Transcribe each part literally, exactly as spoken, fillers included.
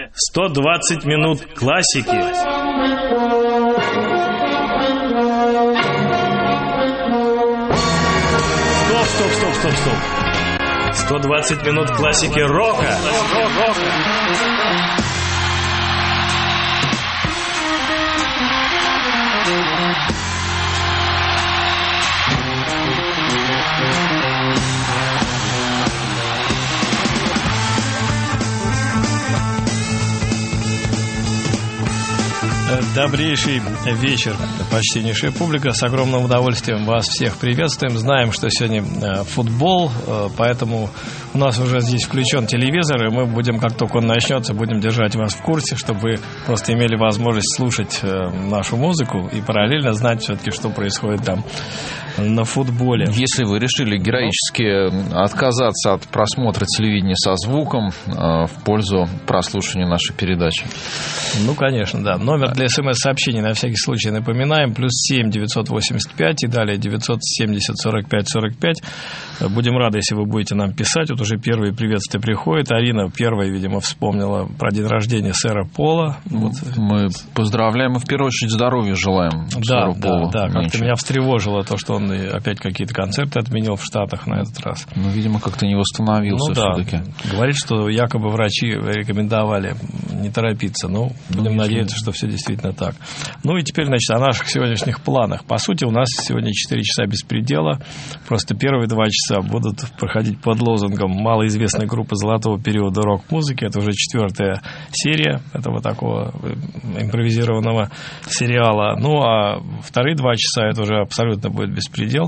сто двадцать минут классики. Стоп, стоп, стоп, стоп, стоп. сто двадцать минут классики рока. Добрейший вечер, почтеннейшая публика. С огромным удовольствием вас всех приветствуем. Знаем, что сегодня футбол, поэтому у нас уже здесь включен телевизор, и мы будем, как только он начнется, будем держать вас в курсе, чтобы вы просто имели возможность слушать нашу музыку и параллельно знать все-таки, что происходит там на футболе. Если вы решили героически отказаться от просмотра телевидения со звуком в пользу прослушивания нашей передачи. Ну, конечно, да. Номер для смс-сообщений на всякий случай напоминаем. Плюс семь девятьсот восемьдесят пять и далее девятьсот семьдесят сорок пять сорок пять. Будем рады, если вы будете нам писать. Вот уже первые приветствия приходят. Арина первая, видимо, вспомнила про день рождения сэра Пола. Вот. Мы поздравляем и в первую очередь здоровья желаем да, сэру да, Полу. Да, да. Как-то меня встревожило то, что он опять какие-то концерты отменил в Штатах на этот раз. Ну, видимо, как-то не восстановился ну, да. все-таки. Говорит, что якобы врачи рекомендовали не торопиться. Ну, будем надеяться, что все действительно так. Ну и теперь, значит, о наших сегодняшних планах. По сути, у нас сегодня четыре часа беспредела. Просто первые два часа будут проходить под лозунгом малоизвестной группы золотого периода рок-музыки. Это уже четвертая серия этого такого импровизированного сериала. Ну, а вторые два часа это уже абсолютно будет беспредел.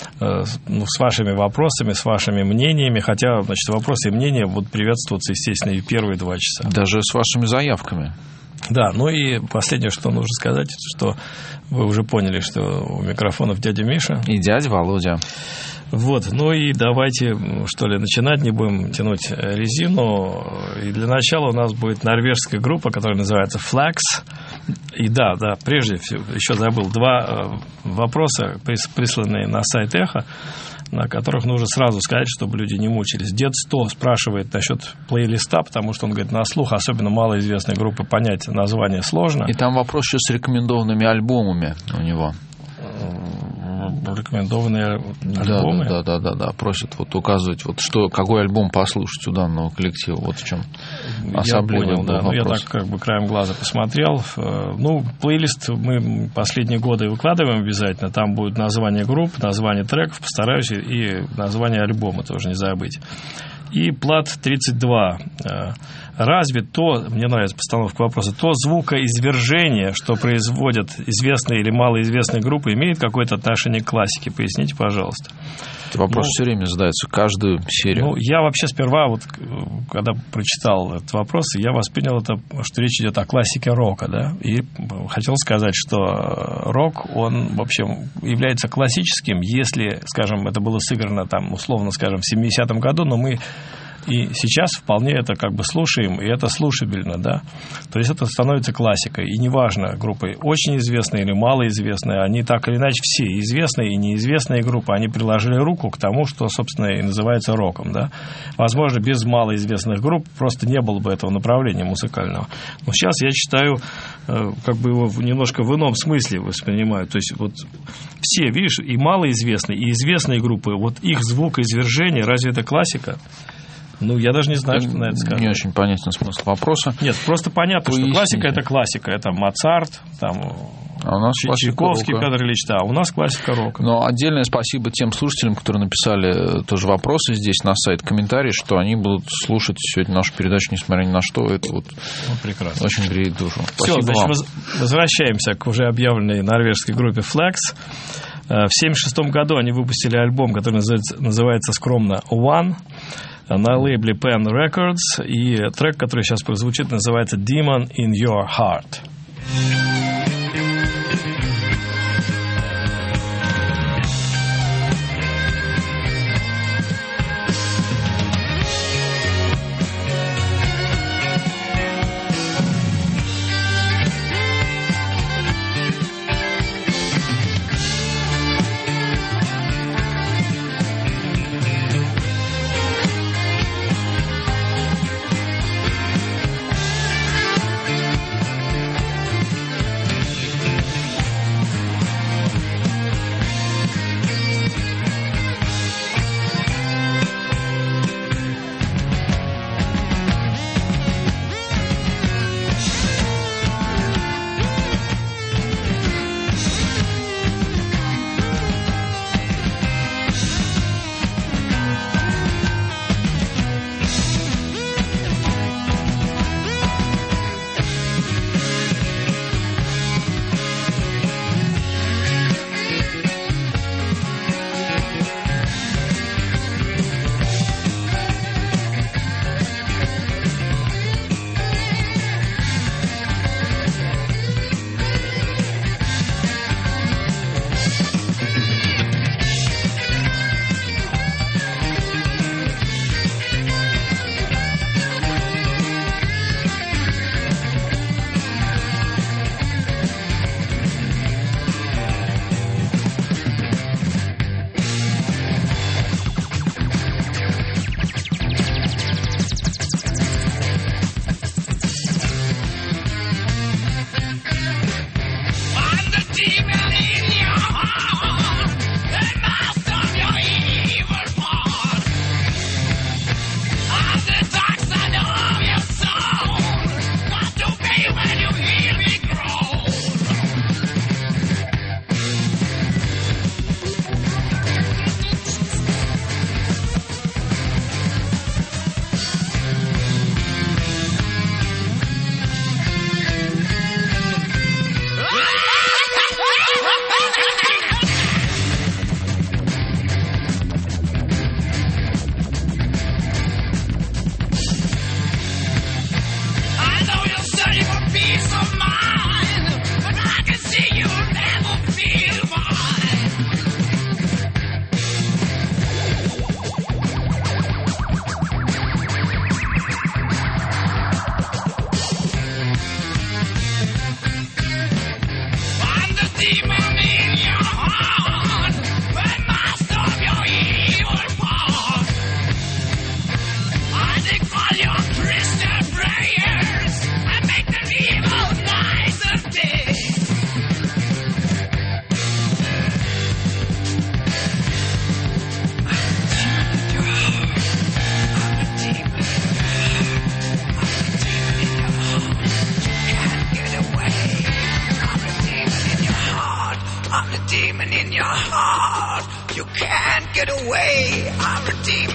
Ну, с вашими вопросами, с вашими мнениями. Хотя, значит, вопросы и мнения будут приветствоваться, естественно, и в первые два часа. Даже с вашими заявками. Да, ну и последнее, что нужно сказать, что вы уже поняли, что у микрофонов дядя Миша. И дядя Володя. Вот, ну и давайте, что ли, начинать, не будем тянуть резину. И для начала у нас будет норвежская группа, которая называется Flax. И да, да, прежде всего, еще забыл, два вопроса, присланные на сайт Эхо, на которых нужно сразу сказать, чтобы люди не мучились. Дед сто спрашивает насчет плейлиста, потому что он говорит, на слух, особенно малоизвестной группы, понять название сложно. И там вопрос еще с рекомендованными альбомами у него. Рекомендованные альбомы? Да, да, да, да, да. Просят вот указывать, вот что, какой альбом послушать у данного коллектива. Вот в чем особливый я понял, да. Ну, я так как бы краем глаза посмотрел. Ну, плейлист мы последние годы выкладываем обязательно. Там будет название групп, название треков, постараюсь, и название альбома тоже не забыть. И плат тридцать два. Разве то, мне нравится постановка вопроса, то звукоизвержение, что производят известные или малоизвестные группы, имеет какое-то отношение к классике? Поясните, пожалуйста. Этот вопрос ну, все время задается, каждую серию. Ну, я вообще сперва, вот, когда прочитал этот вопрос, я воспринял это, что речь идет о классике рока, да, и хотел сказать, что рок, он, в общем, является классическим, если, скажем, это было сыграно, там, условно, скажем, в семидесятом году, но мы и сейчас вполне это как бы слушаем, и это слушабельно, да. То есть это становится классикой. И неважно, группы очень известные или малоизвестные, они так или иначе все известные и неизвестные группы, они приложили руку к тому, что, собственно, и называется роком, да. Возможно, без малоизвестных групп просто не было бы этого направления музыкального. Но сейчас я читаю, как бы его немножко в ином смысле воспринимаю. То есть вот все, видишь, и малоизвестные, и известные группы, вот их звукоизвержение, разве это классика? Ну, я даже не знаю, что на это сказать. Не очень понятен смысл вопроса. Нет, просто понятно, Поясните. Что классика – это классика. Это Моцарт, там, а у нас Чайковский, Петр Ильич, да, у нас классика рока. Но отдельное спасибо тем слушателям, которые написали тоже вопросы здесь на сайт, комментарии, что они будут слушать сегодня нашу передачу, несмотря ни на что. Это вот ну, прекрасно. Очень греет душу. Все, спасибо значит, вам. Возвращаемся к уже объявленной норвежской группе Flax. В семьдесят шестом году они выпустили альбом, который называется, называется скромно «One», на лейбле Pen Records, и трек, который сейчас прозвучит, называется «Demon in Your Heart».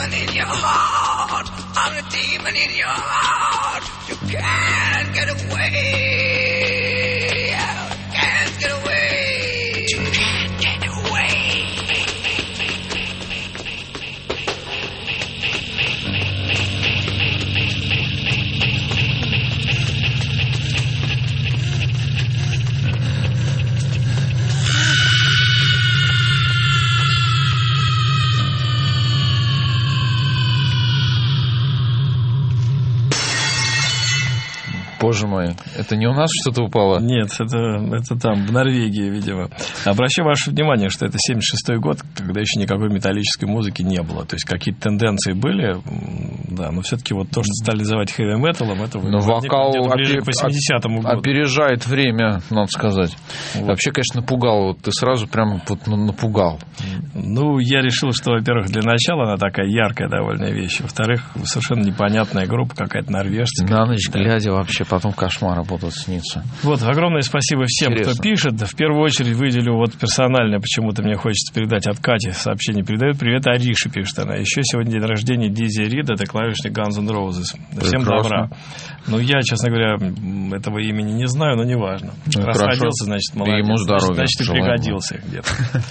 demon in your heart. I'm the demon in your heart. You can't get away. You can't get away. You can't get away. Боже мой, это не у нас что-то упало? Нет, это, это там, в Норвегии, видимо. Обращаю ваше внимание, что это семьдесят шестой год, когда еще никакой металлической музыки не было. То есть какие-то тенденции были, да, но все-таки вот то, что стали называть хэви-металом, это но вокал ближе к восьмидесятому году. Опережает время, надо сказать. Вот. Вообще, конечно, напугал. Вот ты сразу прям вот напугал. Ну, я решил, что, во-первых, для начала она такая яркая довольно вещь. Во-вторых, совершенно непонятная группа, какая-то норвежская. На ночь глядя вообще потом кошмары будут сниться. Вот, огромное спасибо всем, Интересно. Кто пишет. В первую очередь выделю вот персонально, почему-то мне хочется передать от Кати сообщение. Передает привет Арише, пишет она. Еще сегодня день рождения Дизи Рида, это клавишник Guns N' Roses. Всем добра. Ну, я, честно говоря, этого имени не знаю, но неважно. Ну, раз хорошо. Родился, значит, молодец. И ему здоровья. Значит, и пригодился где-то.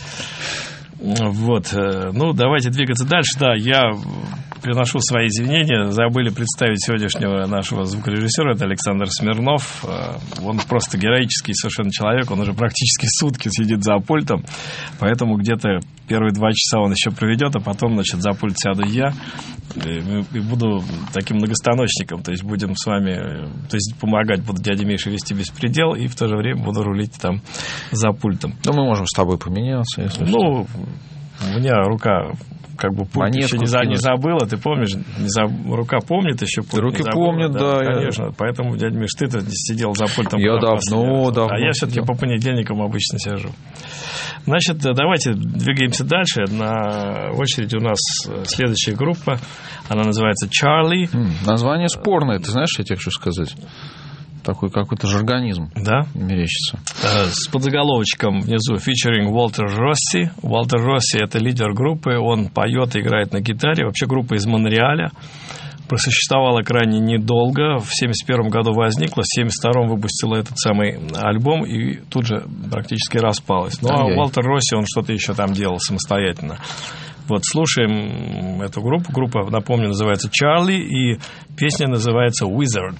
Вот, ну, давайте двигаться дальше. Да, я приношу свои извинения. Забыли представить сегодняшнего нашего звукорежиссера. Это Александр Смирнов. Он просто героический совершенно человек. Он уже практически сутки сидит за пультом. Поэтому где-то первые два часа он еще проведет, а потом, значит, за пульт сяду я. И буду таким многостаночником. То есть будем с вами, то есть помогать буду дяде Мише вести беспредел, и в то же время буду рулить там за пультом. Ну, мы можем с тобой поменяться, если Ну, что. У меня рука как бы пульт еще не, за, не забыла, ты помнишь, не за, рука помнит еще пульт. Руки забыла, помнят, да. да конечно, я... поэтому, дядя Миш, ты-то сидел за пультом. Я давно, давно. А я все-таки по понедельникам обычно сижу. Значит, давайте двигаемся дальше. На очереди у нас следующая группа. Она называется «Charlie». Название спорное, ты знаешь, я тебе хочу сказать. Такой какой-то жаргонизм. Да? Мерещится. С подзаголовочком внизу «Featuring Walter Rossi». Уолтер Росси – это лидер группы. Он поет и играет на гитаре. Вообще группа из Монреаля. Просуществовала крайне недолго. В семьдесят первом году возникла, в семьдесят втором выпустила этот самый альбом и тут же практически распалась. Ну, а Уолтер Росси, он что-то еще там делал самостоятельно. Вот, слушаем эту группу. Группа, напомню, называется «Charlie», и песня называется «Wizard».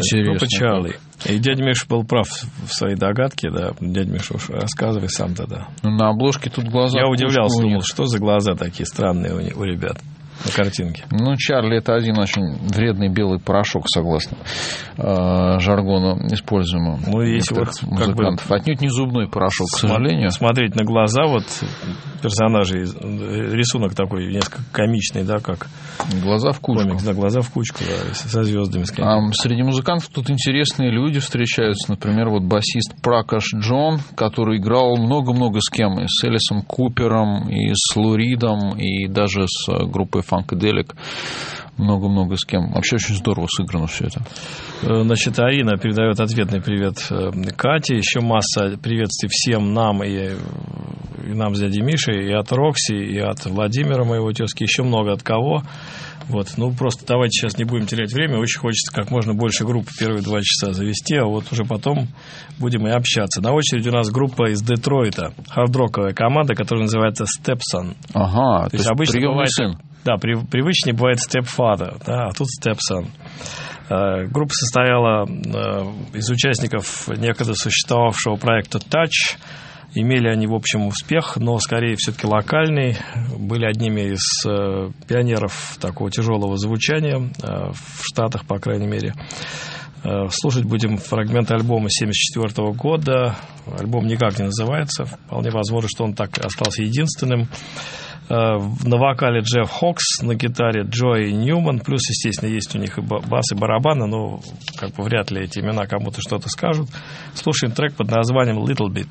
Интересно. Группа Чарли. И дядя Миша был прав в своей догадке, да. Дядя Миша, уж рассказывай сам тогда. Ну, на обложке тут глаза... Я удивлялся, думал, что за глаза такие странные у, у ребят на картинке. Ну, Чарли — это один очень вредный белый порошок, согласно э, жаргону используемому. Ну, если вот музыкантов. Как бы отнюдь не зубной порошок, к сожалению. Смотреть на глаза вот персонажей, рисунок такой несколько комичный, да, как глаза в кучку. Комикс, да, глаза в кучку, да, со звездами. А среди музыкантов тут интересные люди встречаются. Например, вот басист Пракаш Джон, который играл много-много с кем. И с Элисом Купером, и с Лу Ридом, и даже с группой Funkadelic. Много-много с кем. Вообще очень здорово сыграно все это. Значит, Арина передает ответный привет Кате. Еще масса приветствий всем нам и, и нам с дядей Мишей, и от Рокси, и от Владимира, моего тезки, еще много от кого. Вот, ну, просто давайте сейчас не будем терять время. Очень хочется как можно больше групп первые два часа завести, а вот уже потом будем и общаться. На очереди у нас группа из Детройта, хард-роковая команда, которая называется Stepson. Ага, то, то есть обычно приемный бывает, сын. Да, при, привычнее бывает Stepfather, да, а тут Stepson. Группа состояла из участников некогда существовавшего проекта Touch. Имели они, в общем, успех, но скорее все-таки локальный. Были одними из э, пионеров такого тяжелого звучания э, в Штатах, по крайней мере. Э, слушать будем фрагменты альбома семьдесят четвёртого года. Альбом никак не называется. Вполне возможно, что он так остался единственным. Э, на вокале Джефф Хокс, на гитаре Джой Ньюман. Плюс, естественно, есть у них и бас, и барабаны, но как бы вряд ли эти имена кому-то что-то скажут. Слушаем трек под названием «Little Bit».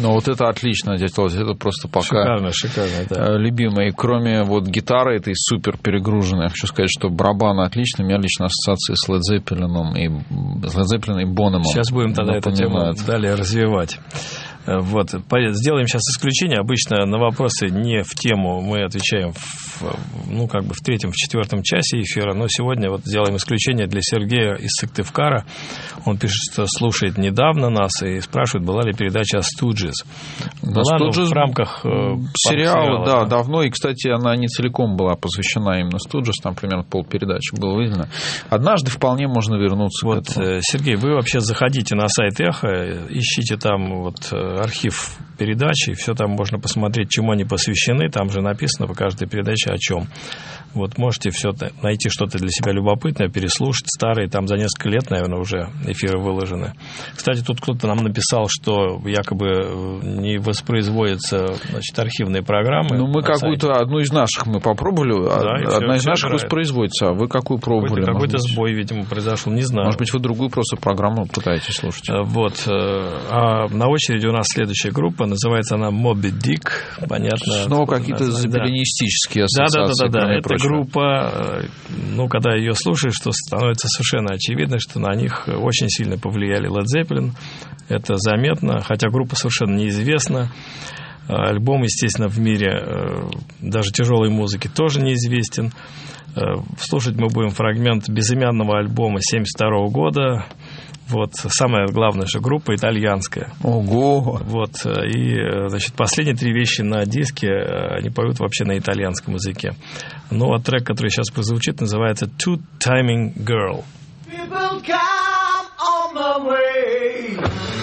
Ну, вот это отлично, дядя Володя, это просто пока Шикарно, шикарно, да. любимое. И кроме вот гитары этой супер перегруженной, я хочу сказать, что барабаны отличные. У меня лично ассоциации с Led Zeppelin и, с Led Zeppelin и Bonham. Сейчас будем тогда эту тему напоминают. далее развивать. Вот. Сделаем сейчас исключение. Обычно на вопросы не в тему мы отвечаем в, ну, как бы в третьем, в четвертом часе эфира, но сегодня вот сделаем исключение для Сергея из Сыктывкара. Он пишет, что слушает недавно нас и спрашивает, была ли передача о Студжес. Была, ну, в рамках э, сериала, да, да, давно. И, кстати, она не целиком была посвящена именно Студжес, там примерно полпередачи было выделено. Однажды вполне можно вернуться вот, к этому. Сергей, вы вообще заходите на сайт Эхо, ищите там вот архив передачи, все там можно посмотреть, чему они посвящены, там же написано по каждой передаче о чем. Вот можете все найти что-то для себя любопытное, переслушать старые, там за несколько лет, наверное, уже эфиры выложены. Кстати, тут кто-то нам написал, что якобы не воспроизводятся, значит, архивные программы. Ну, мы какую-то, сайте. одну из наших мы попробовали, да, одна из наших играет. Воспроизводится, а вы какую пробовали? Какой-то, какой-то сбой, видимо, произошел, не знаю. Может быть, вы другую просто программу пытаетесь слушать. Вот. А на очереди у нас следующая группа, называется она Moby Dick, понятно. Снова какие-то забелинистические ассоциации. Да, да, да, да, это группа, ну, когда ее слушаешь, то становится совершенно очевидно, что на них очень сильно повлияли Led Zeppelin, это заметно, хотя группа совершенно неизвестна. Альбом, естественно, в мире даже тяжелой музыки тоже неизвестен. Слушать мы будем фрагмент безымянного альбома семьдесят второго года. Вот, самое главное, что группа итальянская. Ого! Вот, и, значит, последние три вещи на диске, они поют вообще на итальянском языке. Ну, а трек, который сейчас прозвучит, называется «Two Timing Girl». People come on my way,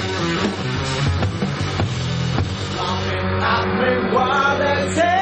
laughing at me while they say,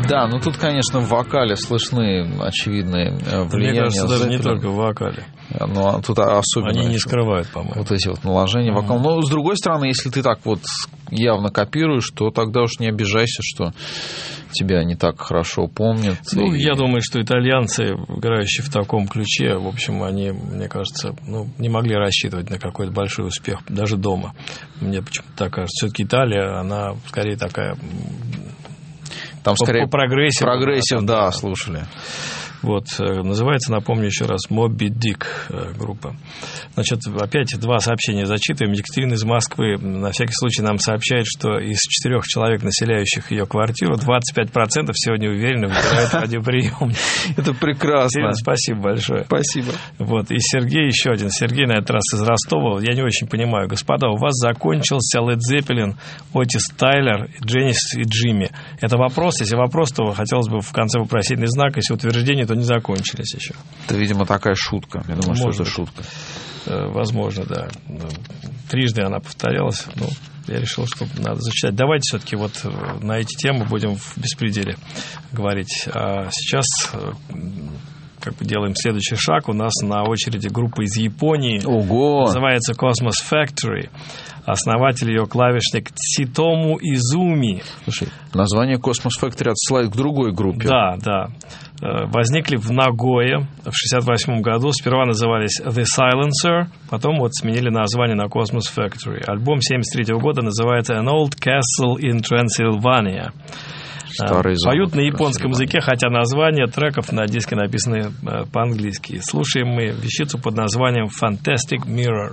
Да, ну тут, конечно, в вокале слышны очевидные влияния. Мне кажется, даже не Зеппелина. только в вокале. Ну, тут особенно... Они не скрывают, по-моему. Вот эти вот наложения Mm-hmm. вокала. Но, с другой стороны, если ты так вот явно копируешь, то тогда уж не обижайся, что тебя не так хорошо помнят. Ну, и... я думаю, что итальянцы, играющие в таком ключе, в общем, они, мне кажется, ну, не могли рассчитывать на какой-то большой успех, даже дома. Мне почему-то так кажется. Все-таки Италия, она скорее такая... Там по, скорее по прогрессив. Прогрессив, да, да, слушали. Вот, называется, напомню еще раз, Моби Дик группа. Значит, опять два сообщения зачитываем. Екатерина из Москвы на всякий случай нам сообщает, что из четырех человек, населяющих ее квартиру, двадцать пять процентов сегодня уверенно выбирают радиоприемник. Это прекрасно. Спасибо большое. Спасибо. Вот, и Сергей еще один. Сергей на этот раз из Ростова. Я не очень понимаю. Господа, у вас закончился Led Zeppelin, Отис Тайлер, Дженнис и Джимми. Это вопрос? Если вопрос, то хотелось бы в конце вопросительный знак. Если утверждение, то не закончились еще. Это, видимо, такая шутка. Я думаю, Может что это быть. шутка. Возможно, да. Трижды она повторялась. Ну, я решил, что надо зачитать. Давайте все-таки вот на эти темы будем в беспределе говорить. А сейчас как бы делаем следующий шаг. У нас на очереди группа из Японии. Ого! Называется Cosmos Factory. Основатель ее клавишник Цитому Изуми. Слушай, название Cosmos Factory отсылает к другой группе. Да, да. Возникли в Нагое в шестьдесят восьмом году. Сперва назывались The Silencer, потом вот сменили название на Cosmos Factory. Альбом семьдесят третьего года называется An Old Castle in Transylvania. Старый замок. Поют на японском языке, хотя названия треков на диске написаны по-английски. Слушаем мы вещицу под названием Fantastic Mirror.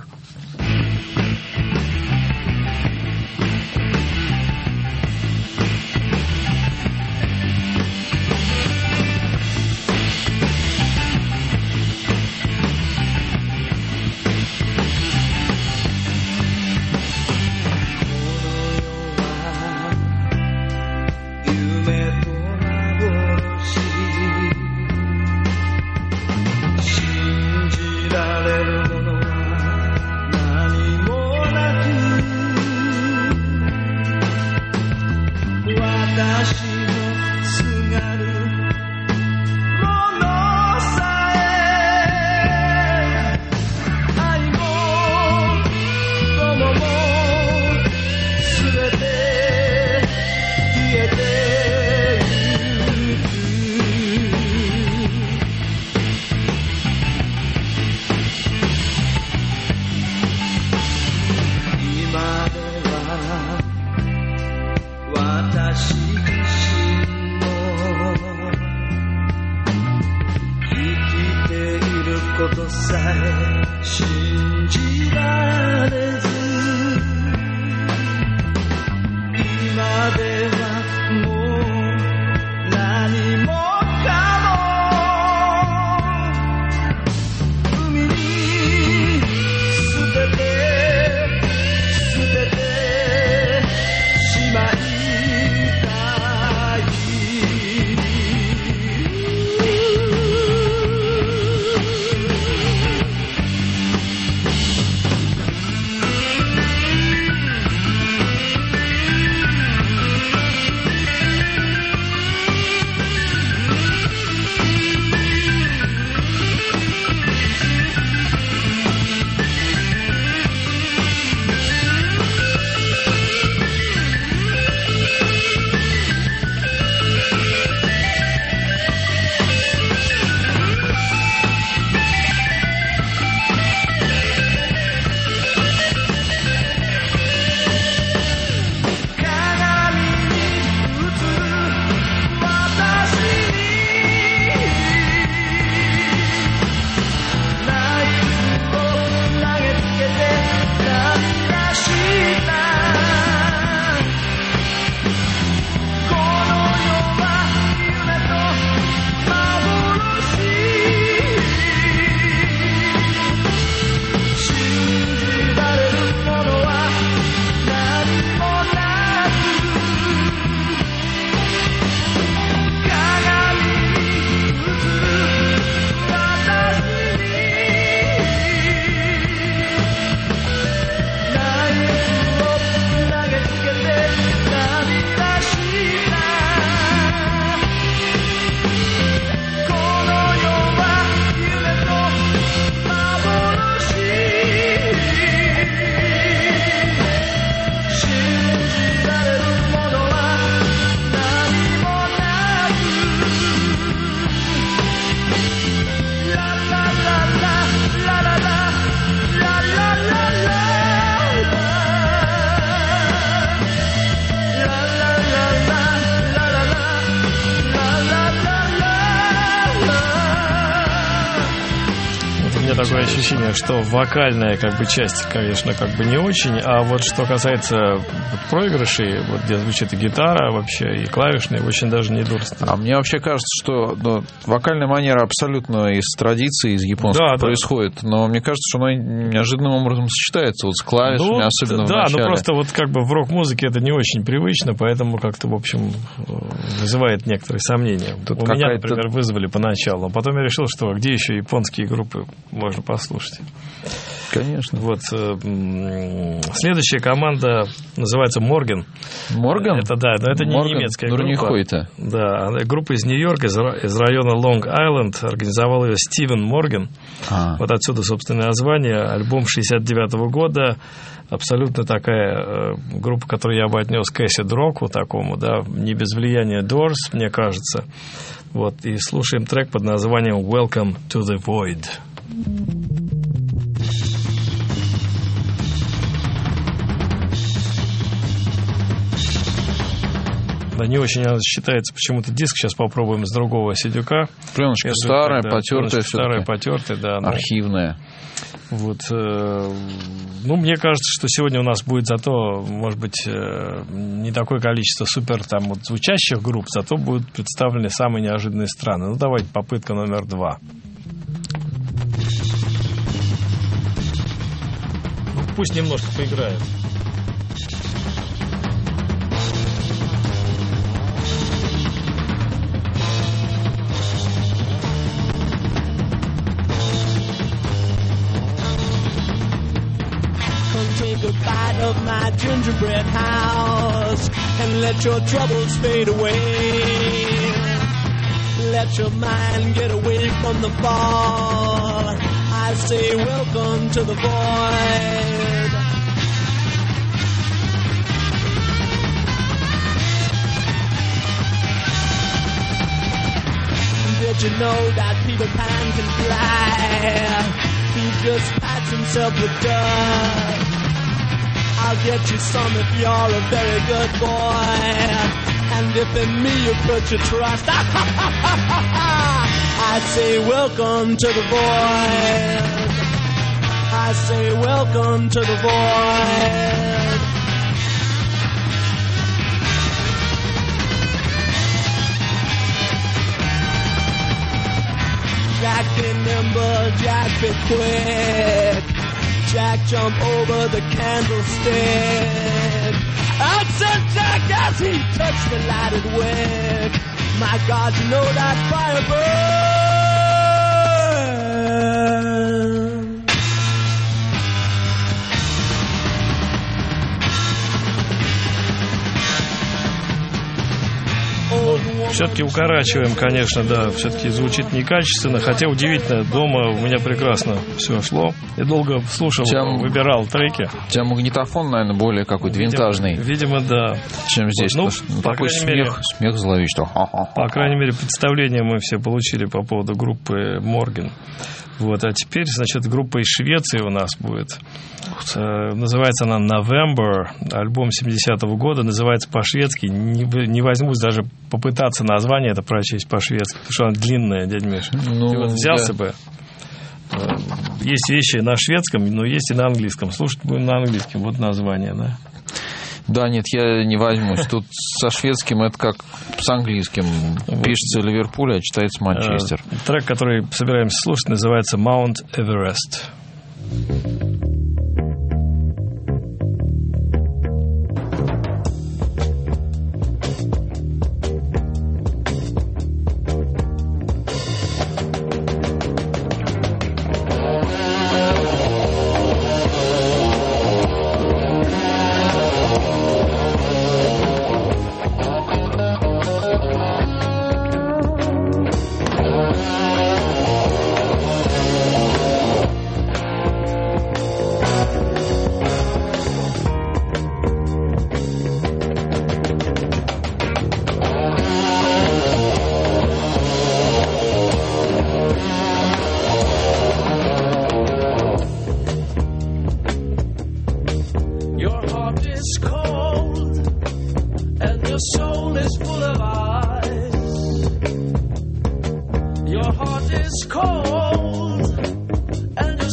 такое ощущение, что вокальная как бы часть, конечно, как бы не очень, а вот что касается проигрышей, вот где звучит и гитара вообще, и клавишные, очень даже недурственно. А мне вообще кажется, что ну, вокальная манера абсолютно из традиции, из японской да, происходит, да. Но мне кажется, что она неожиданным образом сочетается вот с клавишами, ну, особенно да, в начале. Ну просто вот как бы в рок-музыке это не очень привычно, поэтому как-то, в общем, вызывает некоторые сомнения. Тут У меня, например, вызвали поначалу, а потом я решил, что где еще японские группы можно послушать. Конечно. Вот. Следующая команда называется Морген. Морген? Это, да, но это не Морген? немецкая ну, группа. Это. Да, группа из Нью-Йорка, из, из района Лонг-Айленд. Организовал ее Стивен Морген. А. Вот отсюда, собственно, название. Альбом шестьдесят девятого года. Абсолютно такая э, группа, которую я бы отнес к эсид-року такому, да, не без влияния Doors, мне кажется. Вот, и слушаем трек под названием «Welcome to the Void». Да, не очень она считается почему-то диск. Сейчас попробуем с другого сидюка. Пленочка старая, да, потертая. Старая, потертая, да. Архивная. Вот, э, ну, мне кажется, что сегодня у нас будет зато, может быть, э, не такое количество супер там вот звучащих групп, зато будут представлены самые неожиданные страны. Ну, давайте попытка номер два. Ну, пусть немножко поиграет. Take a bite of my gingerbread house and let your troubles fade away. Let your mind get away from the fall. I say welcome to the void. Did you know that Peter Pan can fly? He just pats himself with dirt. I'll get you some if you're a very good boy. And if in me you put your trust, I say welcome to the void. I say welcome to the void. Jack be nimble, Jack be quick. Jack jump over the candlestick. Out said Jack as he touched the lighted wick. My God, you know that fire burn. Все-таки укорачиваем, конечно, да, все-таки звучит некачественно, хотя удивительно, дома у меня прекрасно все шло. Я долго слушал, тебя, выбирал треки. У тебя магнитофон, наверное, более какой-то винтажный. Видимо, да. Чем здесь. Ну, ну, по такой крайней смех, мере, смех зловещий. По крайней мере, представление мы все получили по поводу группы Морген. Вот, а теперь, значит, группа из Швеции у нас будет. Называется она November, альбом семидесятого года, называется по-шведски. Не, не возьмусь даже попытаться название это прочесть по-шведски, потому что она длинная, дядя Миша. Ну, ты вот взялся да. бы. Есть вещи на шведском, но есть и на английском. Слушать будем на английском, вот название, да. Да, нет, я не возьмусь. Тут со шведским это как с английским. Пишется Ливерпуль, а читается Манчестер. Трек, который собираемся слушать, называется Mount Everest. Your heart is cold and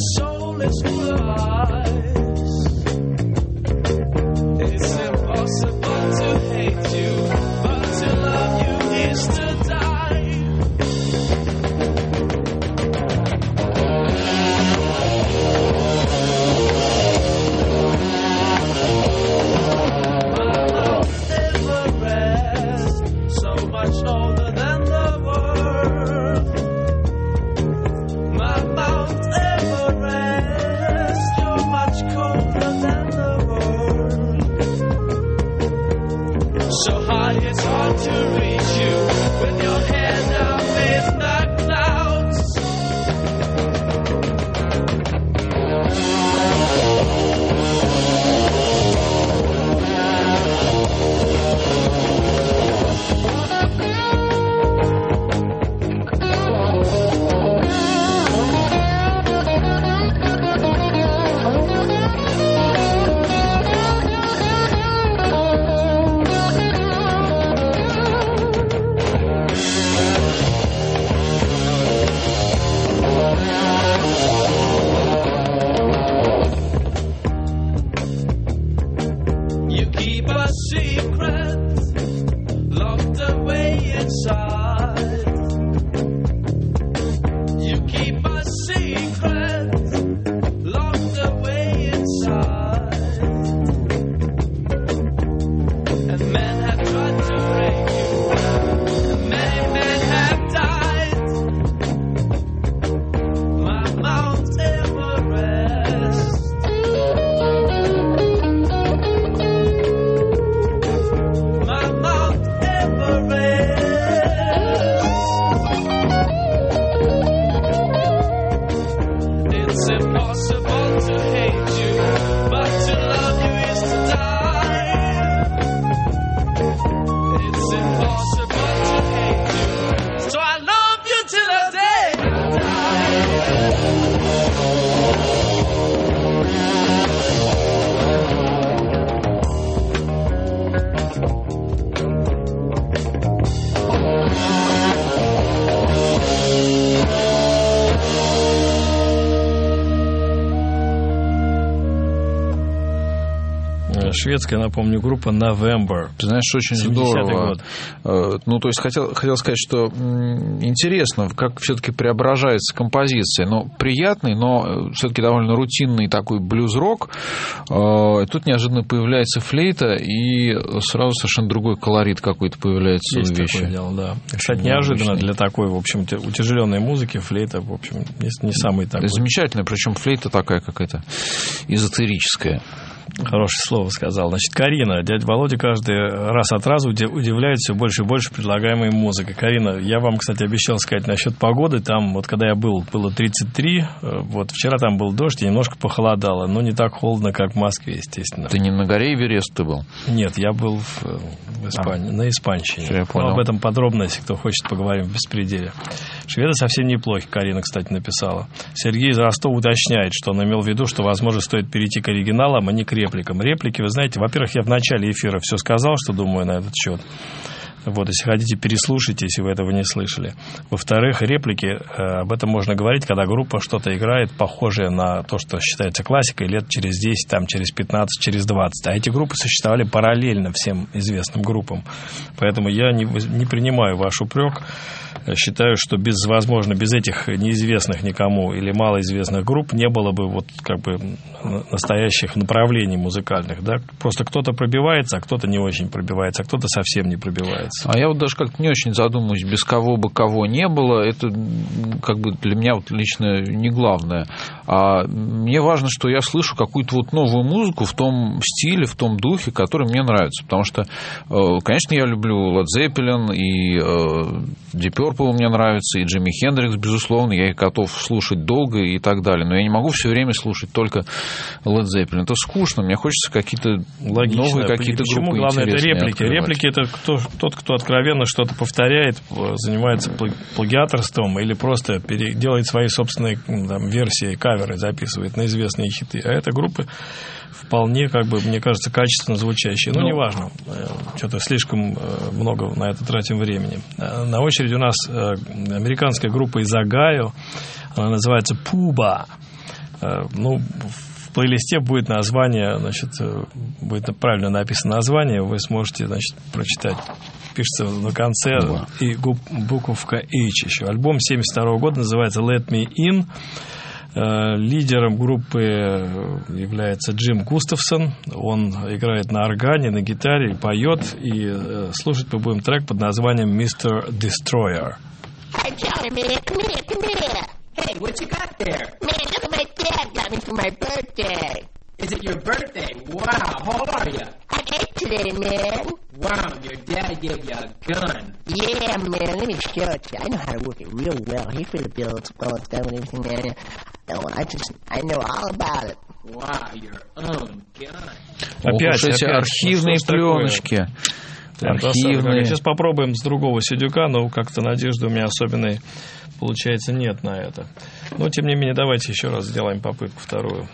Шведская, напомню, группа November. Ты знаешь, очень здорово. Год. Ну, то есть, хотел, хотел сказать, что интересно, как все-таки преображается композиция. Но приятный, но все-таки довольно рутинный такой блюз-рок. Тут неожиданно появляется флейта, и сразу совершенно другой колорит какой-то появляется Есть у вещи. Такое дело, да. Кстати, неожиданно для такой, в общем, утяжеленной музыки флейта, в общем, не, не самый такой. Замечательно, причем флейта такая какая-то эзотерическая. Хорошее слово сказал. Значит, Карина. Дядя Володя каждый раз от раза удивляет все больше и больше предлагаемой музыкой. Карина, я вам, кстати, обещал сказать насчет погоды. Там, вот когда я был, было тридцать три. Вот вчера там был дождь и немножко похолодало. Но не так холодно, как в Москве, естественно. Ты не на горе Эверест ты был? Нет, я был в, в Испании, а, на Испанщине. Я понял. Но об этом подробно, если кто хочет, поговорим в беспределе. Шведы совсем неплохи, Карина, кстати, написала. Сергей из Ростова уточняет, что он имел в виду, что, возможно, стоит перейти к оригиналам, а не к репликам. Реплики, вы знаете, во-первых, я в начале эфира все сказал, что думаю на этот счет. Вот, если хотите, переслушайте, если вы этого не слышали. Во-вторых, реплики, об этом можно говорить, когда группа что-то играет, похожее на то, что считается классикой, лет через десять, там, через пятнадцать, через двадцать. А эти группы существовали параллельно всем известным группам. Поэтому я не, не принимаю ваш упрек. Считаю, что без, возможно, без этих неизвестных никому или малоизвестных групп не было бы вот как бы настоящих направлений музыкальных. Да? Просто кто-то пробивается, а кто-то не очень пробивается, а кто-то совсем не пробивается. А я вот даже как-то не очень задумываюсь, без кого бы кого не было, это как бы для меня вот лично не главное. А мне важно, что я слышу какую-то вот новую музыку в том стиле, в том духе, который мне нравится. Потому что, конечно, я люблю Led Zeppelin и Deep Purple мне нравится, и Джимми Хендрикс, безусловно, я их готов слушать долго и так далее, но я не могу все время слушать только Led Zeppelin. Это скучно, мне хочется какие-то Логично. Новые какие-то Почему? группы Главное, это реплики. открывать. Реплики – это кто, тот, кто откровенно что-то повторяет, занимается плагиаторством или просто пере, делает свои собственные там, версии, каверы записывает на известные хиты. А это группы вполне, как бы, мне кажется, качественно звучащие. Но ну, неважно, что-то слишком много на это тратим времени. На очереди у нас американская группа из Огайо, она называется Пуба. Ну, в плейлисте будет название, значит, будет правильно написано название, вы сможете, значит, прочитать. Пишется на конце да. и буковка H еще. Альбом семьдесят второго года называется Let Me In. Лидером группы является Джим Густавсон. Он играет на органе, на гитаре, поет. И слушать мы будем трек под названием мистер Destroyer. Hey, Johnny, man, come here, come here. Hey, what you got there? Man, look what my dad got me for my birthday. Is it your birthday? Wow, how old are you? I'm eight today, man. Wow, your dad gave you a gun. Yeah, man, let me show it to you. I know how to work it real well. Here's where the bill's well, it's done and everything, man. Oh, I just, I know all about it. Wow, your own gun. Опять, эти опять архивные пленочки. Архивные. Сейчас попробуем с другого сидюка, но как-то надежды у меня особенной, получается, нет на это. Но, тем не менее, давайте еще раз сделаем попытку вторую.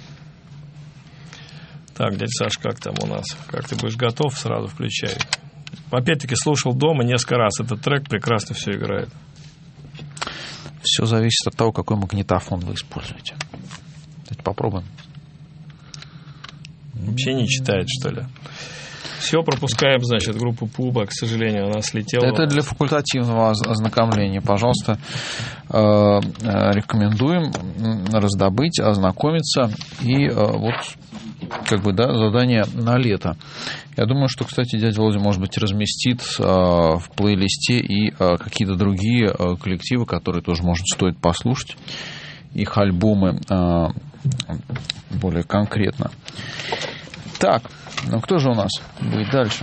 Так, дядя Саш, как там у нас? Как ты будешь готов? Сразу включай. Опять-таки, слушал дома несколько раз этот трек, прекрасно все играет. Все зависит от того, какой магнитофон вы используете. Давайте попробуем. Вообще не читает, что ли? Все, пропускаем, значит, группу Пуба, к сожалению, она слетела. Это для факультативного ознакомления. Пожалуйста, рекомендуем раздобыть, ознакомиться. И вот, как бы, да, задание на лето. Я думаю, что, кстати, дядя Володя, может быть, разместит в плейлисте и какие-то другие коллективы, которые тоже, может, стоит послушать. Их альбомы более конкретно. Так, ну кто же у нас будет дальше?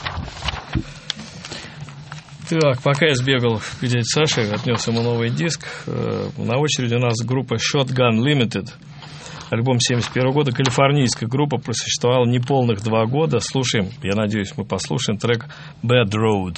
Так, пока я сбегал к дяде Саше, отнес ему новый диск. На очереди у нас группа Shotgun Limited. Альбом семьдесят первого года. Калифорнийская группа, просуществовала неполных два года. Слушаем, я надеюсь, мы послушаем трек Bad Road.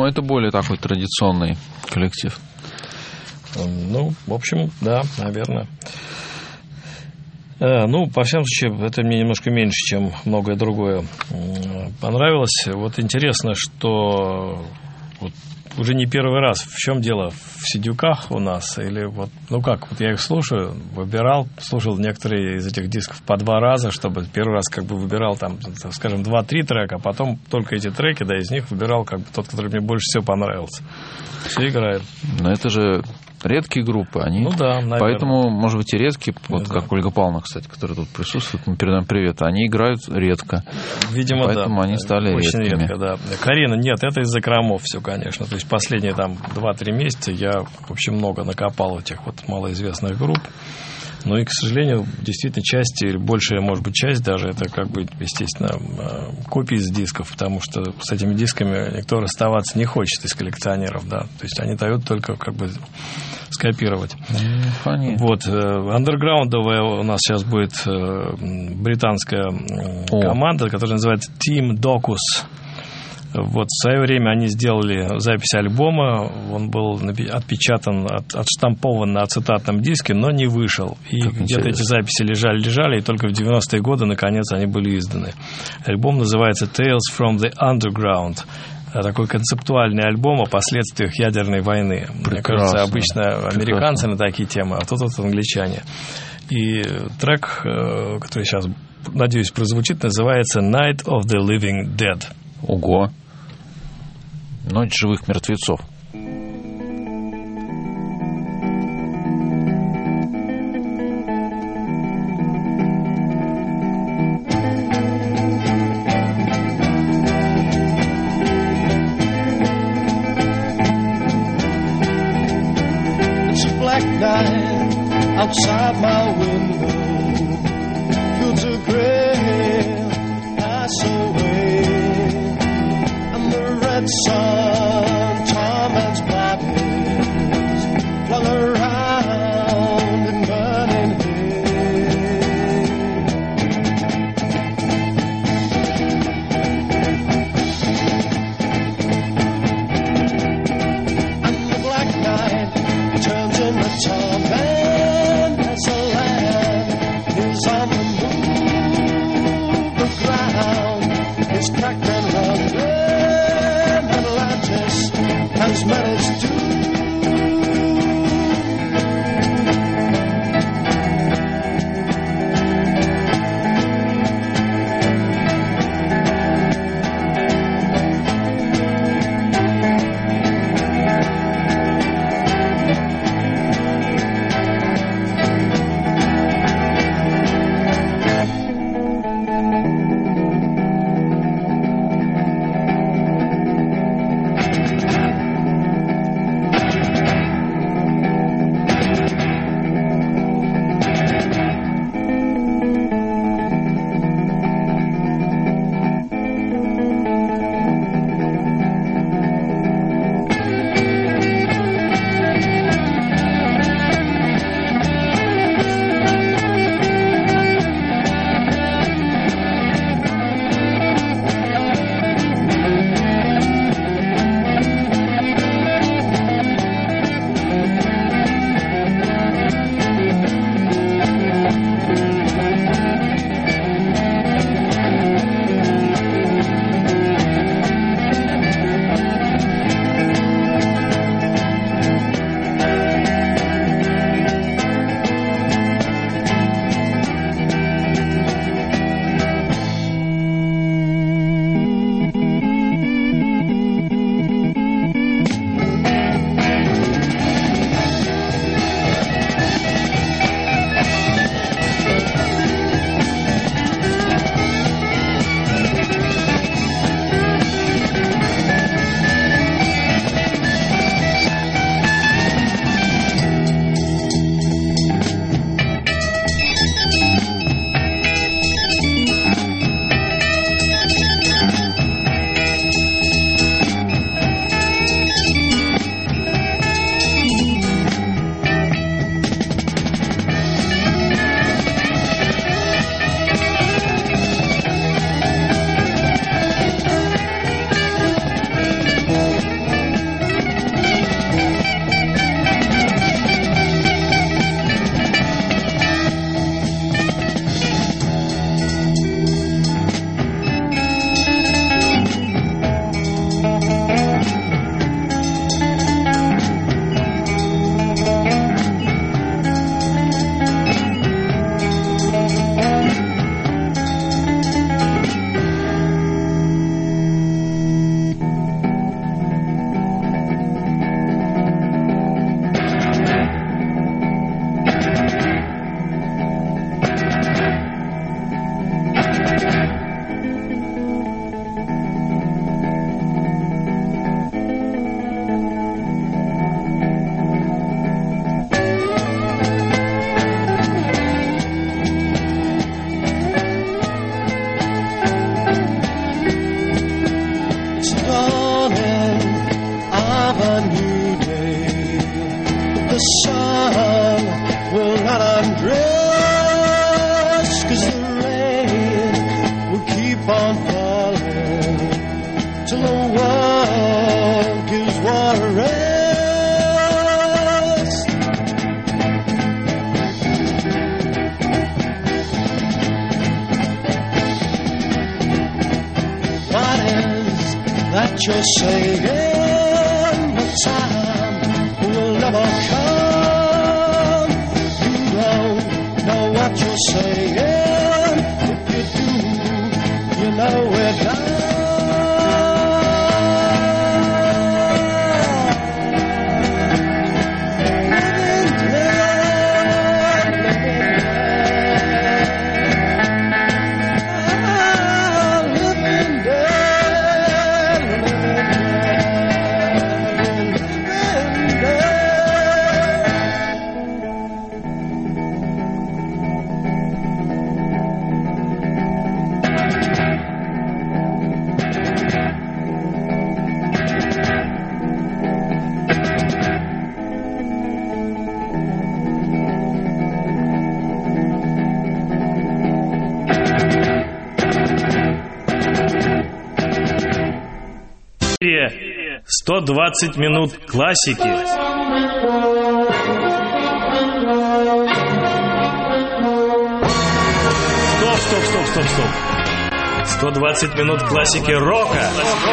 Ну, это более такой традиционный коллектив. Ну, в общем, да, наверное. Ну, по всякому случаю, это мне немножко меньше, чем многое другое понравилось. Вот интересно, что вот уже не первый раз. В чем дело? В сидюках у нас? Или вот, ну как, вот я их слушаю, выбирал, слушал некоторые из этих дисков по два раза, чтобы первый раз как бы выбирал там, скажем, два-три трека, а потом только эти треки, да, из них выбирал как бы тот, который мне больше всего понравился. Все играет. Но это же редкие группы, они. Ну да, наверное. Поэтому, может быть, и редкие, вот да. как Ольга Павловна, кстати, которая тут присутствует, мы передаем привет, они играют редко. Видимо, поэтому да. они стали очень редкими. редко, да. Карина, нет, это из закромов все, конечно. То есть последние там два-три месяца я, в общем, много накопал этих вот малоизвестных групп. Ну и, к сожалению, действительно, часть, или большая, может быть, часть даже, это как бы, естественно, копии из дисков, потому что с этими дисками никто расставаться не хочет из коллекционеров, да. То есть они дают только как бы скопировать. Mm, вот. Андерграундовая у нас сейчас будет британская О. команда, которая называется Team Docus. Вот, в свое время они сделали запись альбома, он был отпечатан, от, отштампован на ацетатном диске, но не вышел. И как где-то интересно. Эти записи лежали-лежали, и только в девяностые годы, наконец, они были изданы. Альбом называется Tales from the Underground. Такой концептуальный альбом о последствиях ядерной войны. Прекрасно. Мне кажется, обычно американцы Прекрасно. На такие темы, а тут вот англичане. И трек, который сейчас, надеюсь, прозвучит, называется Night of the Living Dead. Ого! Ночь живых мертвецов. It's a black night outside my window. Fields of gray pass away. Red sun, Tom that you're saying the time will never come. You don't know what you're saying. If you do, you know we're done. сто двадцать минут классики. Стоп, стоп, стоп, стоп, стоп. сто двадцать минут классики рока.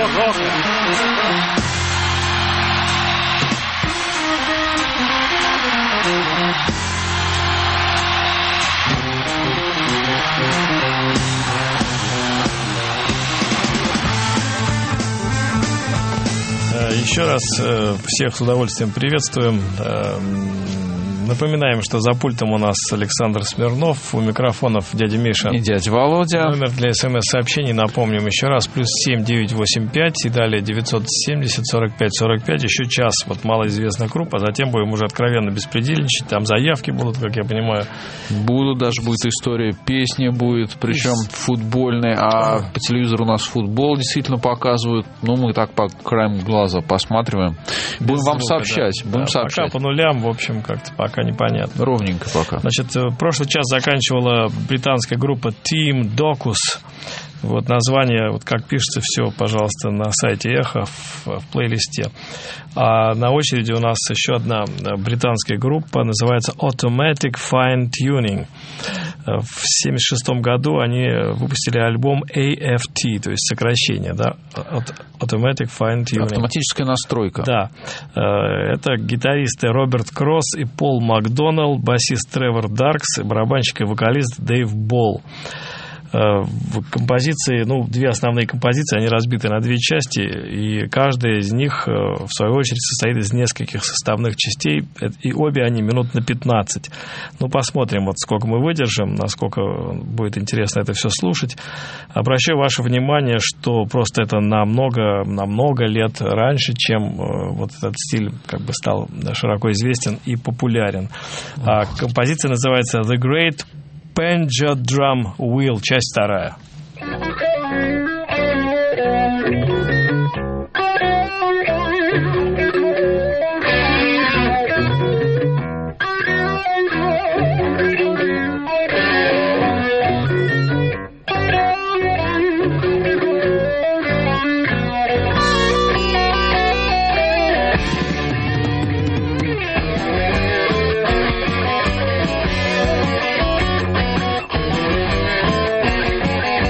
Еще раз всех с удовольствием приветствуем. Напоминаем, что за пультом у нас Александр Смирнов, у микрофонов дядя Миша и дядя Володя. Номер для смс-сообщений, напомним еще раз, плюс семь девятьсот восемьдесят пять и далее девятьсот семьдесят сорок пять сорок пять. Еще час, вот малоизвестная группа, а затем будем уже откровенно беспредельничать. Там заявки будут, как я понимаю. Будут, даже будет история, песня будет, причем футбольная, а по телевизору у нас футбол действительно показывают. Ну, мы так по краям глаза посматриваем. Будем Без вам звука, сообщать. Да. Будем да, сообщать. Пока по нулям, в общем, как-то пока непонятно. Ровненько пока. Значит, прошлый час заканчивала британская группа Team Docus. Вот название, вот как пишется, все, пожалуйста, на сайте Эхо в, в плейлисте. А на очереди у нас еще одна британская группа, называется Automatic Fine Tuning. В семьдесят шестом году они выпустили альбом эй эф ти, то есть сокращение, да, Automatic Fine Tuning. Автоматическая настройка. Да. Это гитаристы Роберт Кросс и Пол Макдоналл, басист Тревор Даркс и барабанщик и вокалист Дэйв Болл. В композиции, ну, две основные композиции, они разбиты на две части, и каждая из них, в свою очередь, состоит из нескольких составных частей, и обе они минут на пятнадцать. Ну, посмотрим, вот сколько мы выдержим, насколько будет интересно это все слушать. Обращаю ваше внимание, что просто это намного, намного лет раньше, чем вот этот стиль как бы стал широко известен и популярен. А композиция называется The Great Banjo Drum Wheel, часть вторая. Thank you.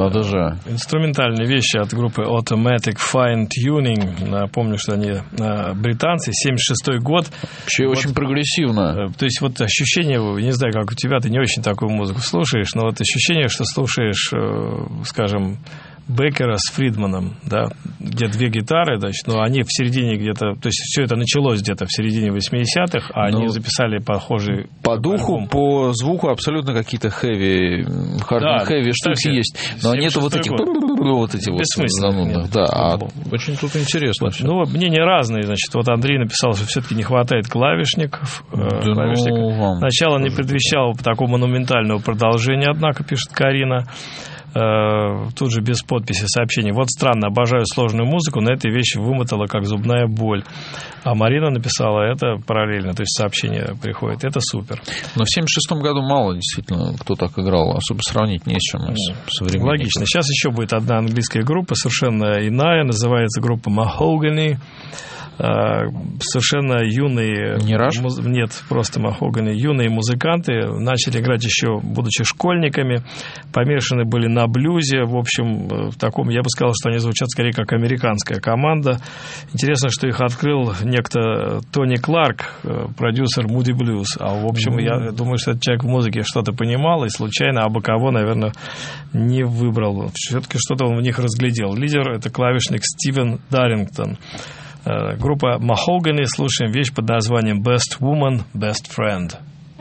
Надо же. Инструментальные вещи от группы Automatic Fine Tuning. Напомню, что они британцы, семьдесят шестой год. Вообще вот, очень прогрессивно. То есть вот ощущение, не знаю, как у тебя, ты не очень такую музыку слушаешь, но вот ощущение, что слушаешь, скажем, Беккера с Фридманом, да, где две гитары, значит, но они в середине где-то, то есть все это началось где-то в середине восьмидесятых, а ну, они записали похожие... По духу, альбом. По звуку абсолютно какие-то хэви, хард да, хэви штуки есть, но нету вот этих вот эти вот занудных. Да, а очень тут интересно. Вот, ну, мнения разные, значит, вот Андрей написал, что все-таки не хватает клавишников. Да клавишников. Ну, Начало не предвещало такого монументального продолжения, однако, пишет Карина. Тут же без подписи сообщений. Вот странно, обожаю сложную музыку, но эта вещь вымотала как зубная боль. А Марина написала это параллельно, то есть сообщение приходит. Это супер. Но в семьдесят шестом году мало действительно кто так играл, особо сравнить не с чем с современниками. Логично. Сейчас еще будет одна английская группа, совершенно иная, называется группа Mahogany. Совершенно юные... Не Раш? Муз... Нет, просто Mahogany. Юные музыканты начали играть еще, будучи школьниками, помешаны были на блюзе. В общем, в таком, я бы сказал, что они звучат скорее как американская команда. Интересно, что их открыл некто Тони Кларк, продюсер Moody Blues. А в общем, mm-hmm. я думаю, что этот человек в музыке что-то понимал и случайно абы кого, наверное, не выбрал. Все-таки что-то он в них разглядел. Лидер — это клавишник Стивен Даррингтон. Группа Mahogany. Слушаем вещь под названием Best Woman, Best Friend.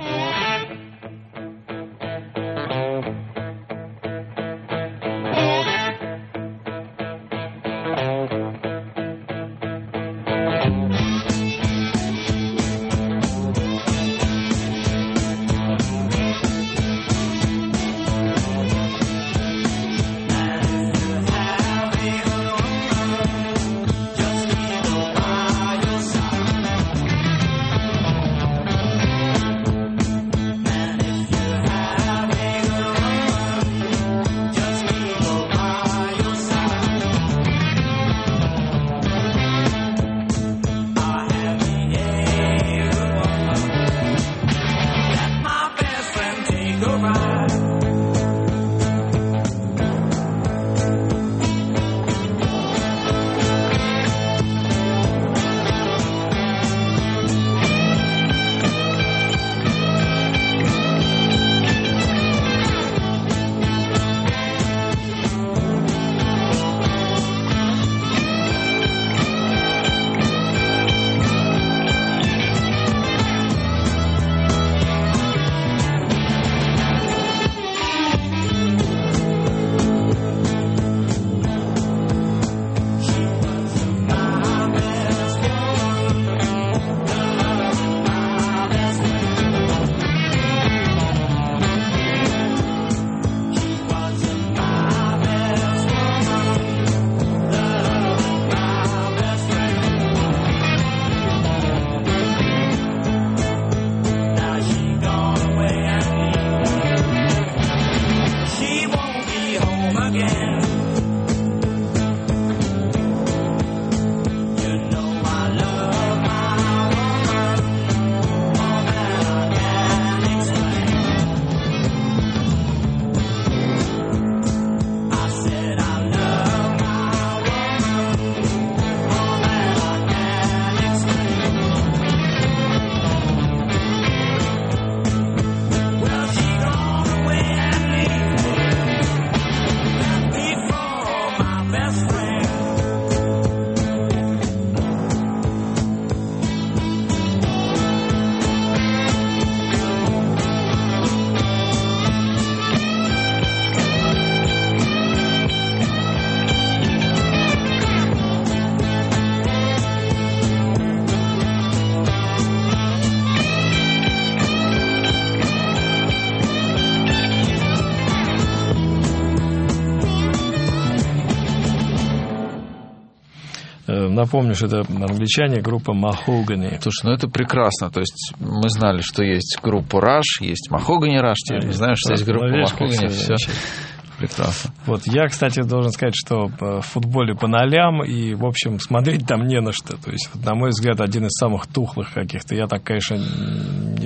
Напомню, что это англичане, группа Mahogany. Слушай, ну это прекрасно. То есть мы знали, что есть группа Rush, есть Mahogany Rush, теперь мы знаем, что есть группа Mahogany. Все прекрасно. Вот я, кстати, должен сказать, что в футболе по нолям, и, в общем, смотреть там не на что. То есть, вот, на мой взгляд, один из самых тухлых каких-то. Я так, конечно, не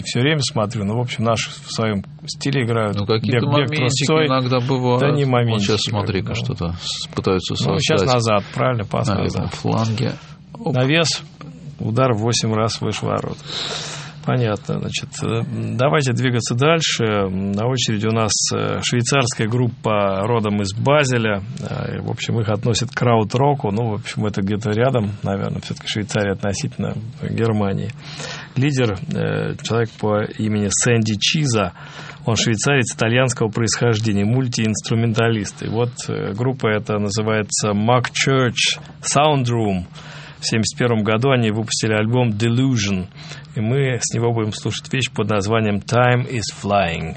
все время смотрю, но, в общем, наши в своем стиле играют. Ну, какие-то бег, бег, моментики трусцой. иногда бывают. Да не моментики. Вот сейчас смотри-ка, да. что-то пытаются создать. Ну, сейчас назад, правильно, пас на назад. этом фланге. Оп. Навес, удар в восемь раз выше ворот. Понятно. Значит, давайте двигаться дальше. На очереди у нас швейцарская группа родом из Базеля. В общем, их относят к краут-року. Ну, в общем, это где-то рядом, наверное, все-таки Швейцария относительно Германии. Лидер, человек по имени Сэнди Чиза. Он швейцарец итальянского происхождения, мультиинструменталист. И вот группа эта называется Mack Church Sound Room. В семьдесят первом году они выпустили альбом Delusion, и мы с него будем слушать вещь под названием Time is Flying.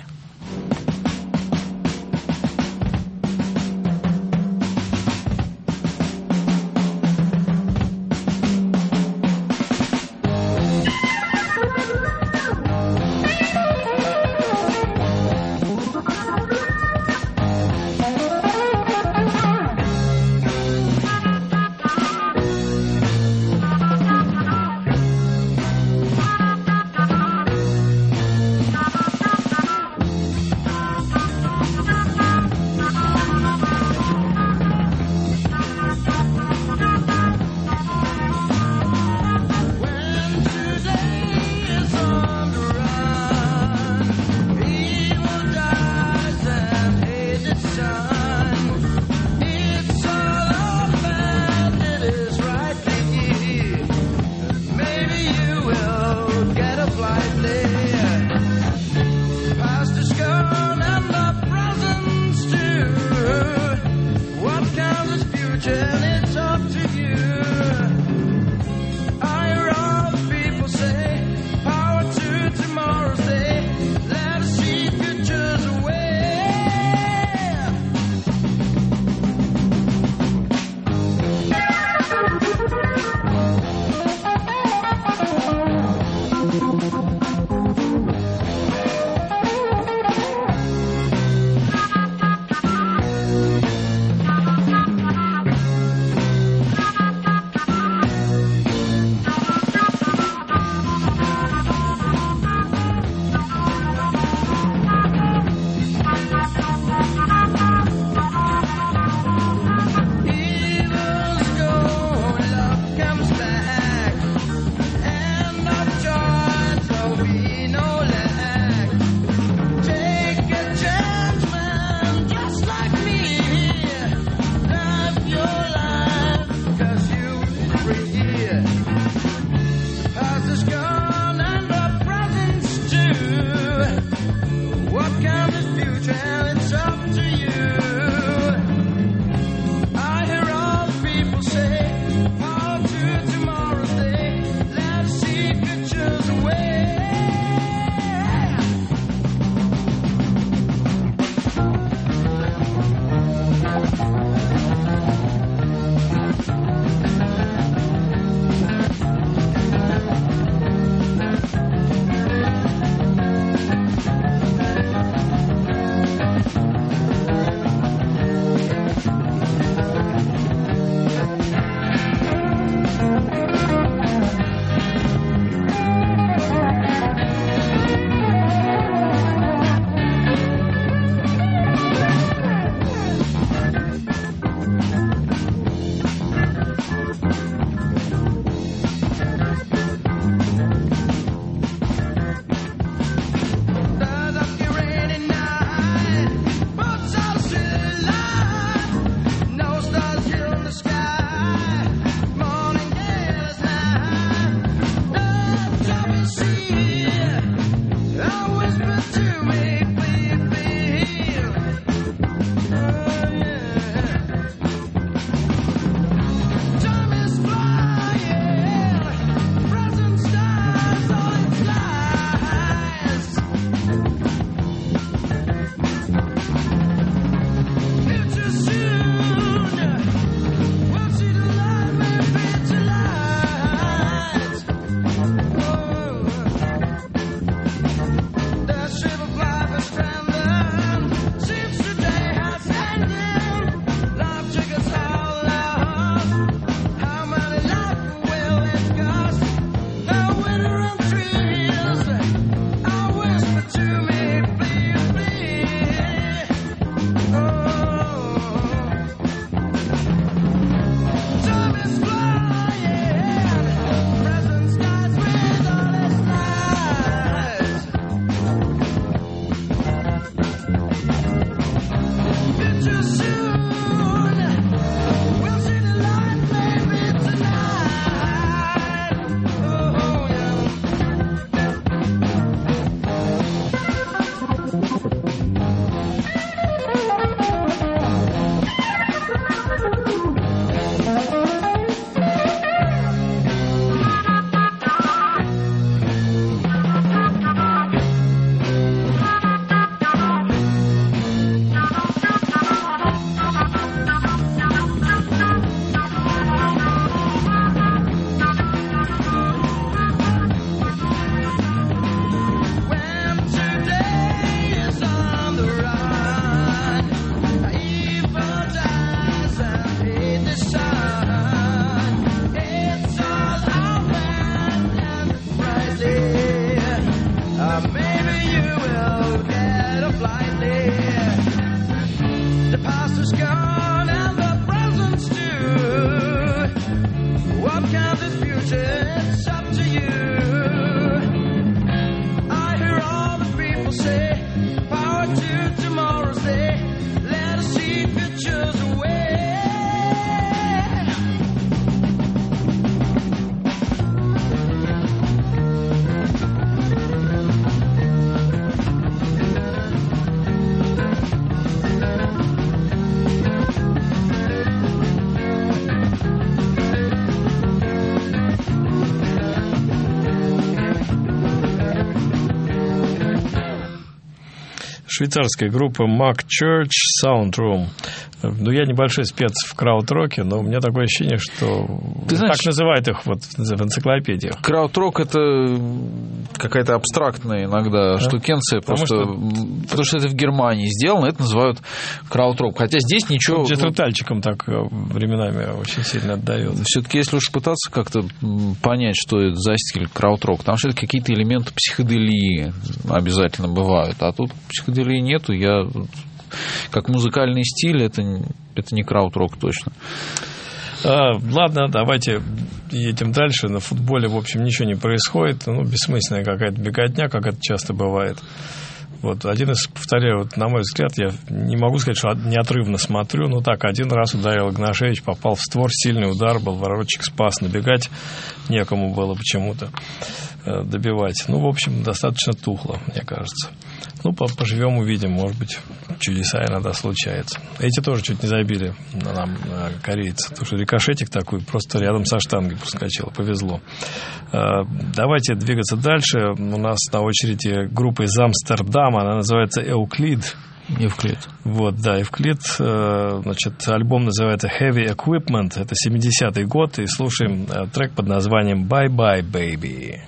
швейцарская группа Mac Church Sound Room. Ну, я небольшой спец в крауд-роке, но у меня такое ощущение, что Ты знаешь, так называют их вот в энциклопедиях. Крауд-рок — это какая-то абстрактная иногда да? штукенция, потому, просто, что... потому что это в Германии сделано, это называют крауд-рок. Хотя здесь ничего... Джетрутальчиком так временами очень сильно отдает. Все-таки, если уж пытаться как-то понять, что это за стиль крауд-рок, там все-таки какие-то элементы психоделии обязательно бывают. А тут психоделии нету, я... Как музыкальный стиль, это, это не крауд-рок точно. А, ладно, давайте едем дальше. На футболе, в общем, ничего не происходит. Ну, бессмысленная какая-то беготня, как это часто бывает. Вот, один из, повторяю, вот, на мой взгляд, я не могу сказать, что неотрывно смотрю, но так, один раз ударил Игнашевич, попал в створ, сильный удар был, воротчик спас, набегать некому было почему-то э, добивать. Ну, в общем, достаточно тухло, мне кажется. Ну, поживем, увидим, может быть, чудеса иногда случаются. Эти тоже чуть не забили на нам, на корейцы, потому что рикошетик такой просто рядом со штангой проскочил, повезло. Давайте двигаться дальше. У нас на очереди группа из Амстердама, она называется «Эуклид». Евклид. Вот, да, Евклид. Значит, альбом называется Heavy Equipment, это семидесятый год, и слушаем трек под названием «Bye Bye Baby».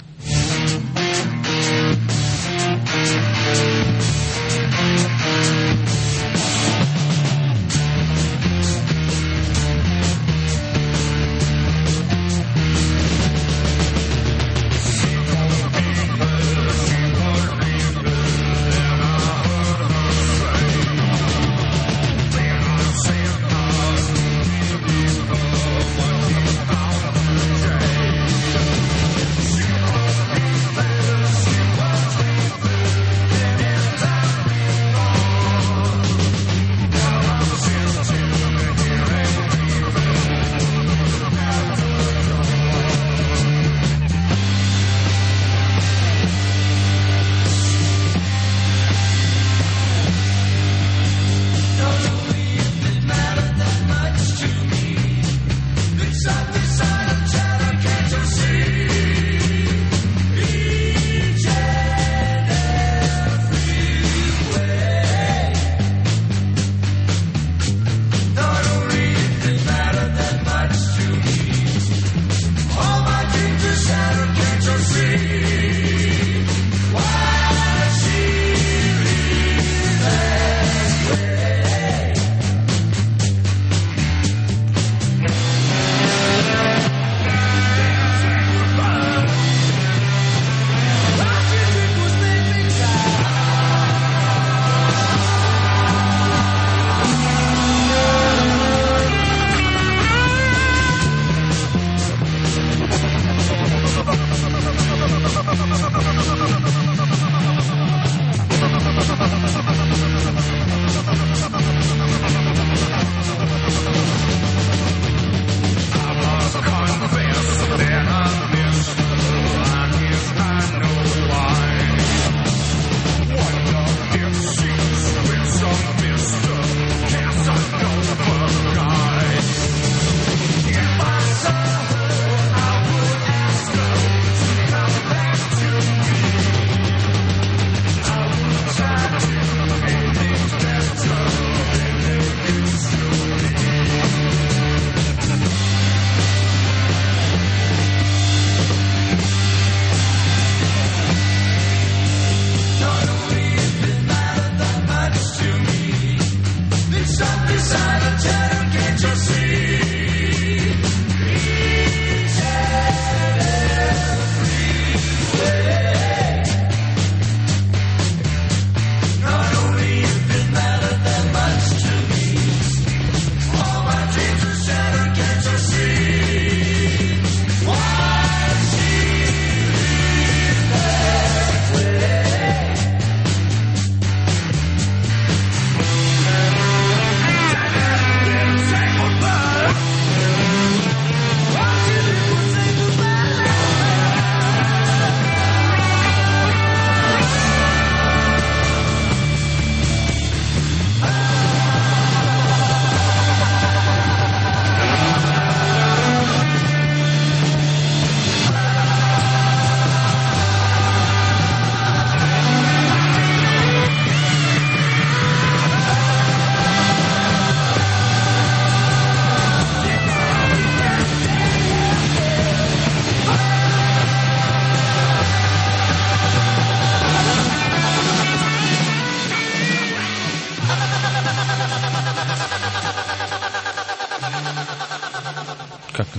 Bye.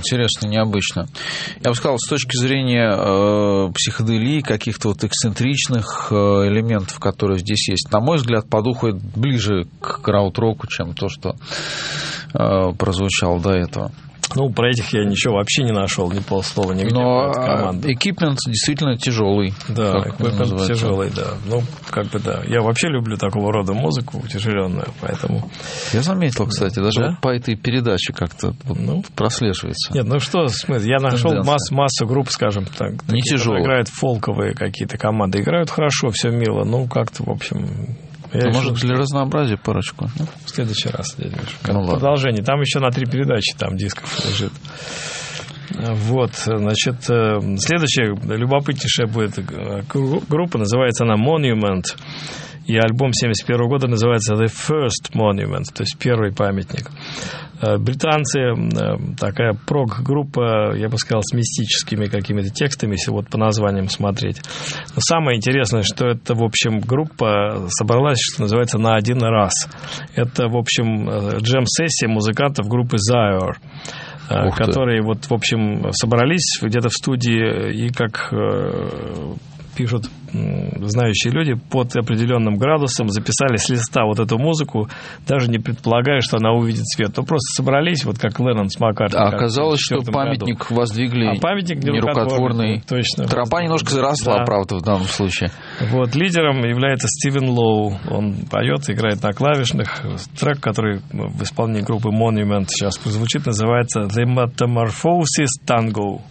интересно, необычно. Я бы сказал, с точки зрения э, психоделии, каких-то вот эксцентричных э, элементов, которые здесь есть, на мой взгляд, по духу это ближе к крауд-року, чем то, что э, прозвучало до этого. Ну, про этих я ничего вообще не нашел, ни полслова, нигде. Но экипмент действительно тяжелый. Да, экипмент тяжелый, да. Ну, как бы да. Я вообще люблю такого рода музыку утяжеленную, поэтому... Я заметил, кстати, даже да? вот по этой передаче как-то ну, прослеживается. Нет, ну что, смысл? Я нашел масс, массу групп, скажем так. Не тяжелые. Играют фолковые какие-то команды. Играют хорошо, все мило. Ну, как-то, в общем... Я ну, может, для разнообразия парочку. Ну, в следующий раз, дядя Миша. Ну, продолжение. Там еще на три передачи там дисков лежит. Вот, значит, следующая любопытнейшая будет группа, называется она Monument. И альбом семьдесят первого года называется The First Monument, то есть первый памятник. Британцы, такая прог-группа, я бы сказал, с мистическими какими-то текстами, если вот по названиям смотреть. Но самое интересное, что это, в общем, группа собралась, что называется, на один раз. Это, в общем, джем-сессия музыкантов группы Zyre, которые, вот, в общем, собрались где-то в студии и как... пишут знающие люди, под определенным градусом записали с листа вот эту музыку, даже не предполагая, что она увидит свет. То просто собрались, вот как Леннон с Маккартни. А оказалось, что памятник году. воздвигли а памятник нерукотворный. Точно. Тропа немножко заросла, да. Правда, в данном случае. Вот, лидером является Стивен Лоу. Он поет, играет на клавишных. Трек, который в исполнении группы Monument сейчас прозвучит, называется The Metamorphosis Tango.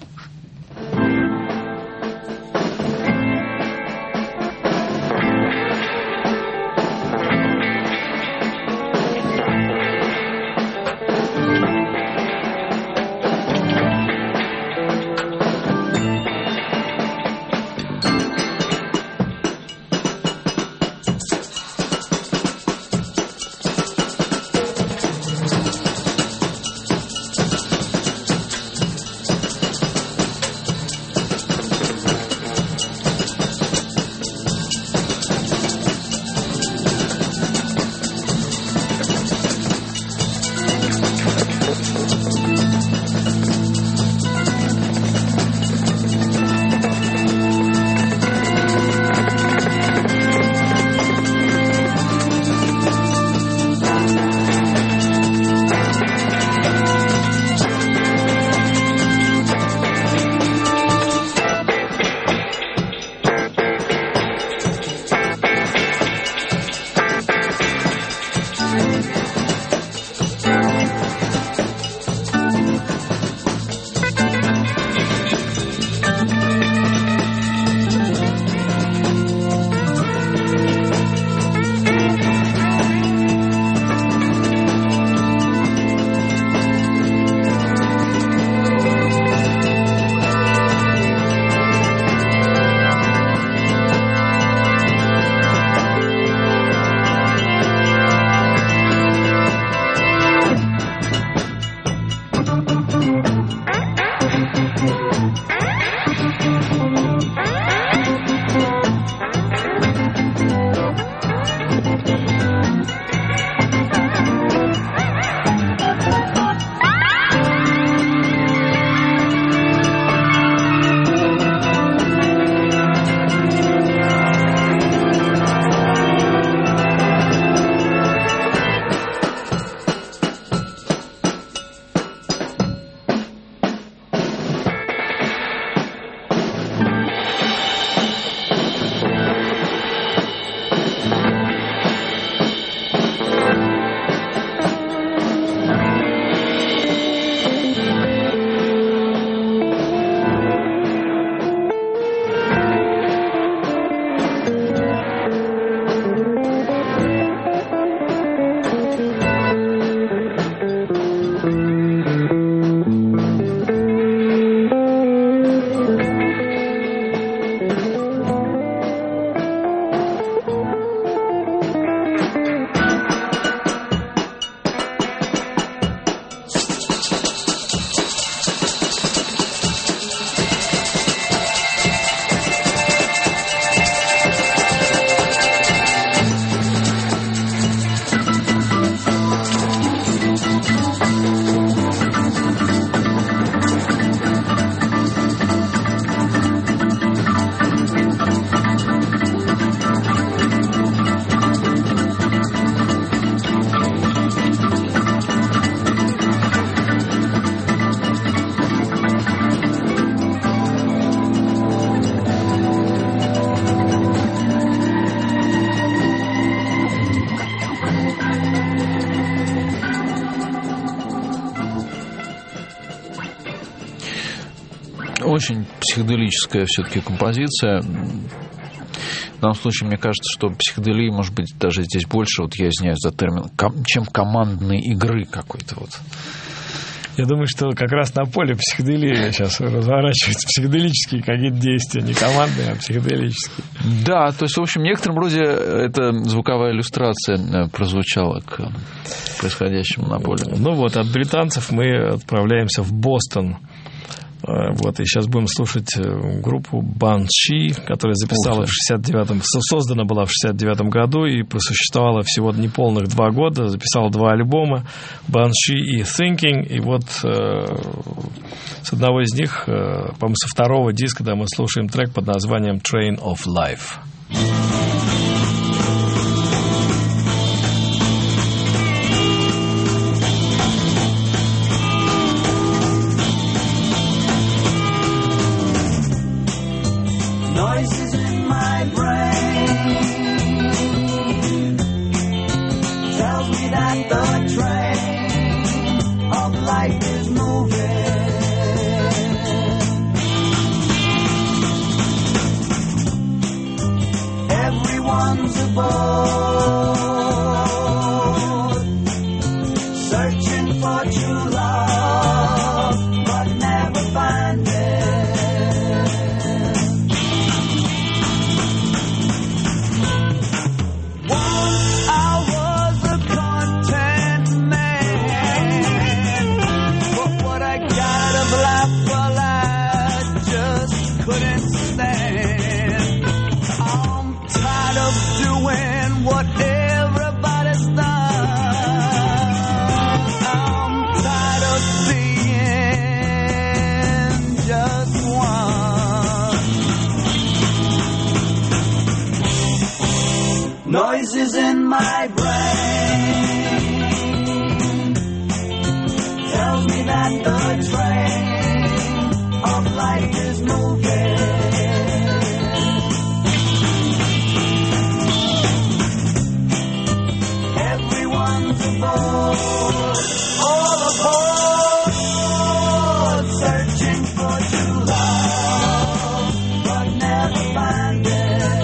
очень психоделическая все-таки композиция. В данном случае, мне кажется, что психоделии, может быть, даже здесь больше, вот я извиняюсь за термин, чем командной игры какой-то вот. Я думаю, что как раз на поле психоделии сейчас разворачиваются психоделические какие-то действия, не командные, а психоделические. Да, то есть, в общем, в некотором роде эта звуковая иллюстрация прозвучала к происходящему на поле. Ну вот, от британцев мы отправляемся в Бостон. Вот, и сейчас будем слушать группу Banshee, которая записала в шестьдесят девятом, создана была в шестьдесят девятом году и просуществовала всего неполных два года, записала два альбома, Banshee и Thinking, и вот э, с одного из них, э, по-моему, со второго диска, да, мы слушаем трек под названием Train of Life. Noises in my brain tells me that the train of life is moving. Everyone's aboard, searching for true love, but never find it. Noises in my brain tells me that the train of life is moving. Everyone's aboard, all aboard, searching for true love, but never find it.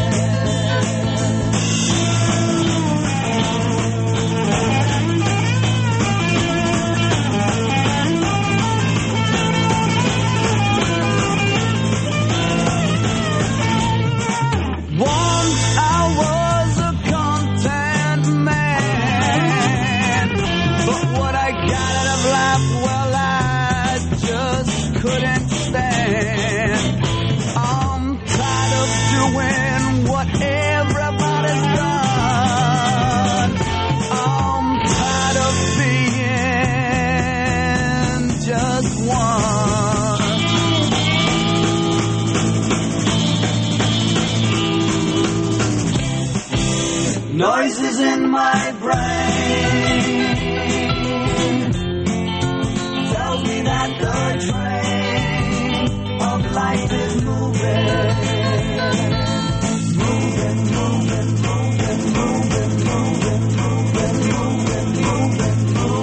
Noises in my brain tells me that the train of life is moving, moving, moving, moving, moving, moving, moving, moving, moving,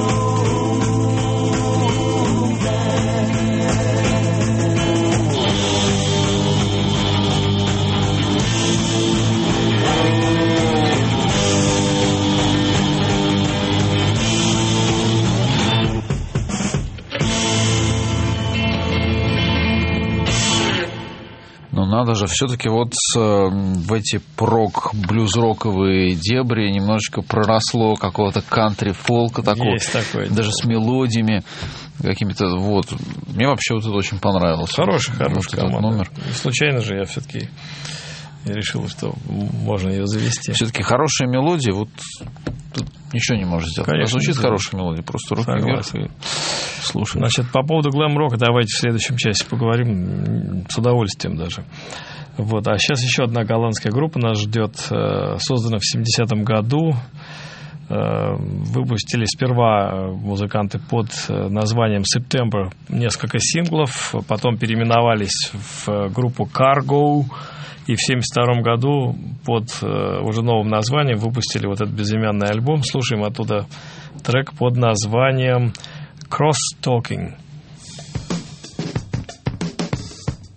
Надо же, все-таки вот в эти прог-блюз-роковые дебри немножечко проросло какого-то кантри-фолка такого, такое, даже да. С мелодиями какими-то, вот. Мне вообще вот это очень понравилось. Хороший, хороший вот команда. Номер. Не случайно же я все-таки решил, что можно ее завести. Все-таки хорошая мелодия, вот тут ничего не можешь сделать. Конечно, звучит да. Хорошая мелодия, просто руки вверх и слушай. Значит, по поводу глэм-рока давайте в следующем часе поговорим, с удовольствием даже. Вот. А сейчас еще одна голландская группа нас ждет, создана в семидесятом году. Выпустили сперва музыканты под названием September несколько синглов, потом переименовались в группу Cargo, и в семьдесят втором году под уже новым названием выпустили вот этот безымянный альбом. Слушаем оттуда трек под названием Cross Talking.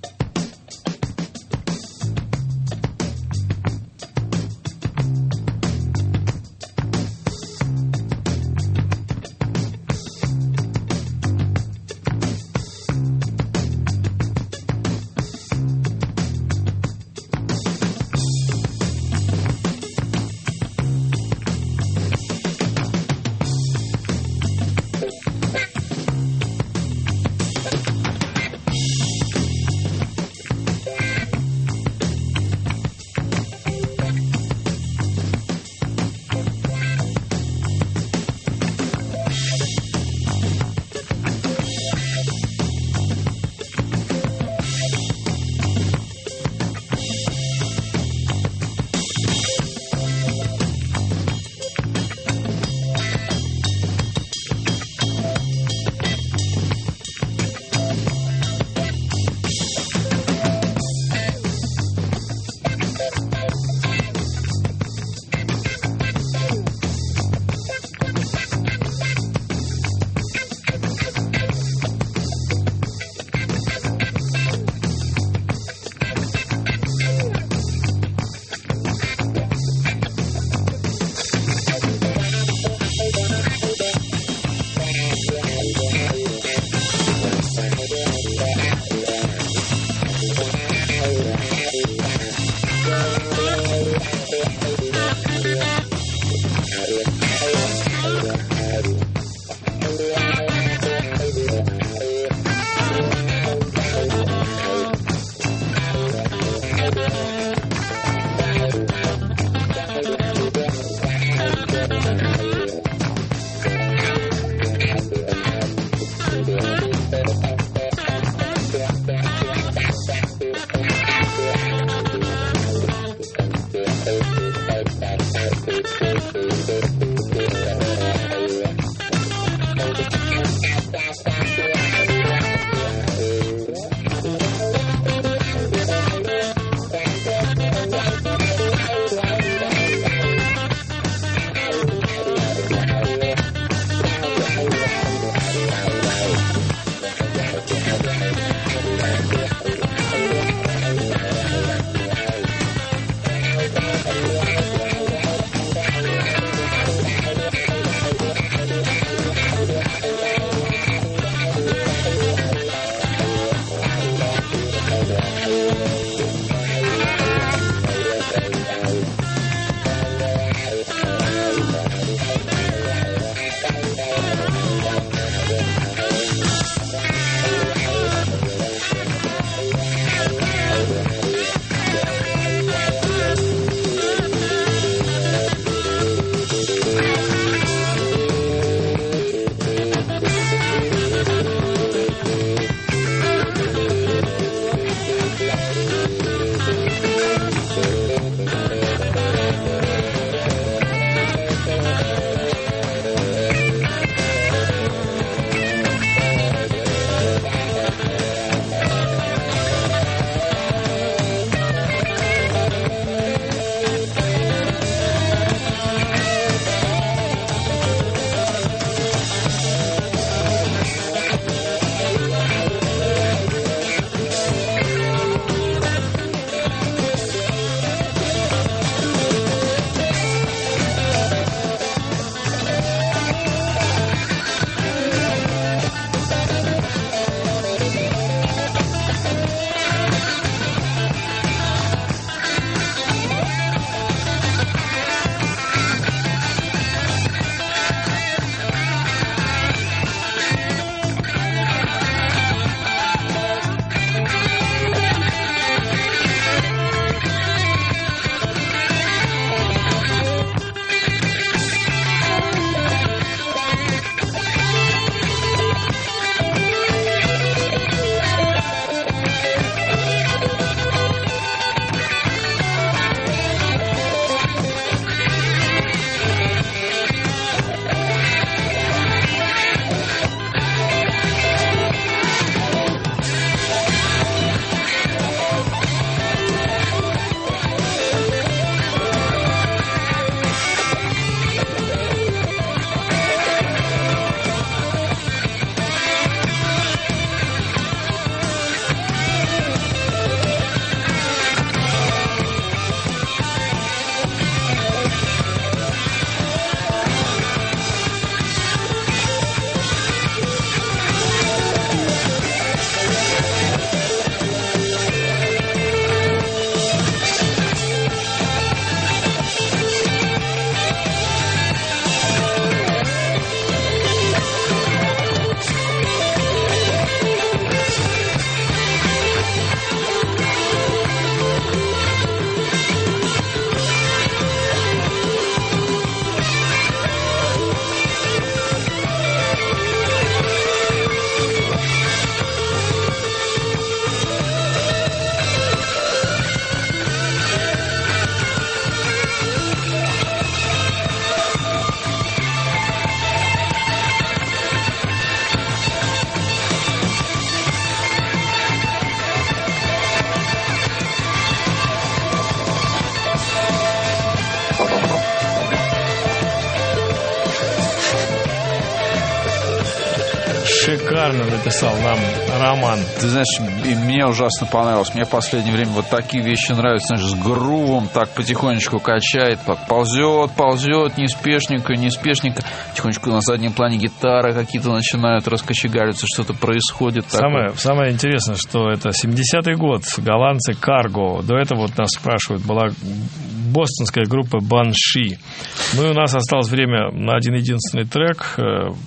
Шикарно написал нам Роман. Ты знаешь, и мне ужасно понравилось. Мне в последнее время вот такие вещи нравятся, знаешь, с грувом так потихонечку качает, так ползет, ползет, неспешненько, неспешненько. Тихонечку на заднем плане гитары какие-то начинают раскочегариваться, что-то происходит. Самое, самое интересное, что это семидесятый год, голландцы Карго. До этого вот нас спрашивают, была бостонская группа Банши. Ну и у нас осталось время на один единственный трек.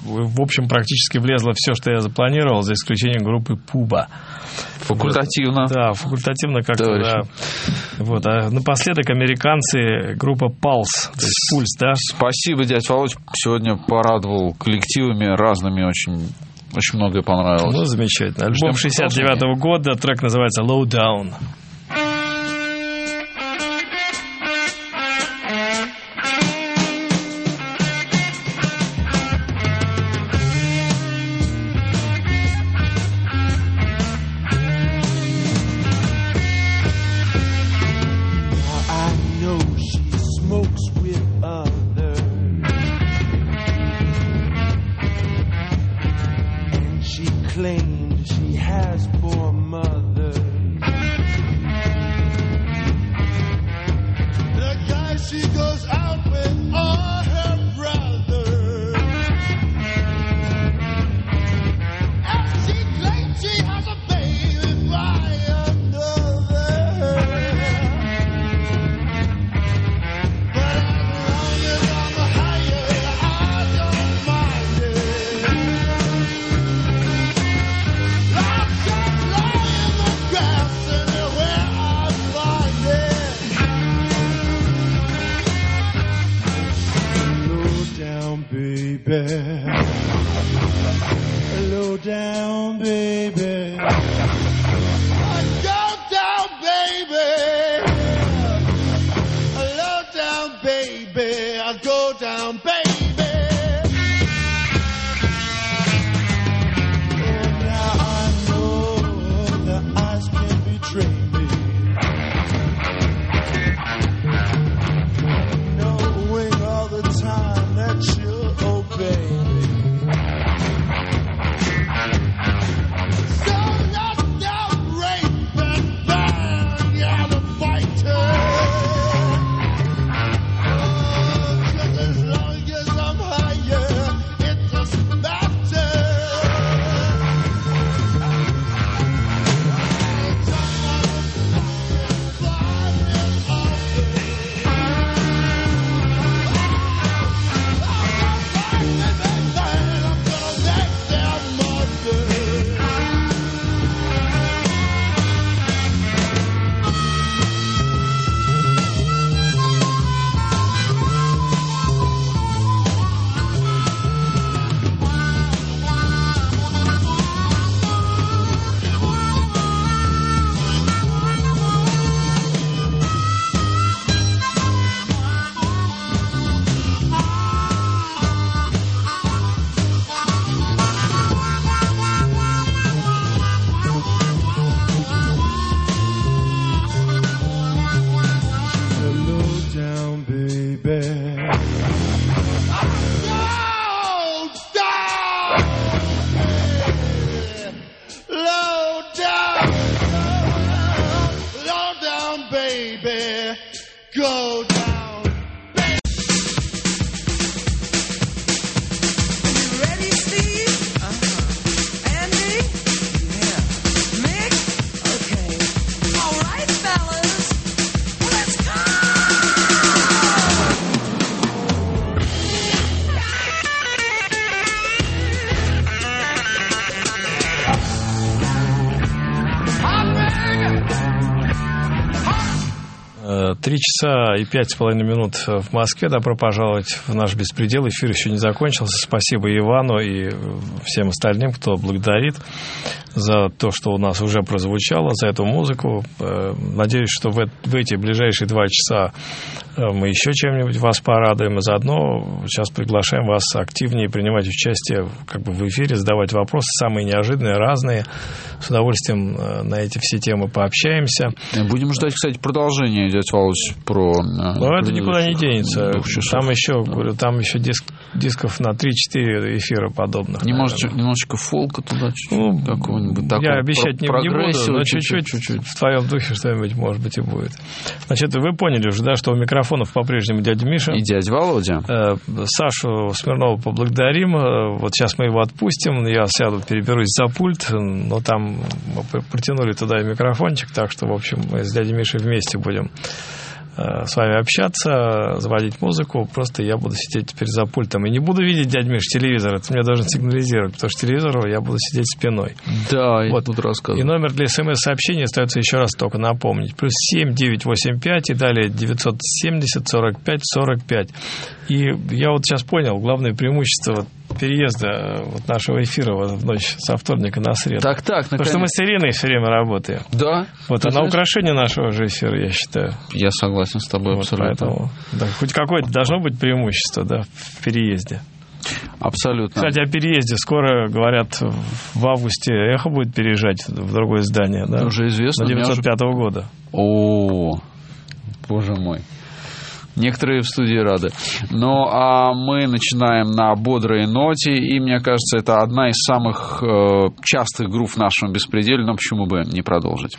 В общем, практически влезло все, что я запланировал, за исключением группы Пуба. Факультативно. Да, факультативно как-то, да. Вот. А напоследок американцы, группа Pulse, то есть Пульс, да? Спасибо, дядя Володь. Сегодня порадовал коллективами разными, очень, очень многое понравилось. Ну, замечательно. Альбом шестьдесят девятого года, трек называется Low Down. Low down, baby. Go down, baby. baby, go down. You ready, Steve? Uh-huh. Andy? Yeah. Mick? Okay. All right, fellas. Let's go! Три часа и пять с половиной минут в Москве. Добро пожаловать в наш беспредел. Эфир еще не закончился. Спасибо Ивану и всем остальным, кто благодарит за то, что у нас уже прозвучало, за эту музыку. Надеюсь, что в эти ближайшие два часа мы еще чем-нибудь вас порадуем. И заодно сейчас приглашаем вас активнее принимать участие как бы в эфире, задавать вопросы, самые неожиданные, разные. С удовольствием на эти все темы пообщаемся. Будем ждать, кстати, продолжения, дядя Володь, про... Но это никуда не денется. Там еще, говорю, там еще диск, дисков на три-четыре эфира подобных. Немножечко, немножечко фолка туда, чуть-чуть. Ну, какого-нибудь такого. Я обещать не, не буду, но чуть-чуть, чуть-чуть в твоем духе что-нибудь, может быть, и будет. Значит, вы поняли уже, да, что у микрофонов по-прежнему дядя Миша. И дядя Володя. Сашу Смирнову поблагодарим. Вот сейчас мы его отпустим. Я сяду, переберусь за пульт, но там мы протянули туда и микрофончик, так что, в общем, мы с дядей Мишей вместе будем с вами общаться, заводить музыку. Просто я буду сидеть теперь за пультом. И не буду видеть, дядя Миш, телевизор. Это мне должен сигнализировать, потому что телевизору я буду сидеть спиной. Да, вот. Тут рассказываю. И номер для смс-сообщений остается еще раз только напомнить. Плюс семь девятьсот восемьдесят пять и далее девятьсот семьдесят сорок пять сорок пять. И я вот сейчас понял, главное преимущество переезда вот нашего эфира в ночь со вторника на среду. Так, так, Потому наконец... что мы с Ириной все время работаем. Да. Вот она знаешь? Украшение нашего же эфира, я считаю. Я согласен с тобой, вот абсолютно. Поэтому, да, хоть какое-то должно быть преимущество, да, в переезде. Абсолютно. Кстати, о переезде. Скоро, говорят, в августе «Эхо» будет переезжать в другое здание. Да? Уже известно. До девятьсот пятого уже... года. О, боже мой. Некоторые в студии рады. Ну, а мы начинаем на бодрой ноте, и, мне кажется, это одна из самых э, частых групп в нашем беспределе, но почему бы не продолжить?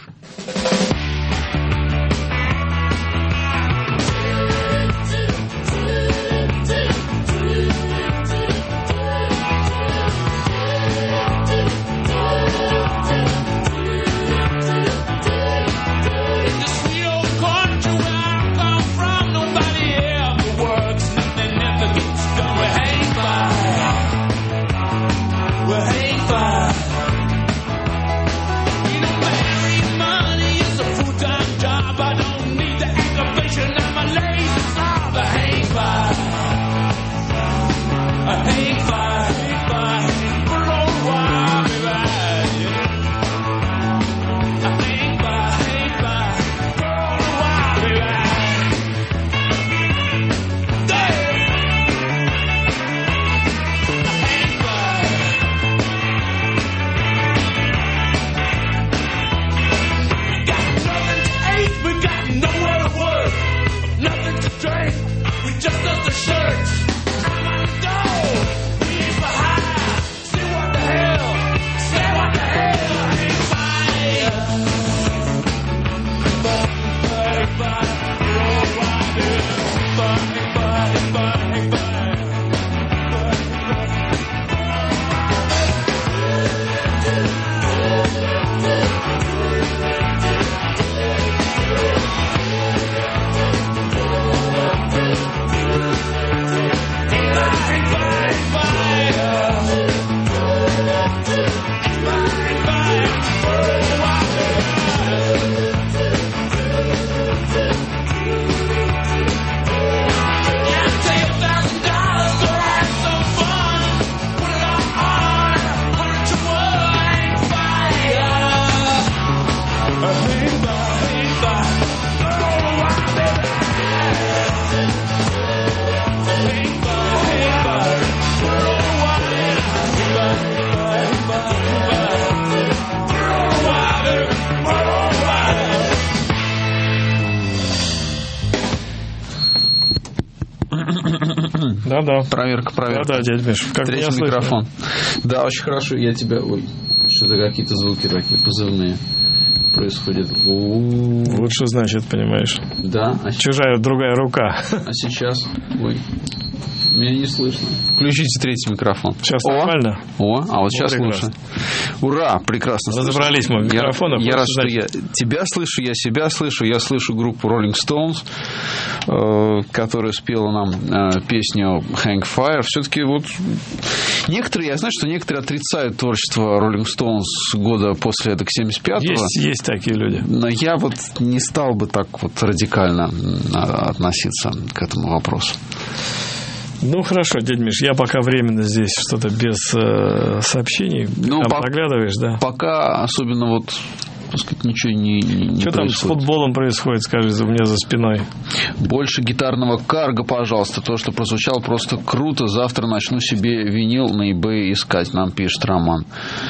Да-да. Проверка, проверка. Да-да, дядя Миш, как Третий микрофон. Да, очень хорошо. Я тебя... Ой, что-то какие-то звуки такие позывные. происходит. У-у-у. Вот что значит, понимаешь. Да. А Чужая другая рука. А сейчас... Ой. Меня не слышно. Включите третий микрофон. Сейчас О, нормально? О, а вот сейчас прекрасно. лучше. Ура, прекрасно. Разобрались мы в микрофонах. Я, я рад, что значит... я тебя слышу, я себя слышу. Я слышу группу Rolling Stones, э, которая спела нам э, песню Hang Fire. Все-таки вот некоторые, я знаю, что некоторые отрицают творчество Rolling Stones года после этого семьдесят пятого. Есть, есть такие люди. Но я вот не стал бы так вот радикально относиться к этому вопросу. Ну, хорошо, дядь Миш, я пока временно здесь что-то без э, сообщений. Ну, там по- проглядываешь, да? Пока особенно вот, так сказать, ничего не, не, не Что там с происходит. футболом происходит, скажи, у меня за спиной? Больше гитарного карго, пожалуйста. То, что прозвучало, просто круто. Завтра начну себе винил на eBay искать, нам пишет Роман.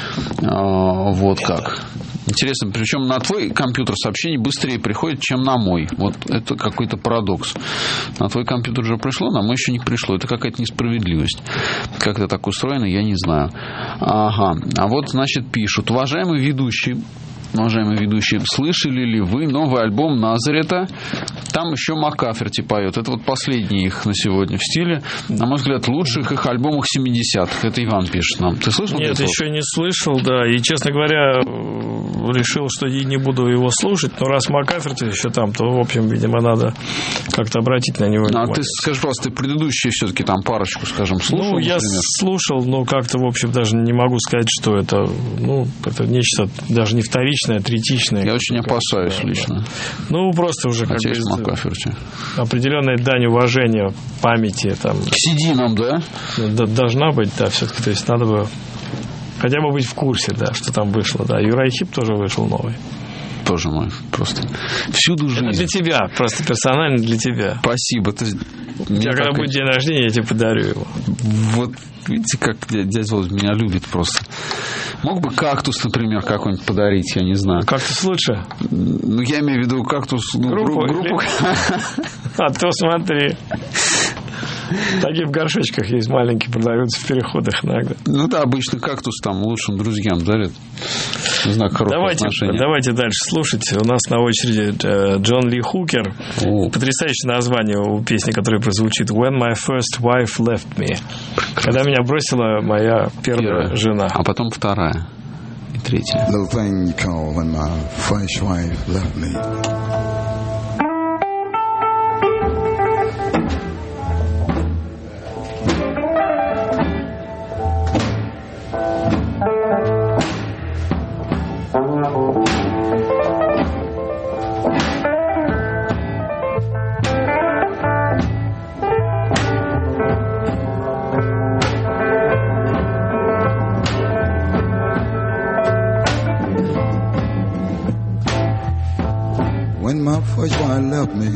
А, вот как. Интересно, причем на твой компьютер сообщение быстрее приходит, чем на мой. Вот это какой-то парадокс. На твой компьютер уже пришло, на мой еще не пришло. Это какая-то несправедливость. Как это так устроено, я не знаю. Ага. А вот, значит, пишут. Уважаемый ведущий, Уважаемые ведущие, слышали ли вы новый альбом Назарета? Там еще Маккаферти поет. Это вот последний их на сегодня в стиле. На мой взгляд, лучших их альбомах семидесятых. Это Иван пишет нам. Ты слышал? Нет, еще не слышал, да. И, честно говоря, решил, что и не буду его слушать. Но раз Маккаферти еще там, то, в общем, видимо, надо как-то обратить на него внимание. А ты скажи, пожалуйста, ты предыдущие все-таки там парочку, скажем, слушал? Ну, я например? слушал, но как-то, в общем, даже не могу сказать, что это, ну, это нечто даже не вторичное, а третичное. Я очень опасаюсь да, лично. Да. Ну, просто уже, как Хотя есть говорится, Маккаферти. определенная дань уважения, памяти там. К сединам, да? д- Должна быть, да, все-таки. То есть надо бы хотя бы быть в курсе, да, что там вышло. Да, Юрай Хип тоже вышел новый. Тоже мой. Просто всюду жизнь. Это для тебя, просто персонально для тебя. Спасибо. Ты... У тебя когда будет день рождения, я тебе подарю его. Вот видите, как дядя Володя меня любит просто. Мог бы кактус, например, какой-нибудь подарить, я не знаю. Кактус лучше? Ну, я имею в виду кактус... Ну, Группу? группу... А то смотри. Такие в горшочках есть маленькие, продаются в переходах иногда. Ну да, обычно кактус там лучшим друзьям дарят. Знак хорошего Давайте, отношения. давайте дальше слушать. У нас на очереди э, Джон Ли Хукер. О. Потрясающее название у песни, которая прозвучит «When my first wife left me». Когда меня бросила моя первая Первая. жена. А потом вторая и третья. Little thing you call when my first wife left me. When my first wife left me,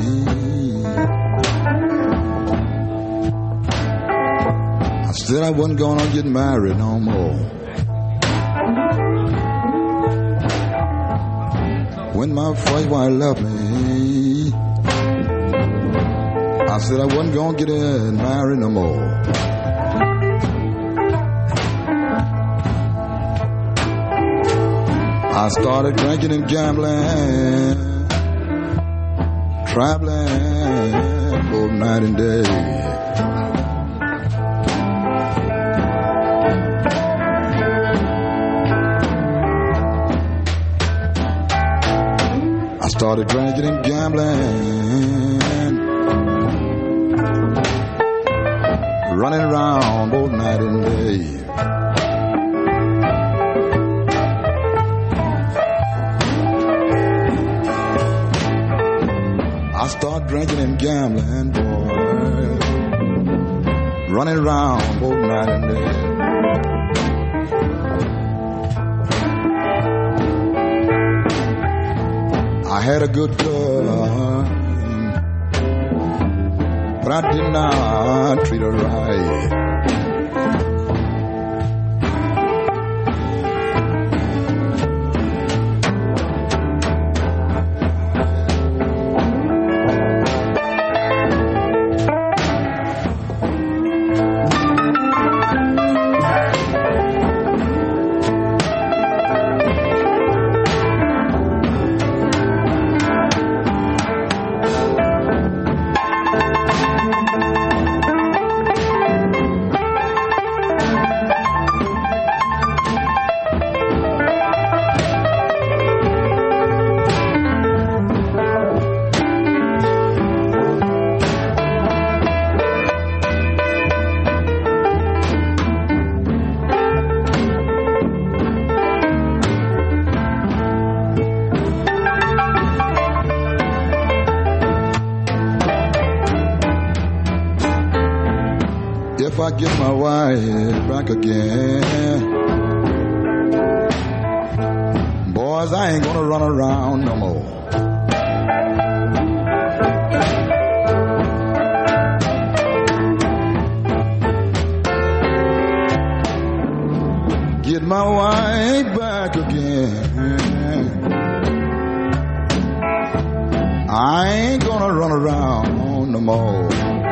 I said I wasn't gonna get married no more. When my first wife left me, I said I wasn't gonna get married no more. I started drinking and gambling, traveling both night and day. I started drinking and gambling, running around both night and day. I start drinking and gambling, boy, running around both night and day. I had a good girl, but I did not treat her right. I get my wife back again. Boys, I ain't gonna run around no more. Get my wife back again. I ain't gonna run around no more.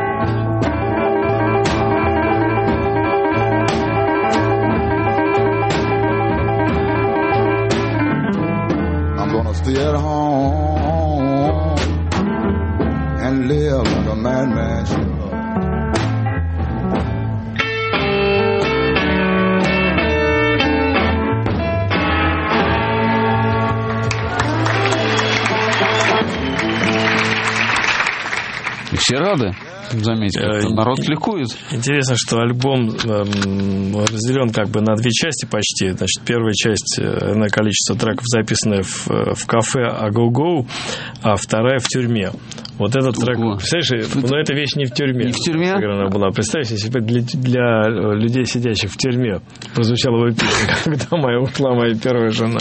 I'm gonna stay at home and live like a madman should. Все рады, заметьте, народ ликует. Интересно, что альбом разделен как бы на две части почти. Значит, первая часть, на количество треков, записанное в, в кафе «А-Го-Го», а вторая в тюрьме. Вот этот трек, Ого. Представляешь, но эта вещь не в тюрьме. Не в тюрьме? Она была. Представь, если бы для, для людей, сидящих в тюрьме, прозвучала бы песня, когда моя ушла моя первая жена.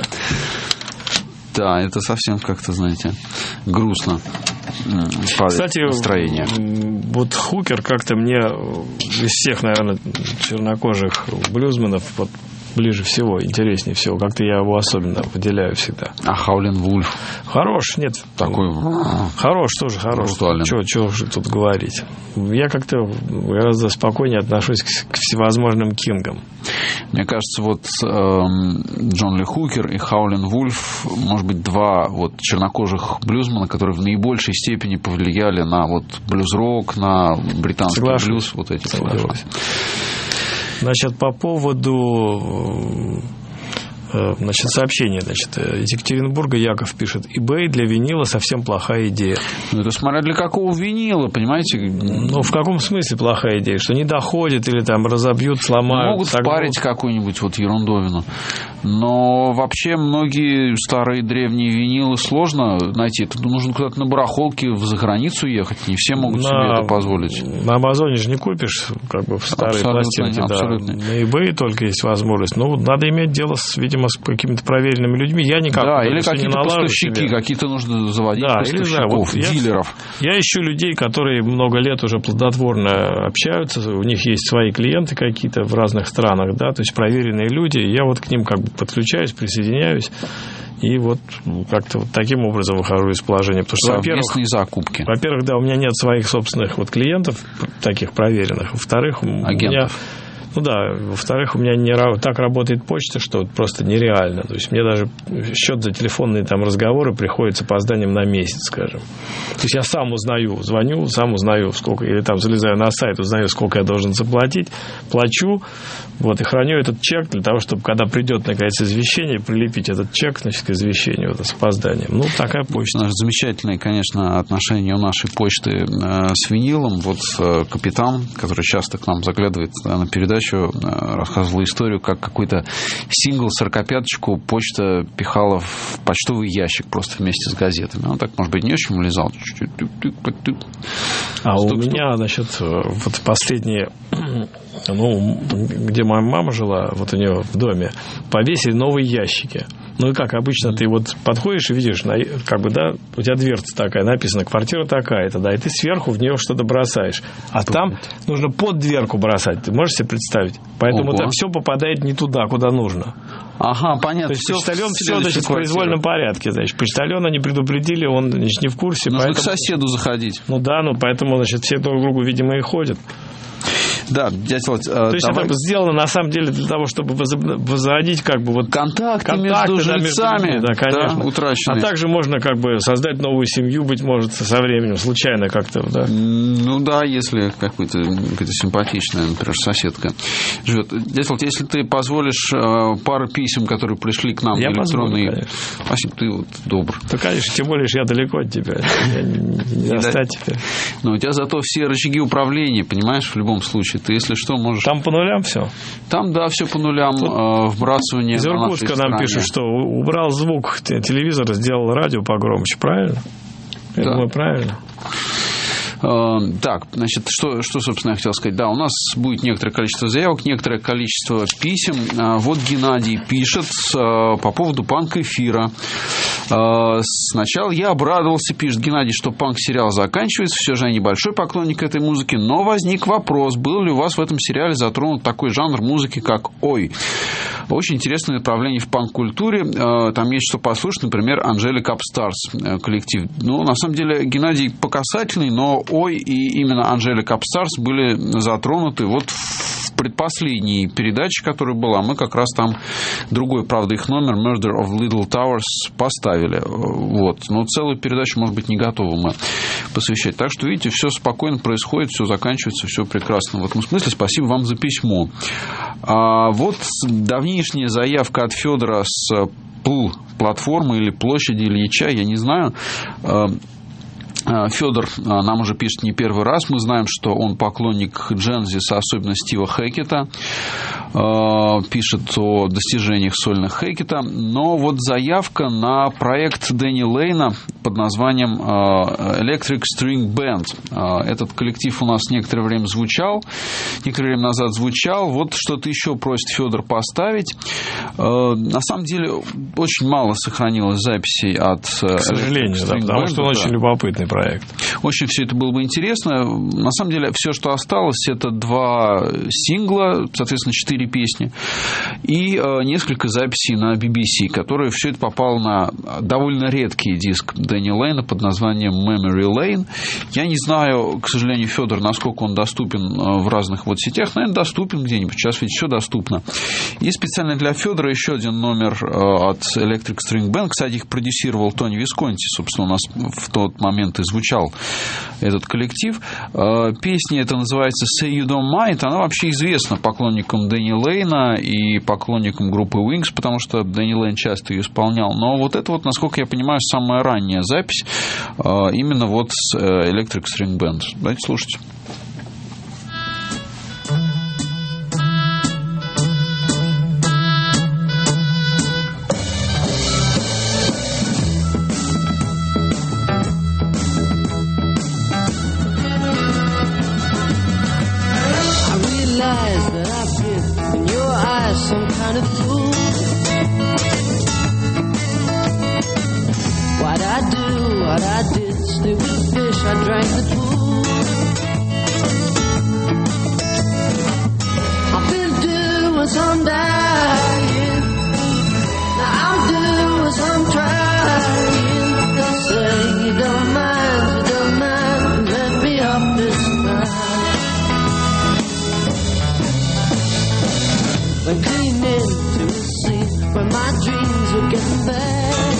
Да, это совсем как-то, знаете, грустно. Кстати, настроение. Вот Хукер как-то мне из всех, наверное, чернокожих блюзменов вот ближе всего, интереснее всего. Как-то я его особенно выделяю всегда. А Хаулин Вульф? Хорош, нет. Такой... Хорош, тоже хорош. Чего же тут говорить? Я как-то гораздо спокойнее отношусь к, к всевозможным кингам. Мне кажется, вот э, Джон Ли Хукер и Хаулин Вульф, может быть, два вот чернокожих блюзмена, которые в наибольшей степени повлияли на вот блюз-рок, на британский Соглашусь. блюз. Вот эти Соглашусь. Значит, по поводу значит, сообщения, значит, из Екатеринбурга Яков пишет: eBay для винила совсем плохая идея. Ну, это смотря для какого винила, понимаете? Ну, в каком смысле плохая идея? Что не доходит или там разобьют, сломают? Могут спарить какую-нибудь вот ерундовину. Но вообще многие старые древние винилы сложно найти. Это нужно куда-то на барахолке за границу ехать. Не все могут на, себе это позволить. На Амазоне же не купишь, как бы в старые пластинки. Да. На eBay только есть возможность. Ну, надо иметь дело с, видимо, с какими-то проверенными людьми. Я никак да, или какие-то поставщики, какие-то нужно заводить да, поставщиков, или, да, вот дилеров. Я, я ищу людей, которые много лет уже плодотворно общаются, у них есть свои клиенты какие-то в разных странах, да, то есть проверенные люди. Я вот к ним как бы подключаюсь, присоединяюсь. И вот как-то вот таким образом выхожу из положения. Потому что, совместные закупки. Во-первых, да, у меня нет своих собственных вот клиентов, таких проверенных. Во-вторых, агентов. У меня... Ну да, во-вторых, у меня не так работает почта, что просто нереально. То есть мне даже счет за телефонные там разговоры приходится опозданием на месяц, скажем. То есть я сам узнаю, звоню, сам узнаю, сколько, или там залезаю на сайт, узнаю, сколько я должен заплатить, плачу, вот, и храню этот чек для того, чтобы, когда придет, наконец, извещение, прилепить этот чек, значит, к извещению вот, с опозданием. Ну, такая почта. Замечательное, конечно, отношение у нашей почты э, с винилом. Вот э, капитан, который часто к нам заглядывает да, на передачу, рассказывал историю, как какой-то сингл сорокопяточку почта пихала в почтовый ящик просто вместе с газетами. Он так, может быть, не очень влезал. А у меня, значит, вот последние, ну, где моя мама жила, вот у нее в доме, повесили новые ящики. Ну и как обычно, ты вот подходишь и видишь, как бы, да, у тебя дверца такая, написано, квартира такая-то, да, и ты сверху в нее что-то бросаешь. А Что там это? Нужно под дверку бросать, ты можешь себе представить? Поэтому это все попадает не туда, куда нужно. Ага, понятно. То есть все, почтальон все, значит, в произвольном порядке. Значит, почтальона не предупредили, он, значит, не в курсе. Нужно поэтому... к соседу заходить. Ну да, ну поэтому, значит, все друг к другу, видимо, и ходят. Да, дядя Володь, То есть давай... это сделано на самом деле для того, чтобы возродить как бы вот контакты, контакты между да, жильцами, между, да, конечно. Да, утраченные. А также можно как бы создать новую семью, быть может, со временем, случайно как-то, да. Ну да, если какой-то, какая-то симпатичная, например, соседка живет. Дядя Володь, если ты позволишь пару писем, которые пришли к нам я электронные. Позволю, Спасибо, ты вот добр. Да, конечно, тем более, что я далеко от тебя. Я не достать теперь. Но у тебя зато все рычаги управления, понимаешь, в любом случае. Ты, если что, можешь... Там по нулям все? Там, да, все по нулям. Вот вбрасывание из Иркутска нам пишут, что убрал звук телевизора, сделал радио погромче. Правильно? Я да. думаю, правильно. Так, значит, что, что, собственно, я хотел сказать. Да, у нас будет некоторое количество заявок, некоторое количество писем. Вот Геннадий пишет по поводу панк-эфира. Сначала я обрадовался, пишет Геннадий, что панк-сериал заканчивается. Все же я небольшой поклонник этой музыки. Но возник вопрос, был ли у вас в этом сериале затронут такой жанр музыки, как ой. Очень интересное направление в панк-культуре. Там есть что послушать, например, Angelic Upstarts коллектив. Ну, на самом деле, Геннадий по касательной, но ой и именно Angelic Upstarts были затронуты вот в предпоследней передаче, которая была. Мы как раз там другой, правда, их номер Murder of Little Towers поставили. Вот. Но целую передачу, может быть, не готовы мы посвящать. Так что, видите, все спокойно происходит, все заканчивается, все прекрасно. В этом смысле спасибо вам за письмо. А вот давнишняя заявка от Федора с платформы или площади Ильича, я не знаю. Федор нам уже пишет не первый раз. Мы знаем, что он поклонник Джензиса, особенно Стива Хэкета. Пишет о достижениях сольных Хэкета. Но вот заявка на проект Дэнни Лейна под названием Electric String Band. Этот коллектив у нас некоторое время звучал. Некоторое время назад звучал. Вот что-то еще просит Федор поставить. На самом деле очень мало сохранилось записей от К сожалению, да, потому что он да. очень любопытный проект. Очень все это было бы интересно. На самом деле, все, что осталось, это два сингла, соответственно, четыре песни, и э, несколько записей на би би си, которые все это попало на довольно редкий диск Дэнни Лейна под названием Memory Lane. Я не знаю, к сожалению, Федор, насколько он доступен в разных вот сетях. Наверное, доступен где-нибудь. Сейчас ведь все доступно. И специально для Федора еще один номер э, от Electric String Band. Кстати, их продюсировал Тони Висконти. Собственно, у нас в тот момент и звучал этот коллектив. Песня эта называется Say You Don't Mind. Она вообще известна поклонникам Дэнни Лейна и поклонникам группы Wings, потому что Дэнни Лейн часто ее исполнял. Но вот это вот, насколько я понимаю, самая ранняя запись именно вот с Electric String Band. Давайте слушать. Some kind of fool. What I do, what I did, stay with the fish, I drank the pool. I've been doing some dying. Now I'm doing some trying. Don't say you don't mind, you don't mind. Let me up this time. When cleaning to a scene where my dreams were getting bad.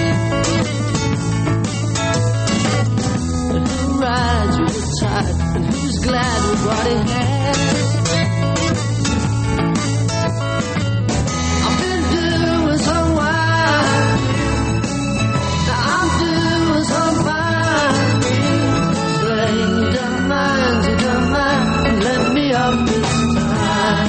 And who rides with the tide, and who's glad with what he has. I've been doing some wine, now I'm doing some fine. Say you don't mind, you don't mind, let me up this time.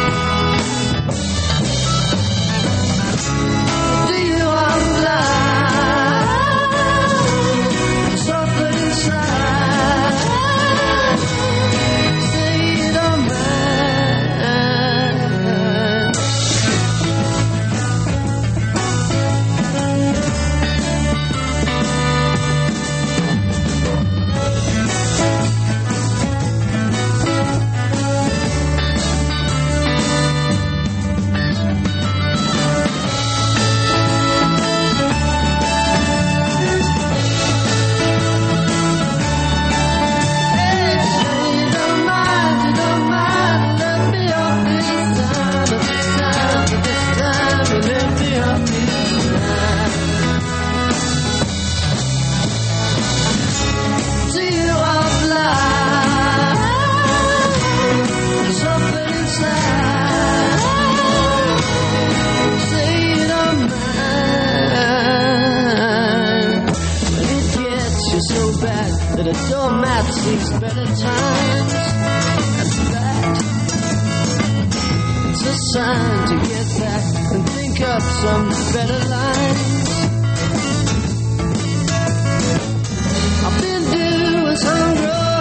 That a doormat seeks better times. That's that. It's a sign to get back and think up some better lines. I've been doing some growing.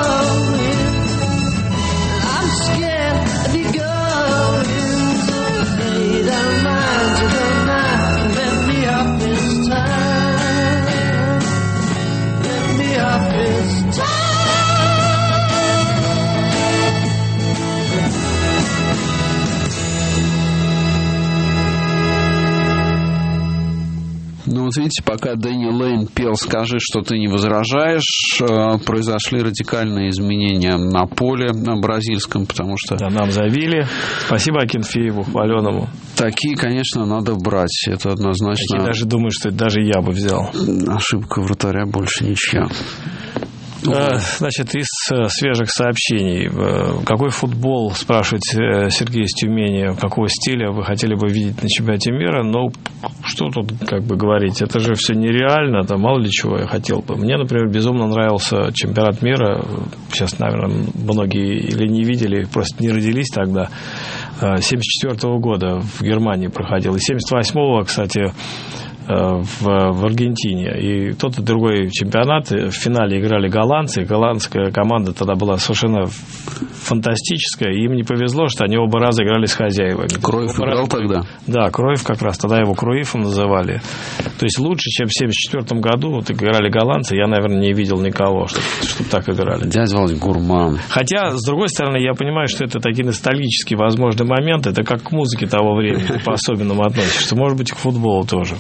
Вот видите, пока Дэнни Лейн пел «Скажи, что ты не возражаешь», произошли радикальные изменения на поле на бразильском, потому что... Да, нам забили. Спасибо Акинфееву, хваленому. Такие, конечно, надо брать. Это однозначно... Я даже думаю, что это даже я бы взял. Ошибка вратаря, больше ничья. Значит, из свежих сообщений. Какой футбол, спрашивает Сергей из Тюмени, какого стиля вы хотели бы видеть на чемпионате мира? Ну, что тут как бы говорить? Это же все нереально, там мало ли чего я хотел бы. Мне, например, безумно нравился чемпионат мира. Сейчас, наверное, многие или не видели, просто не родились тогда. семьдесят четвёртого года в Германии проходил. И семьдесят восьмого, кстати, В, в Аргентине. И тот и другой чемпионат. В финале играли голландцы. Голландская команда тогда была совершенно фантастическая. И им не повезло, что они оба раза играли с хозяевами. Кройф играл тогда? Да, Кройф как раз. Тогда его Круифом называли. То есть лучше, чем в семьдесят четвёртом году вот играли голландцы, я, наверное, не видел никого, чтобы, чтобы так играли. Дядя Володя гурман. Хотя, с другой стороны, я понимаю, что это такие ностальгические возможные моменты. Это как к музыке того времени ты по-особенному относишься. Может быть, и к футболу тоже.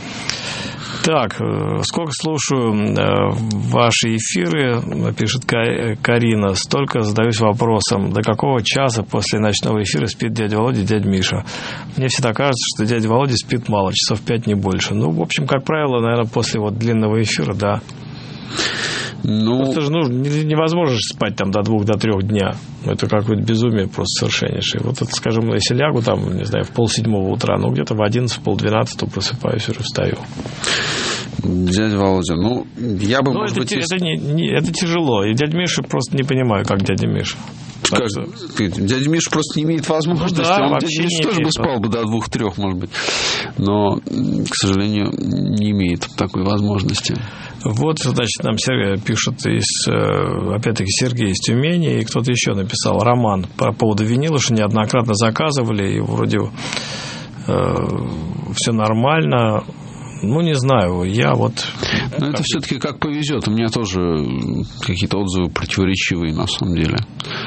Так, сколько слушаю ваши эфиры, пишет Карина, столько задаюсь вопросом, до какого часа после ночного эфира спит дядя Володя и дядя Миша. Мне всегда кажется, что дядя Володя спит мало, часов пять, не больше. Ну, в общем, как правило, наверное, после вот длинного эфира, да. Ну, просто же нужно, невозможно спать там до двух, до трех дня. Это какое-то безумие просто совершеннейшее. Вот это, скажем, если лягу там, не знаю, в полседьмого утра, ну, где-то в одиннадцать, полдвенадцатого просыпаюсь, уже встаю. Дядя Володя, ну, я бы, ну, может это, быть... Это, не, не, это тяжело. И дядя Миша просто не понимаю, как дядя Миша. Как, что... Дядя Миша просто не имеет возможности. Ну, да, он дядя Миша тоже бы спал бы до двух-трех, может быть. Но, к сожалению, не имеет такой возможности. Вот, значит, нам Сергей пишет из, опять-таки, Сергей из Тюмени, и кто-то еще написал роман по поводу винила, что неоднократно заказывали, и вроде э, все нормально. Ну, не знаю, я вот... Но это все-таки как повезет. У меня тоже какие-то отзывы противоречивые, на самом деле.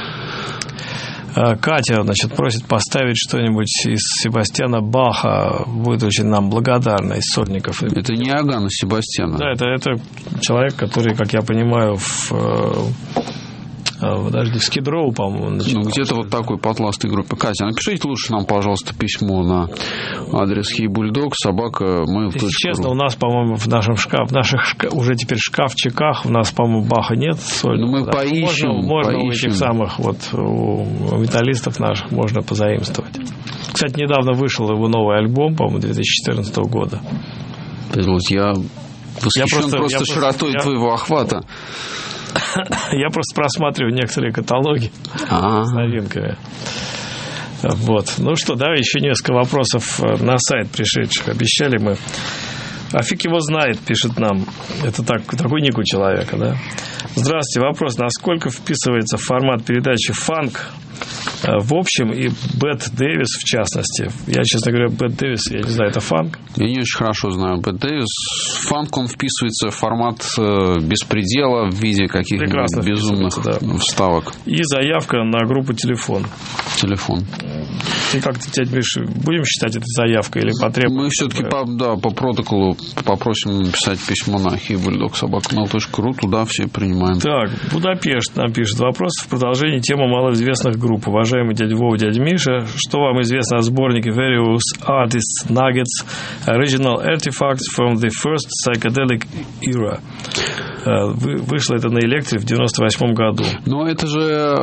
Катя, значит, просит поставить что-нибудь из Себастьяна Баха. Будет очень нам благодарна из сольников. Это не Иоганна Себастьяна. Да, это, это человек, который, как я понимаю, в... Подожди, в Скидроу, по-моему, начинал. Ну, где-то вот такой потластой группе. Катя, напишите лучше нам, пожалуйста, письмо на адрес хейбульдог, собака, mail точка ру. Если честно, у нас, по-моему, в нашем шкаф, в наших шкаф, уже теперь шкафчиках у нас, по-моему, Баха нет. Соль, ну, мы да. поищем. Можно, можно поищем. у этих самых вот у металлистов наших можно позаимствовать. Кстати, недавно вышел его новый альбом, по-моему, две тысячи четырнадцатого года. Я восхищен я просто, просто я широтой просто, твоего я... охвата. Я просто просматриваю некоторые каталоги А-а-а. с новинками. Вот. Ну что, давай еще несколько вопросов на сайт пришедших. Обещали мы. А фиг его знает, пишет нам. Это так, такой ник у человека, да? Здравствуйте. Вопрос. Насколько вписывается в формат передачи фанк в общем и Бет Дэвис в частности? Я, честно говоря, Бет Дэвис, я не знаю, это фанк? Я не очень хорошо знаю Бет Дэвис. Фанк, он вписывается в формат беспредела в виде каких-нибудь безумных да. вставок. И заявка на группу «Телефон». Телефон. И как ты, дядя Миша, будем считать это заявкой или потребуем? Мы все-таки по, да, по протоколу попросим написать письмо на хейбульдог собака мейл точка ру, туда все принимаем. Так, Будапешт нам пишет вопрос в продолжении темы малоизвестных групп. Уважаемый дядя Вова, дядя Миша, что вам известно о сборнике Various Artists Nuggets Original Artifacts from the First Psychedelic Era? Вышло это на Электре в девяносто восьмом году. Но это же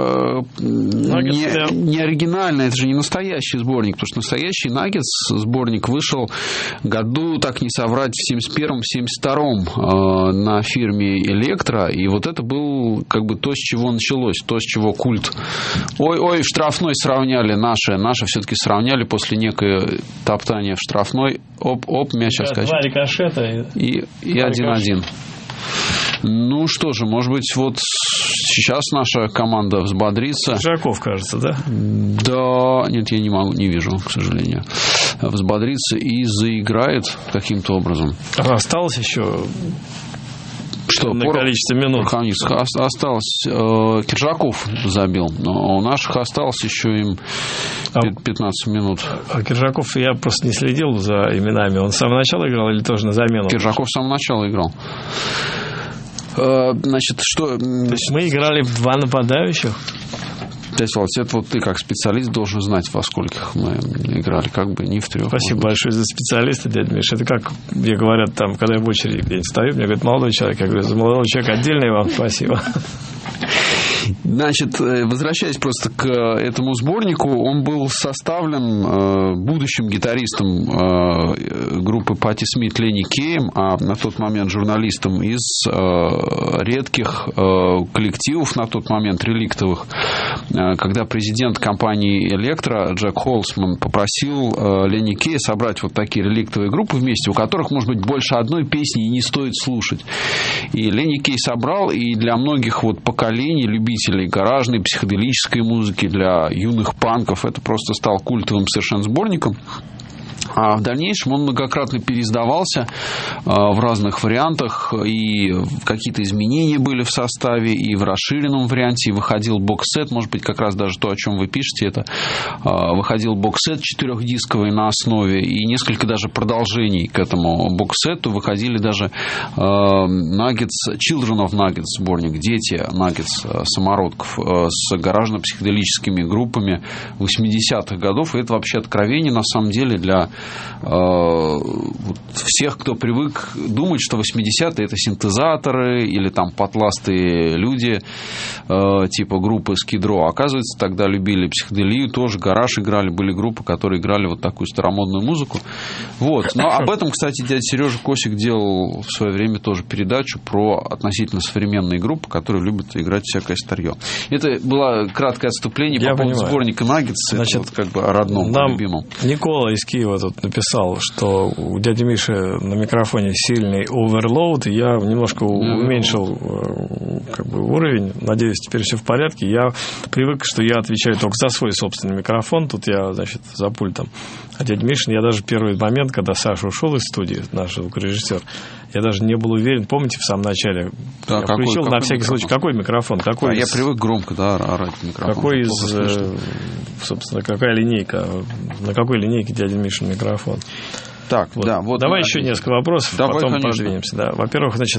не, не оригинально, это же не настоящий сборник, потому что настоящий Nuggets сборник вышел году, так не соврать, в семьдесят первом семьдесят втором на фирме Электро, и вот это был как бы то, с чего началось, то, с чего культ. Ой-ой, в штрафной сравняли, наше, наше все-таки сравняли после некое топтания в штрафной, оп-оп, мяч отскочил. Два рикошета и, и один-один. Ну что же, может быть, вот сейчас наша команда взбодрится. Жаков, кажется, да? Да, нет, я не могу, не вижу, к сожалению. Взбодрится и заиграет каким-то образом. А осталось еще Что, на количество минут. Осталось. Э, Киржаков забил, но у наших осталось еще им пятнадцать минут. А Киржаков, я просто не следил за именами. Он с самого начала играл или тоже на замену? Киржаков с самого начала играл. Э, значит, что... То есть мы играли в два нападающих? Это вот ты как специалист должен знать, во скольких мы играли, как бы не в трех. Спасибо большое за специалиста, дядя Миша. Это как мне говорят там, когда я в очереди где-нибудь стою, мне говорят, молодой человек. Я говорю, за молодого человека отдельное вам спасибо. Значит, возвращаясь просто к этому сборнику, он был составлен будущим гитаристом группы Патти Смит Ленни Кеем, а на тот момент журналистом из редких коллективов, на тот момент реликтовых, когда президент компании «Электро» Джек Холсман попросил Ленни Кея собрать вот такие реликтовые группы вместе, у которых, может быть, больше одной песни и не стоит слушать. И Ленни Кей собрал, и для многих вот поколений любителей гаражной, психоделической музыки, для юных панков это просто стал культовым совершенно сборником. А в дальнейшем он многократно переиздавался в разных вариантах, и какие-то изменения были в составе, и в расширенном варианте, и выходил бокс-сет, может быть, как раз даже то, о чем вы пишете, это выходил бокс-сет четырехдисковый на основе, и несколько даже продолжений к этому бокс-сету выходили даже Nuggets, Children of Nuggets сборник, дети Nuggets самородков с гаражно-психоделическими группами восьмидесятых годов, и это вообще откровение, на самом деле, для всех, кто привык думать, что восьмидесятые это синтезаторы или там потластые люди типа группы Skid Row. Оказывается, тогда любили психоделию, тоже гараж играли, были группы, которые играли вот такую старомодную музыку. Вот. Но об этом, кстати, дядя Сережа Косик делал в свое время тоже передачу про относительно современные группы, которые любят играть всякое старье. Это было краткое отступление Я по поводу понимаю. сборника Nuggets. Значит, вот как бы о родном, нам о любимом. Никола из Киева тут написал, что у дяди Миши на микрофоне сильный оверлоуд, и я немножко уменьшил как бы уровень. Надеюсь, теперь все в порядке. Я привык, что я отвечаю только за свой собственный микрофон. Тут я, значит, за пультом. А дядя Мишин, я даже первый момент, когда Саша ушел из студии, наш звукорежиссер, я даже не был уверен. Помните, в самом начале да, я какой, включил какой на всякий микрофон? случай, какой микрофон? Какой а из... Я привык громко, да, орать в микрофон. Какой из, собственно, какая линейка? На какой линейке дядя Мишин микрофон? Так, вот. да, вот. Давай еще несколько вопросов, Давай, потом конечно. продвинемся. Да. Во-первых, значит,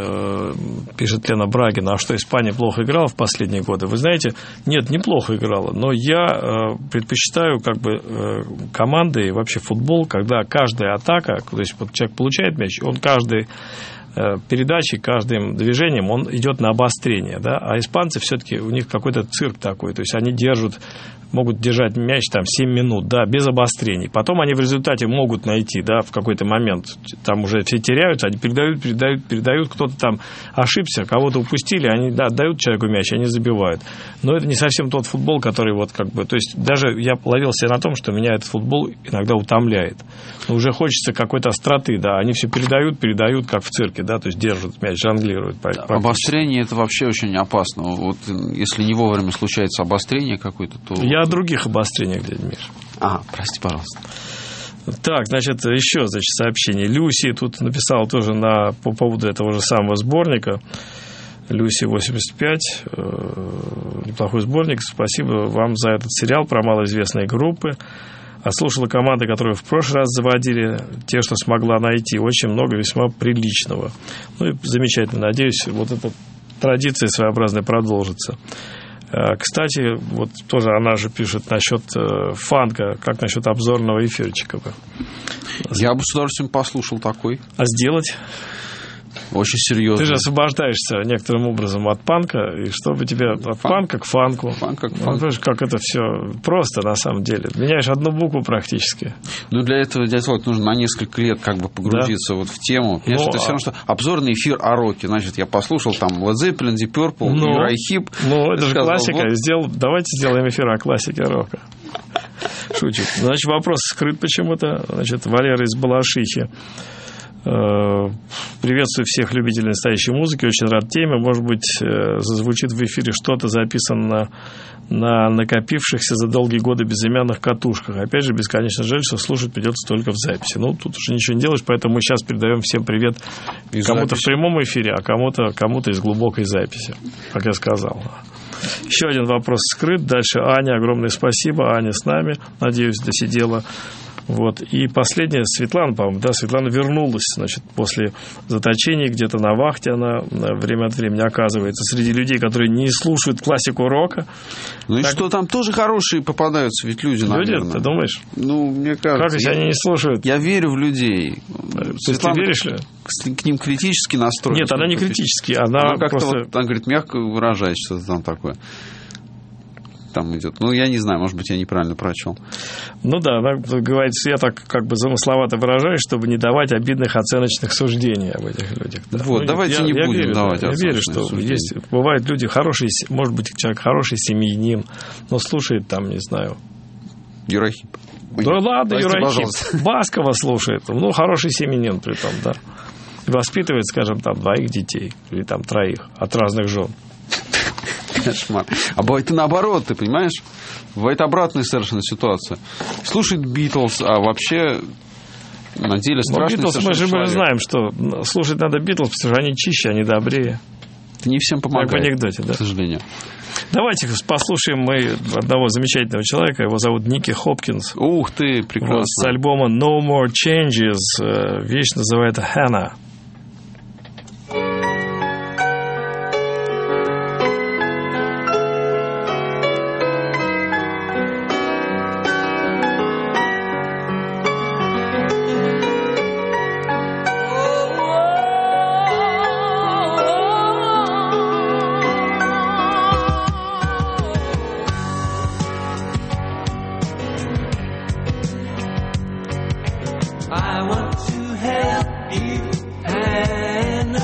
пишет Лена Брагина, а что Испания плохо играла в последние годы? Вы знаете, нет, неплохо играла, но я предпочитаю как бы команды и вообще футбол, когда каждая атака, то есть вот человек получает мяч, он каждый передачей, каждым движением он идет на обострение, да? А испанцы все-таки, у них какой-то цирк такой, то есть они держат, могут держать мяч там семь минут, да, без обострений. Потом они в результате могут найти, да, в какой-то момент, там уже все теряются, они передают, передают, передают, кто-то там ошибся, кого-то упустили, они, да, дают человеку мяч, они забивают. Но это не совсем тот футбол, который вот как бы, то есть даже я ловил себя на том, что меня этот футбол иногда утомляет. Но уже хочется какой-то остроты, да, они все передают, передают, как в цирке, да, то есть держат мяч, жонглируют. Обострение это вообще очень опасно. Вот если не вовремя случается обострение какое-то, то... Я о других обострениях, дядя Миша. Ага, прости, пожалуйста. Так, значит, еще, значит, сообщение. Люси тут написала тоже на, по поводу этого же самого сборника. Люси восемьдесят пять. Э, неплохой сборник. Спасибо вам за этот сериал про малоизвестные группы. Отслушала команды, которые в прошлый раз заводили, те, что смогла найти. Очень много весьма приличного. Ну и замечательно. Надеюсь, вот эта традиция своеобразная продолжится. Кстати, вот тоже она же пишет насчет фанка, как насчет обзорного эфирчика. Я бы с удовольствием послушал такой. А сделать? Очень серьезно. Ты же освобождаешься некоторым образом от панка, и чтобы тебе от Фан... панка к фанку. Фанка к фанку. Ну, понимаешь, как это все просто на самом деле. Меняешь одну букву практически. Ну, для этого, дядя Володь, нужно на несколько лет как бы погрузиться да? вот в тему. Понимаешь, ну, это а... все равно, что обзорный эфир о роке. Значит, я послушал там Led Zeppelin, Deep Purple, ну, Uriah Heep. Ну, это же сказал, классика. вот... Сделал... Давайте сделаем эфир о классике рока. Шучу. Значит, вопрос скрыт почему-то. Значит, Валера из Балашихи Приветствую всех любителей настоящей музыки, очень рад теме. Может быть, зазвучит в эфире что-то записано на накопившихся за долгие годы безымянных катушках. Опять же, бесконечно жаль, что слушать придется только в записи. Ну, тут уже ничего не делаешь, поэтому мы сейчас передаем всем привет из кому-то записи в прямом эфире, а кому-то, кому-то из глубокой записи, как я сказал. Еще один вопрос скрыт. Дальше Аня, огромное спасибо. Аня с нами, надеюсь, досидела. Вот. И последняя, Светлана, по-моему, да, Светлана вернулась, значит, после заточения, где-то на вахте она время от времени оказывается среди людей, которые не слушают классику рока. Ну так... и что, там тоже хорошие попадаются ведь люди, наверное. Люди, ты думаешь? Ну, мне кажется. Как если я... они не слушают? Я верю в людей. Светлана, ты веришь ли? К ним критически настроена. Нет, она не критически, она, она как-то просто... вот, она говорит, мягко выражаясь, что-то там такое. Там идет. Ну, я не знаю, может быть, я неправильно прочел. Ну да, она говорит, что я так как бы замысловато выражаюсь, чтобы не давать обидных оценочных суждений об этих людях. Да. Вот, ну, давайте я, не я будем верю, давать да, оценочные Я верю, что суждения. Есть, бывают люди хорошие, может быть, человек хороший семьянин, но слушает там, не знаю... Юрахип. Да ладно, Прости, Юрахип. Баскова слушает, ну, хороший семьянин при том, да. И воспитывает, скажем, там, двоих детей или там троих от разных жен. Кошмар. А бывает и наоборот, ты понимаешь? Бывает обратная совершенно ситуация. Слушает Битлз, а вообще на деле страшный Битлз, мы же человек. знаем, что слушать надо Битлз, потому что они чище, они добрее. Это не всем помогает, как в анекдоте, да? К сожалению. Давайте послушаем мы одного замечательного человека, его зовут Ники Хопкинс. Ух ты, прекрасно. Вот, с альбома No More Changes, вещь называется Hannah. I want to help you, Hannah.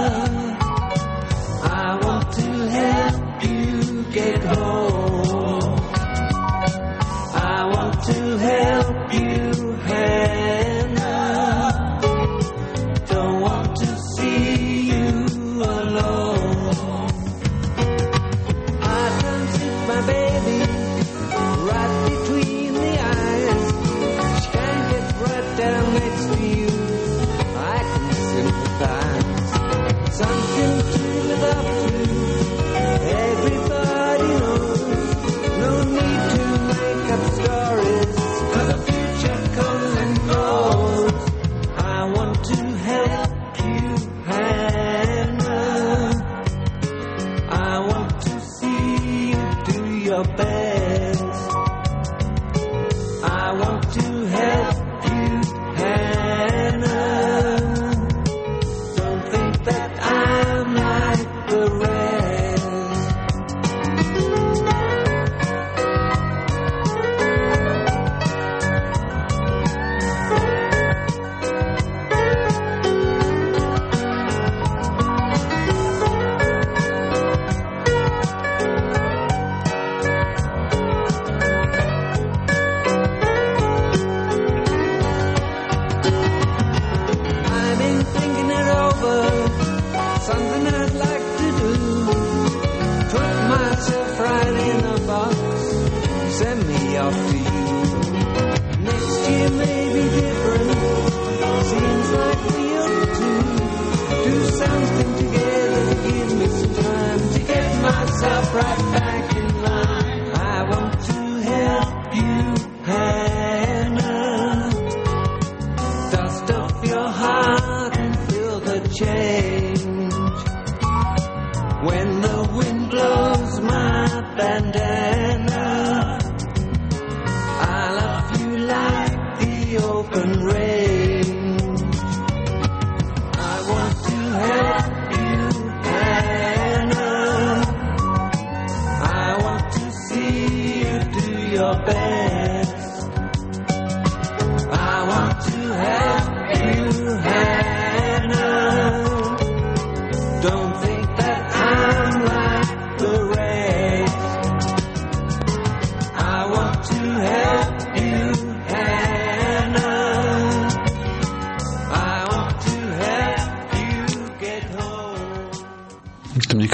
I want to help you get home. I want to help you, Hannah. Don't want to see you alone. I can sit my baby right between the eyes. She can get right down next to you. I can sympathize. Something to live up to. Everybody knows. No need to make up stories, 'cause the future comes and goes. I want to help you, Hannah. I want to see you do your best. I want to help you, Hannah. Don't think that I'm like the rest. I've been thinking it over, something I'd like to do. Put myself right in a box, send me off to you. Next year may be different, seems like we ought to do something together to give me some time to get myself right back in line. I want to help you, Hannah. Dust off your heart and feel the change. When the wind blows my bandana, I love you like the open range. I want to help you, Hannah. I want to see you do your best. I want to help you, Hannah. Don't think that I'm like the rest.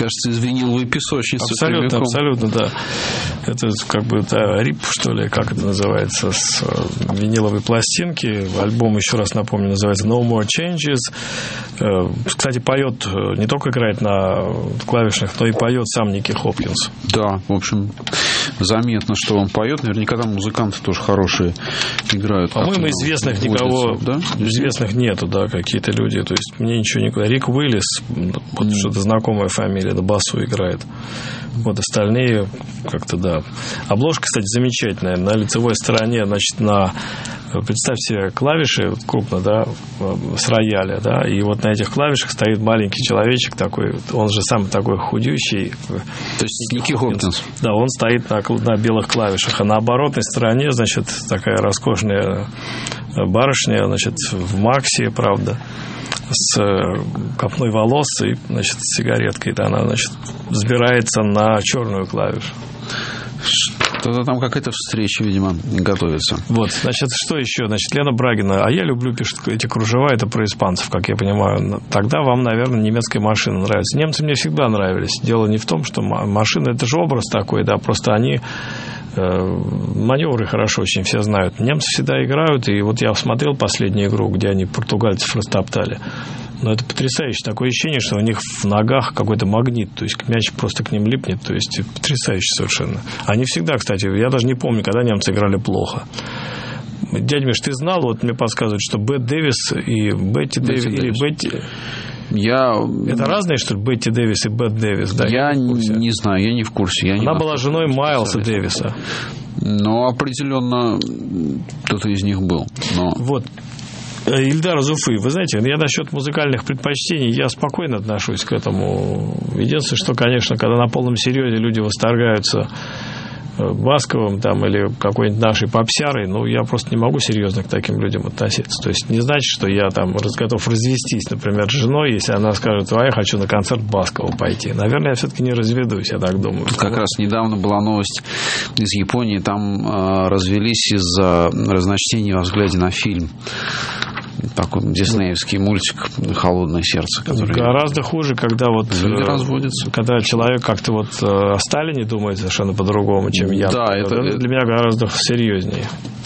кажется, из виниловой песочницы. Абсолютно, прямиком. абсолютно, да. Это как бы да, рип, что ли, как это называется, с виниловой пластинки. Альбом, еще раз напомню, называется No More Changes. Кстати, поет, не только играет на клавишных, но и поет сам Ники Хопкинс. Да, в общем, заметно, что он поет. Наверняка там музыканты тоже хорошие играют. По-моему, известных никого, да? известных нету, да, какие-то люди. То есть мне ничего не... Рик Уиллис, вот mm. что-то знакомая фамилия, на басу играет. Вот остальные как-то, да. Обложка, кстати, замечательная. На лицевой стороне, значит, на... Представьте, клавиши крупно, да, с рояля, да, и вот на этих клавишах стоит маленький человечек такой, он же сам такой худющий. То есть Ники Хопкинс. Да, он стоит на, на белых клавишах, а на оборотной стороне, значит, такая роскошная барышня, значит, в максе, правда, с копной волос и, значит, с сигареткой, да, она, значит, взбирается на черную клавишу. Что-то там какая-то встреча, видимо, готовится. Вот, значит, что еще? Значит, Лена Брагина. А я люблю, пишет, эти кружева, это про испанцев, как я понимаю. Тогда вам, наверное, немецкая машина нравится. Немцы мне всегда нравились. Дело не в том, что машина, это же образ такой, да, просто они... маневры хорошо очень все знают. Немцы всегда играют, и вот я смотрел последнюю игру, где они португальцев растоптали. Но это потрясающе. Такое ощущение, что у них в ногах какой-то магнит, то есть мяч просто к ним липнет, то есть потрясающе совершенно. Они всегда, кстати, я даже не помню, когда немцы играли плохо. Дядя Миш, ты знал, вот мне подсказывают, что Бет Дэвис и Бетти Дэвис, или Бетти... Я... Это разные, что ли, Бетти Дэвис и Бет Дэвис? Да, я не, не знаю, я не в курсе. Я Она не была женой Майлса Дэвиса. Но определенно кто-то из них был. Но... Вот. Ильдар из Уфы, вы знаете, я насчет музыкальных предпочтений, я спокойно отношусь к этому. Единственное, что, конечно, когда на полном серьезе люди восторгаются Басковым там, или какой-нибудь нашей попсярой, ну, я просто не могу серьезно к таким людям относиться. То есть не значит, что я там готов развестись, например, с женой, если она скажет, а я хочу на концерт Баскова пойти. Наверное, я все-таки не разведусь, я так думаю. Тут как раз недавно была новость из Японии, там э, развелись из-за разночтения во взгляде на фильм. Такой диснеевский мультик «Холодное сердце», который... Гораздо хуже, когда вот... Люди разводятся. Когда человек как-то вот о Сталине думает совершенно по-другому, чем я. Да, это... это для меня гораздо серьезнее.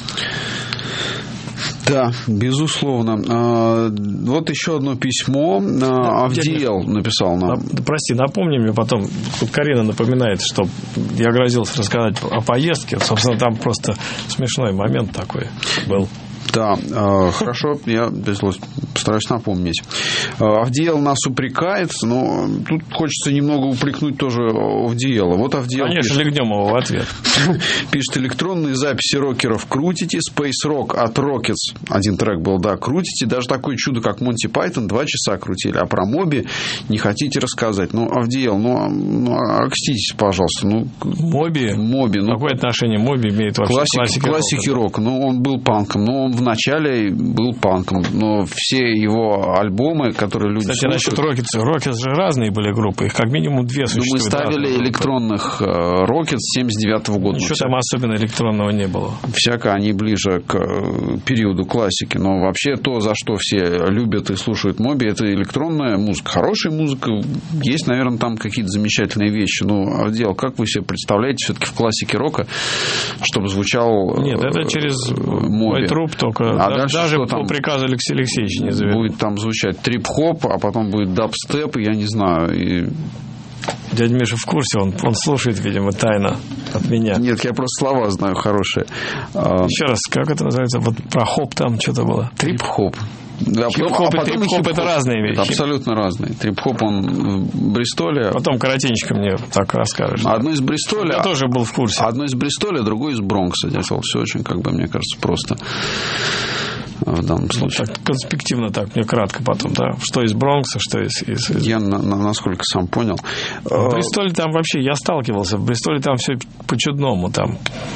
Да, безусловно. Вот еще одно письмо. Авдеел написал нам. Прости, напомни мне потом. Тут Карина напоминает, что я грозился рассказать о поездке. Собственно, там просто смешной момент такой был. Да, э, хорошо, я постараюсь напомнить. Авдеел нас упрекает, но тут хочется немного упрекнуть тоже Авдеела. Вот Авдеел Конечно, пишет, легнем его в ответ. Пишет: электронные записи рокеров крутите, Space Rock от Rockets, один трек был, да, крутите, даже такое чудо, как Монти Пайтон, два часа крутили, а про Моби не хотите рассказать. Ну, Авдеел, ну, ну окститесь, пожалуйста. Ну, Моби? Моби. Ну, какое отношение Моби имеет вообще классик, к классике классики рока? Ну, он был панком, но он вначале был панком, но все его альбомы, которые люди Кстати, слушают... насчет Rockets, Rockets же разные были группы, их как минимум две существуют. Ну, мы ставили электронных Rockets семьдесят девятого года. Ничего там особенно электронного не было. Всяко они ближе к периоду классики, но вообще то, за что все любят и слушают Моби, это электронная музыка. Хорошая музыка, есть, наверное, там какие-то замечательные вещи, но, Авдеел, как вы себе представляете все-таки в классике рока, чтобы звучал Нет, это через Моби? мой труп только. А да, дальше даже что по там? приказу Алексея Алексеевича не заведут. Будет там звучать трип-хоп, а потом будет дабстеп, я не знаю. И... Дядя Миша в курсе, он, он слушает, видимо, тайно от меня. Нет, я просто слова знаю хорошие. Еще раз, как это называется? Вот про хоп там что-то было. Трип-хоп. Да, хип-хоп а и трип-хоп — это разные вещи. Это абсолютно разные. Трип-хоп, он в Бристоле. Потом коротенько мне так расскажешь. Одно из Бристоля. Я тоже был в курсе. Одно из Бристоля, другое из Бронкса. Делал все очень, как бы, мне кажется, просто в данном случае. Так, конспективно так, мне кратко потом, да. Что из Бронкса, что из... из, из... Я, на, на, насколько сам понял. В Бристоле там вообще, я сталкивался, в Бристоле там все по-чудному, там...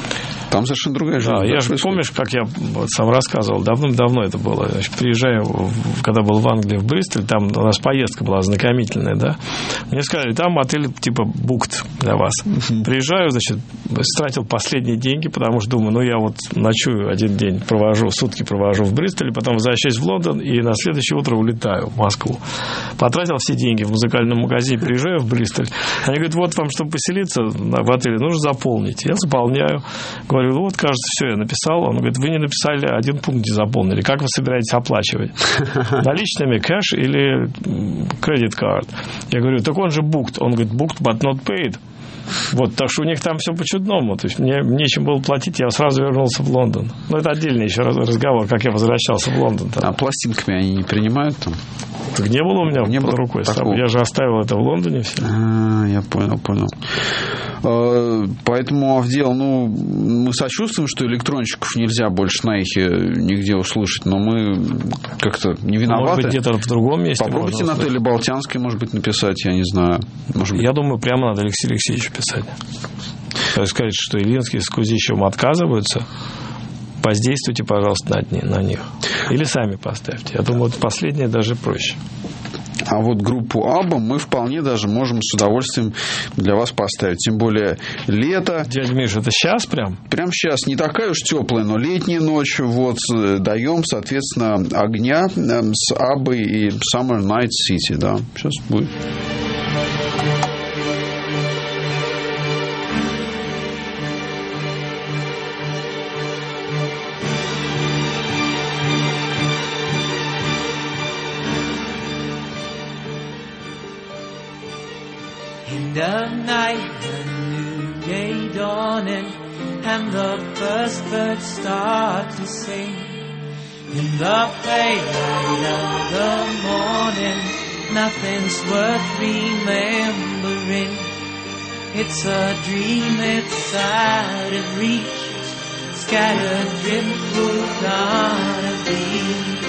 Там совершенно другая жизнь. Да, я же, помнишь, как я вот сам рассказывал, давным-давно это было. Значит, приезжаю, в, когда был в Англии, в Бристоль, там у нас поездка была знакомительная, да. Мне сказали, там отель типа букт для вас. Приезжаю, значит, стратил последние деньги, потому что думаю, ну, я вот ночую один день, провожу, сутки провожу в Бристоле, потом возвращаюсь в Лондон и на следующее утро улетаю в Москву. Потратил все деньги в музыкальном магазине, приезжаю в Бристоль. Они говорят, вот вам, чтобы поселиться в отеле, нужно заполнить. Я заполняю. Говорю, ну вот, кажется, все, я написал. Он говорит, вы не написали, один пункт не заполнили. Как вы собираетесь оплачивать? Наличными, кэш или кредит карт? Я говорю, так он же booked. Он говорит, booked, but not paid. Вот, так что у них там все по-чудному. То есть мне нечем было платить, я сразу вернулся в Лондон. Но это отдельный еще разговор, как я возвращался в Лондон. Там. А пластинками они не принимают там? Так не было у меня не под было рукой. Такого. Я же оставил это в Лондоне все. А, я понял, понял. Поэтому, Авдел, ну, мы сочувствуем, что электронщиков нельзя больше на эхе нигде услышать, но мы как-то не виноваты. Может быть, где-то в другом месте. Попробуйте Наталье Болтянской, может быть, написать, я не знаю. Может быть. Я думаю, прямо надо Алексею Алексеевичу писать. То есть сказать, что Ильинский с Кузищевым отказываются, воздействуйте, пожалуйста, на, на них. Или сами поставьте. Я думаю, вот последнее даже проще. А вот группу Абба мы вполне даже можем с удовольствием для вас поставить. Тем более лето. Дядя Миша, это сейчас прям? Прям сейчас. Не такая уж теплая, но летняя ночь. Вот даем, соответственно, огня с Аббой и Summer Night City. Да, сейчас будет. The night, a new day dawning, and the first birds start to sing. In the pale light of the morning, nothing's worth remembering. It's a dream, it's out of reach, scattered driftwood on a beach.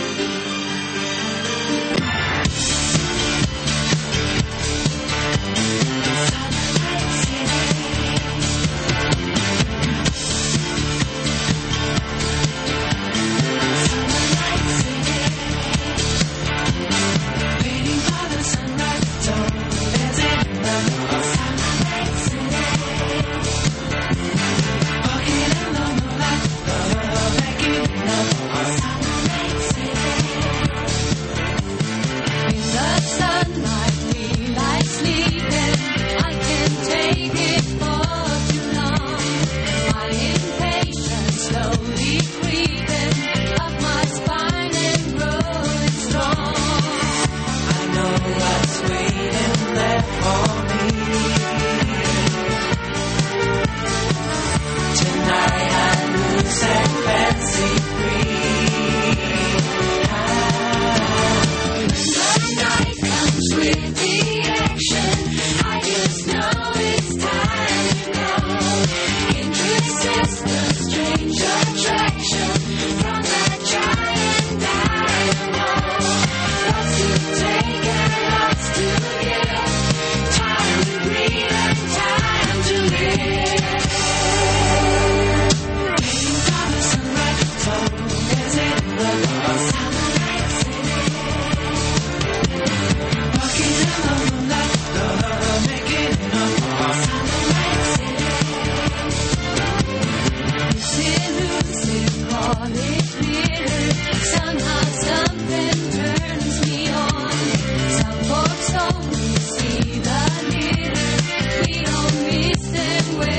We don't miss them.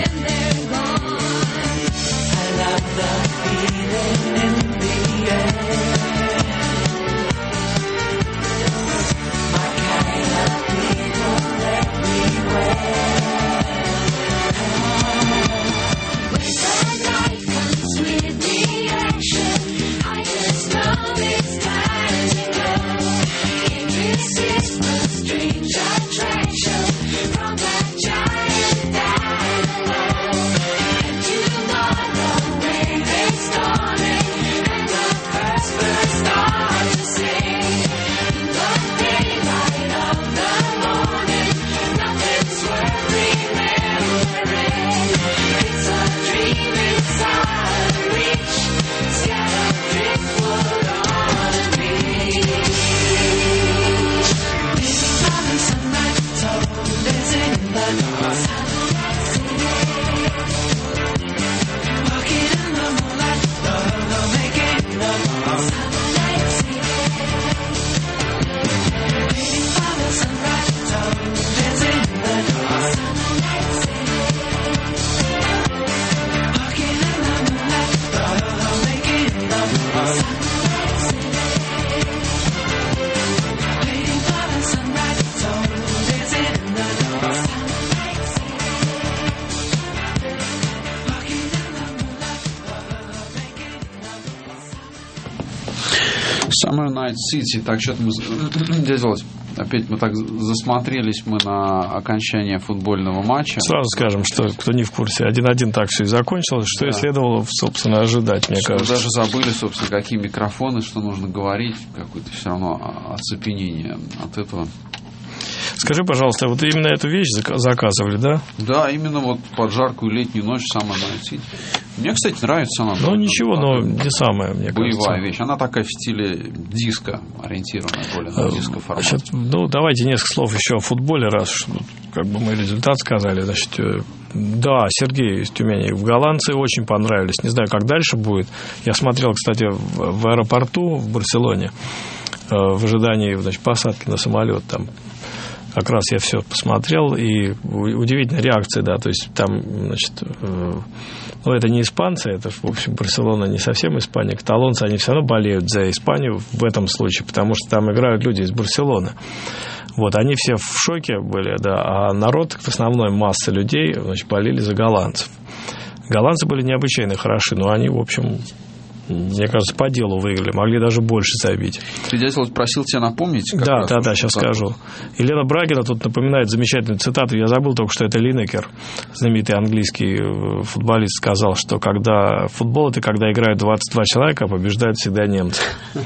Summer Night City. Так, что-то мы... Дядя Володь, опять мы так засмотрелись мы на окончание футбольного матча. Сразу скажем, что кто не в курсе, один-один так все и закончилось, что да. и следовало, собственно, ожидать, мне что кажется. Даже забыли, собственно, какие микрофоны, что нужно говорить, какое-то все равно оцепенение от этого. Скажи, пожалуйста, вот именно эту вещь заказывали, да? Да, именно вот под жаркую летнюю ночь Summer Night City. Мне, кстати, нравится она. Ну, ничего, но не самая, мне боевая кажется. Боевая вещь. Она такая в стиле диско, ориентированная более на диско-формат. Значит, ну, давайте несколько слов еще о футболе, раз как бы мы результат сказали. Значит, да, Сергей из Тюмени. В голландцы очень понравились. Не знаю, как дальше будет. Я смотрел, кстати, в, в аэропорту в Барселоне в ожидании, значит, посадки на самолет там. Как раз я все посмотрел, и удивительная реакция, да, то есть там, значит, э, ну, это не испанцы, это, в общем, Барселона не совсем Испания, каталонцы, они все равно болеют за Испанию в этом случае, потому что там играют люди из Барселоны. Вот, они все в шоке были, да, а народ, в основной масса людей, значит, болели за голландцев. Голландцы были необычайно хороши, но они, в общем... Мне кажется, по делу выиграли. Могли даже больше забить. Свидетель просил тебя напомнить? Как да, да, да, сейчас да. скажу. Елена Брагина тут напоминает замечательную цитату. Я забыл только, что это Линекер, знаменитый английский футболист, сказал, что когда футбол, это когда играют двадцать два человека, а побеждают всегда немцы.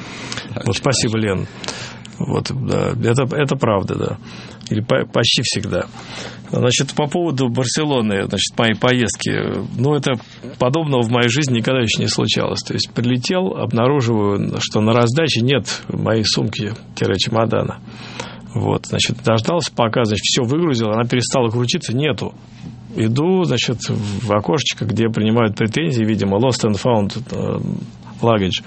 Вот спасибо, Лен. Вот, да, это, это правда, да. Или по, почти всегда. Значит, по поводу Барселоны, значит, моей поездки, ну, это подобного в моей жизни никогда еще не случалось. То есть, прилетел, обнаруживаю, что на раздаче нет моей сумки-чемодана. Вот, значит, дождался, пока, значит, все выгрузил, она перестала крутиться, нету. Иду, значит, в окошечко, где принимают претензии, видимо, lost and found luggage.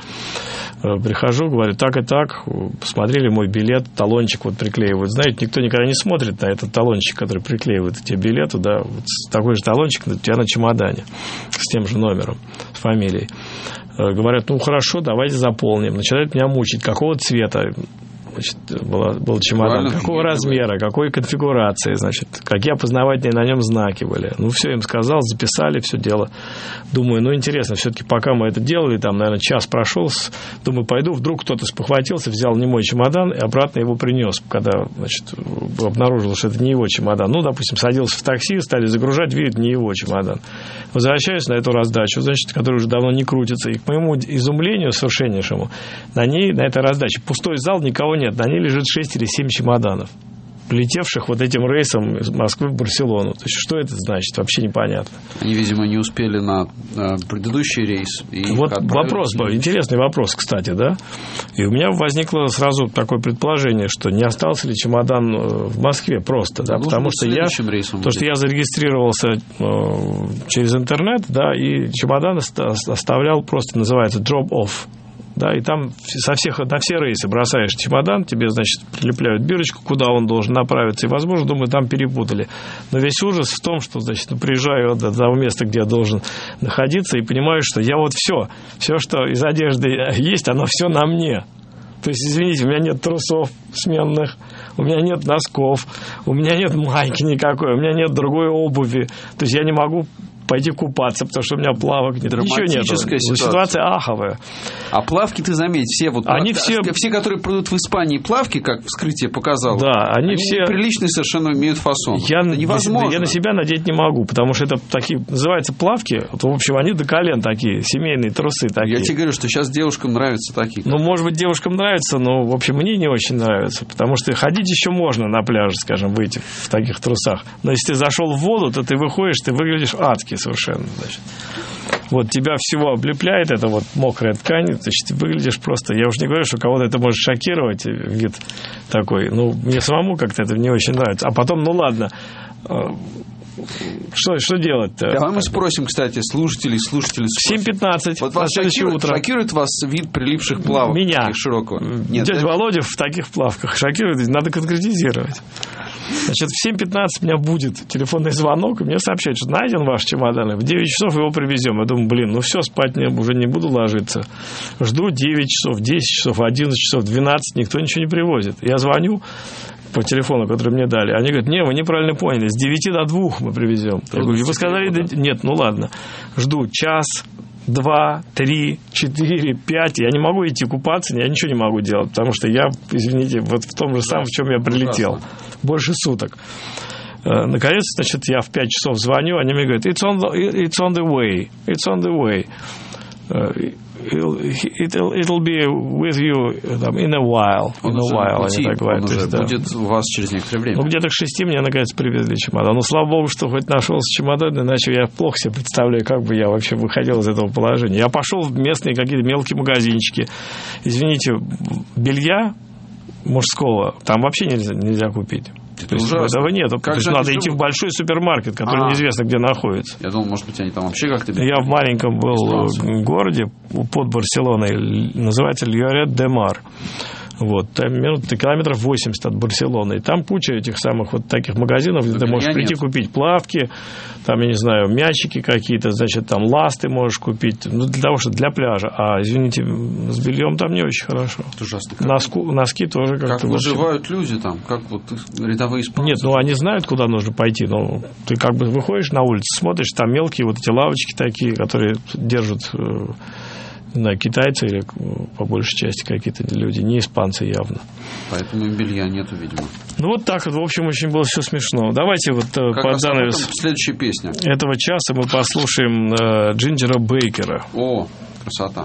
Прихожу, говорю, так и так, посмотрели мой билет, талончик вот приклеивают. Знаете, никто никогда не смотрит на этот талончик, который приклеивает тебе билету, да, вот такой же талончик у тебя на чемодане с тем же номером, с фамилией. Говорят, ну хорошо, давайте заполним. Начинают меня мучить, какого цвета, значит, был, был чемодан, правильно, какого размера, какой конфигурации, значит, какие опознавательные на нем знаки были. Ну, все им сказал, записали, все дело. Думаю, ну, интересно, все-таки пока мы это делали, там, наверное, час прошел, думаю, пойду, вдруг кто-то спохватился, взял не мой чемодан и обратно его принес, когда, значит, обнаружил, что это не его чемодан. Ну, допустим, садился в такси, стали загружать, видят, не его чемодан. Возвращаюсь на эту раздачу, значит, которая уже давно не крутится, и к моему изумлению совершеннейшему, на ней, на этой раздаче, пустой зал, никого нет. Нет, на ней лежит шесть или семь чемоданов, летевших вот этим рейсом из Москвы в Барселону. То есть, что это значит, вообще непонятно. Они, видимо, не успели на э, предыдущий рейс. И вот вопрос был, интересный вопрос, кстати, да. И у меня возникло сразу такое предположение, что не остался ли чемодан в Москве просто, да, ну, потому что я, то, что я зарегистрировался э, через интернет, да, и чемодан оставлял просто, называется drop-off. Да, и там со всех, на все рейсы бросаешь чемодан, тебе, значит, прилепляют бирочку, куда он должен направиться, и, возможно, думаю, там перепутали. Но весь ужас в том, что, значит, приезжаю до того места, где я должен находиться, и понимаю, что я вот все, все, что из одежды есть, оно все на мне. То есть, извините, у меня нет трусов сменных, у меня нет носков, у меня нет майки никакой, у меня нет другой обуви. То есть, я не могу пойти купаться, потому что у меня плавок нет. Ничего нет. Ситуация. Ситуация аховая. А плавки, ты заметь, все вот они все... все, которые продают в Испании плавки, как вскрытие показало, да, они, они все приличные совершенно имеют фасон. Я, это невозможно. Я на себя надеть не могу, потому что это такие, называются плавки, в общем, они до колен такие, семейные трусы такие. Я тебе говорю, что сейчас девушкам нравятся такие. Ну, может быть, девушкам нравится, но, в общем, мне не очень нравится, потому что ходить еще можно на пляже, скажем, выйти в таких трусах. Но если ты зашел в воду, то ты выходишь, ты выглядишь адски совершенно, значит. Вот тебя всего облепляет, это вот мокрая ткань, значит, выглядишь просто, я уж не говорю, что кого-то это может шокировать, вид такой, ну, мне самому как-то это не очень нравится. А потом, ну ладно, что, что делать-то? Давай мы спросим, кстати, слушателей, слушателей. В семь пятнадцать вот на вас следующее шокирует, утро. Шокирует вас вид прилипших плавок? Меня. Широкого? Нет, Дядя это... Володя в таких плавках шокирует, надо конкретизировать. Значит, в семь пятнадцать у меня будет телефонный звонок, и мне сообщают, что найден ваш чемодан, в девять часов его привезем. Я думаю, блин, ну все, спать не, уже не буду ложиться. Жду девять часов, десять часов, одиннадцать часов, двенадцать, никто ничего не привозит. Я звоню по телефону, который мне дали. Они говорят, не, вы неправильно поняли, с девяти до двух мы привезем. Я говорю, вы сказали, да, нет, ну ладно. Жду час, два, три, четыре, пять. Я не могу идти купаться, я ничего не могу делать, потому что я, извините, вот в том же самом, в чем я прилетел. Больше суток. Наконец, значит, я в пять часов звоню, они мне говорят, it's on the, it's on the way, it's on the way. It'll, it'll, it'll be with you in a while. In a while, пути, они так говорят. Он уже есть, да. будет у вас через некоторое время. Ну, где-то к шести мне, наконец, привезли чемодан. Ну, слава богу, что хоть нашелся чемодан, иначе я плохо себе представляю, как бы я вообще выходил из этого положения. Я пошел в местные какие-то мелкие магазинчики. Извините, белья мужского там вообще нельзя, нельзя купить. Это То есть ужасно. этого нет. Как То есть надо идти в большой супермаркет, который А. неизвестно где находится. Я думал, может быть, они там вообще как-то... Я в маленьком был городе под Барселоной, называется Льорет-де-Мар. Вот, там минут километров восемьдесят от Барселоны. И там куча этих самых вот таких магазинов, где ты можешь прийти нет. купить плавки, там, я не знаю, мячики какие-то, значит, там ласты можешь купить, ну, для того, что для пляжа. А, извините, с бельем там не очень хорошо. Это ужасно. Носку, носки тоже как-то... Как выживают люди там, как вот рядовые испанцы? Нет, ну они знают, куда нужно пойти. Но ты как бы выходишь на улицу, смотришь, там мелкие вот эти лавочки такие, которые держат... Не знаю, китайцы или по большей части какие-то люди, не испанцы явно. Поэтому и белья нету, видимо. Ну вот так вот, в общем, очень было все смешно. Давайте вот как под занавес следующая песня этого часа мы послушаем э, Джинджера Бейкера. О, красота.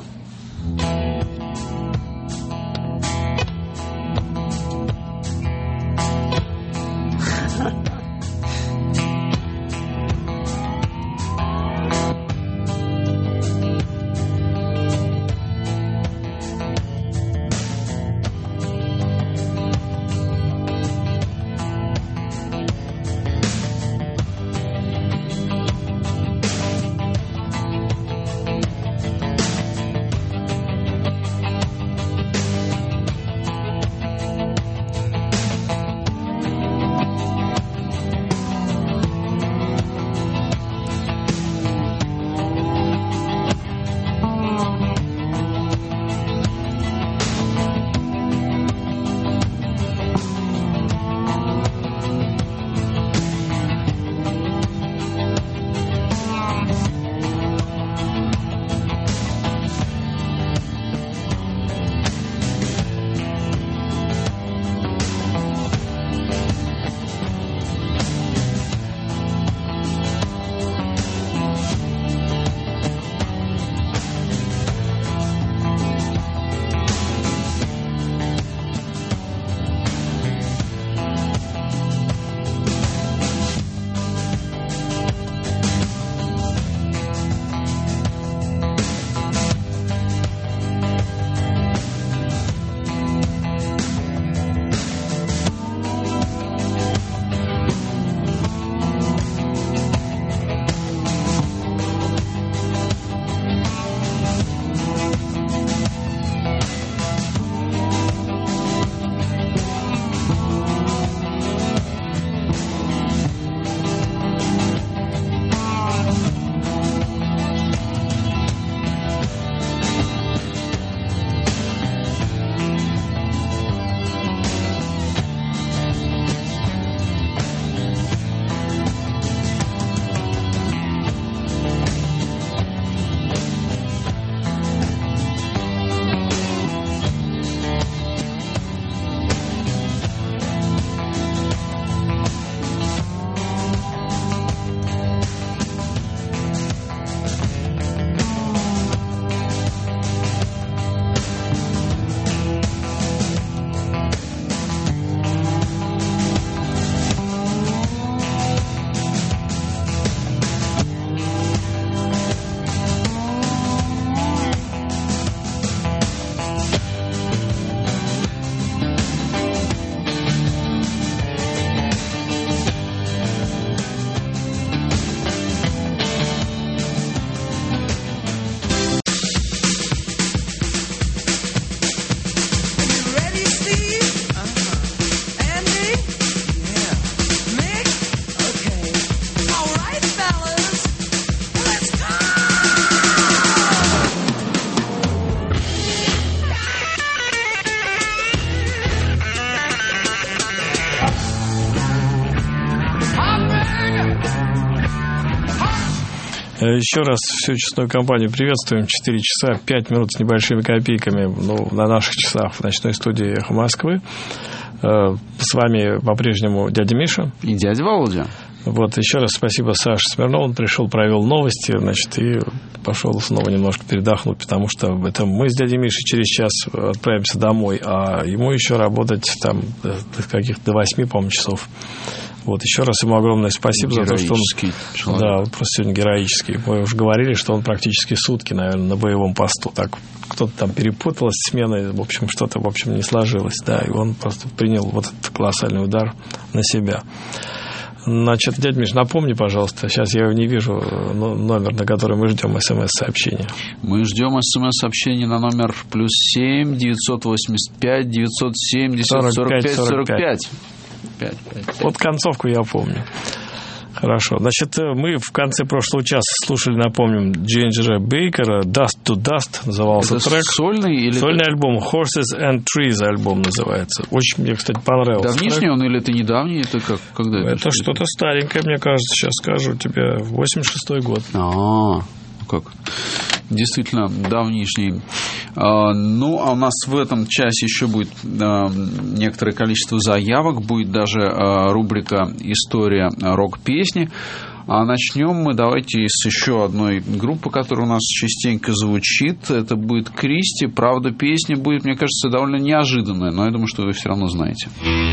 Еще раз всю честную компанию приветствуем. четыре часа пять минут с небольшими копейками, ну, на наших часах в ночной студии «Эхо Москвы». С вами по-прежнему дядя Миша. И дядя Володя. Вот, еще раз спасибо Саше Смирнову. Он пришел, провел новости, значит, и пошел снова немножко передохнуть, потому что это мы с дядей Мишей через час отправимся домой, а ему еще работать там до каких-то до восьми, по-моему, часов. Вот, еще раз ему огромное спасибо за то, что он... Человек. Да, он просто сегодня героический. Мы уже говорили, что он практически сутки, наверное, на боевом посту. Так, кто-то там перепутал смены, в общем, что-то, в общем, не сложилось, да, и он просто принял вот этот колоссальный удар на себя. Значит, дядя Миш, напомни, пожалуйста, сейчас я не вижу номер, на который мы ждем смс-сообщения. Мы ждем смс-сообщение на номер плюс семь девятьсот восемьдесят пять девятьсот семьдесят сорок пять сорок пять. Вот концовку я помню. Хорошо. Значит, мы в конце прошлого часа слушали, напомним, Джинджера Бейкера «Dust to Dust» назывался это трек. Сольный или... Сольный альбом. «Horses and Trees» альбом называется. Очень мне, кстати, понравился. Давнишний трек. он или это недавний? Это как? Когда это? Это что-то старенькое, мне кажется. Сейчас скажу тебе. восемьдесят шестой год. А-а-а. Как? Действительно давнишний. А, ну, а у нас в этом часе еще будет а, некоторое количество заявок. Будет даже а, рубрика «История рок-песни». А начнем мы давайте с еще одной группы, которая у нас частенько звучит. Это будет Кристи. Правда, песня будет, мне кажется, довольно неожиданная, но я думаю, что вы все равно знаете.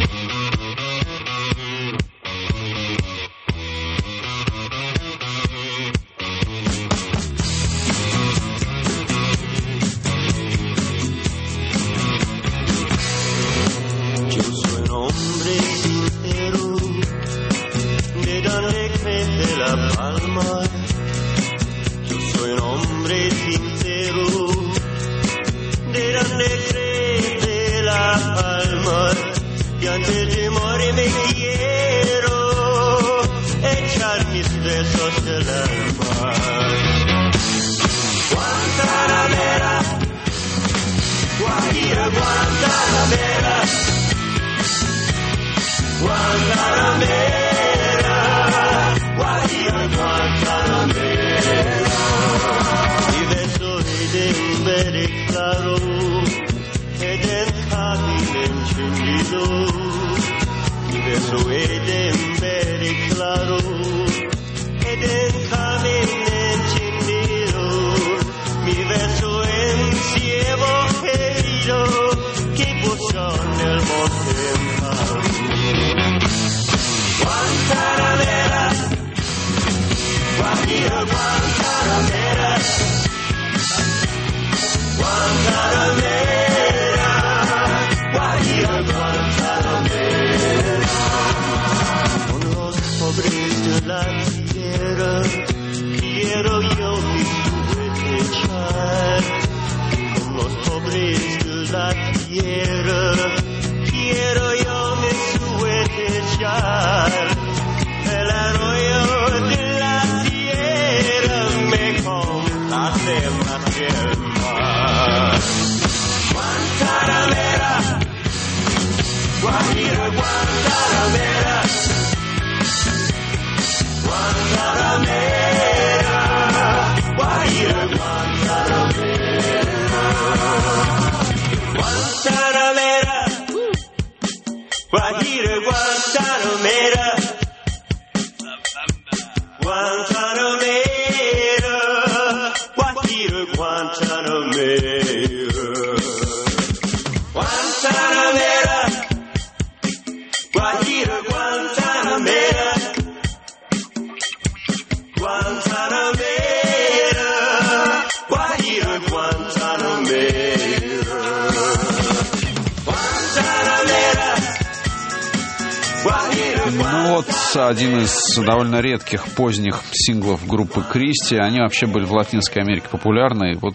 Один из довольно редких поздних синглов группы Кристи. Они вообще были в Латинской Америке популярны. И вот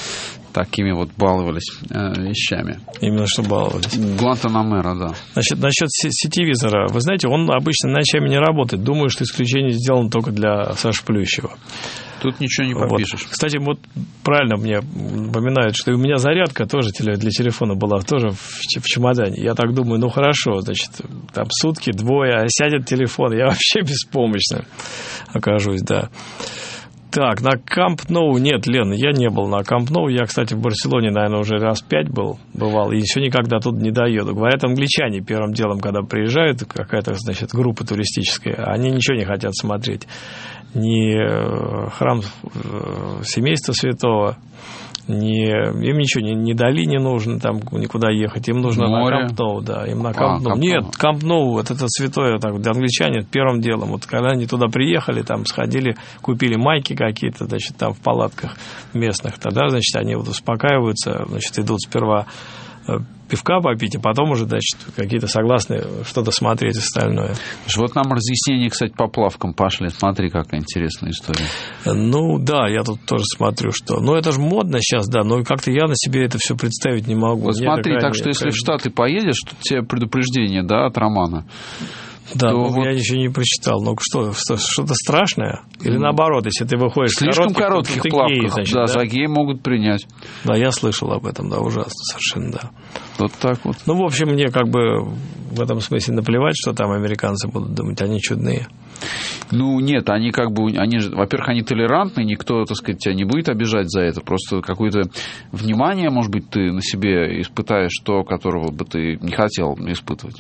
такими вот баловались э, вещами. Именно что баловались. Гуантанамера, да. Значит, насчет сетевизора. Вы знаете, он обычно ночами не работает. Думаю, что исключение сделано только для Саши Плющева. Тут ничего не попишешь. Вот. Кстати, вот правильно мне напоминают, что и у меня зарядка тоже для телефона была тоже в чемодане. Я так думаю, ну хорошо, значит, там сутки, двое, а сядет телефон, я вообще беспомощно окажусь, да. Так, на Камп Ноу нет, Лен, я не был на Камп Ноу. Я, кстати, в Барселоне, наверное, уже раз пять был, бывал, и еще никогда тут не доеду. Говорят, англичане первым делом, когда приезжают, какая-то, значит, группа туристическая, они ничего не хотят смотреть. Ни храм семейства святого, ни, им ничего, ни, ни Дали не нужно там никуда ехать, им нужно море. На Камп Ноу, да, им на Камп Ноу. А, Нет, Камп Ноу, вот это святое, так, англичане первым делом, вот когда они туда приехали, там сходили, купили майки какие-то, значит, там в палатках местных, тогда, значит, они вот успокаиваются, значит, идут сперва пивка попить, а потом уже, значит, какие-то согласны что-то смотреть остальное. Вот нам разъяснения, кстати, по плавкам пошли. Смотри, какая интересная история. Ну, да, я тут тоже смотрю, что... Ну, это же модно сейчас, да, но как-то я на себе это все представить не могу. Вот смотри, так что если в Штаты поедешь, то тебе предупреждение, да, от Романа. Да, ну, вот... я еще не прочитал. Ну, что, что, что-то страшное? Или наоборот, если ты выходишь в слишком коротких, коротких плавках, гей, значит, да, да, за геи могут принять. Да, я слышал об этом, да, ужасно совершенно, да. Вот так вот. Ну, в общем, мне как бы в этом смысле наплевать, что там американцы будут думать, они чудные. Ну, нет, они как бы, они, во-первых, они толерантны, никто, так сказать, тебя не будет обижать за это, просто какое-то внимание, может быть, ты на себе испытаешь то, которого бы ты не хотел испытывать.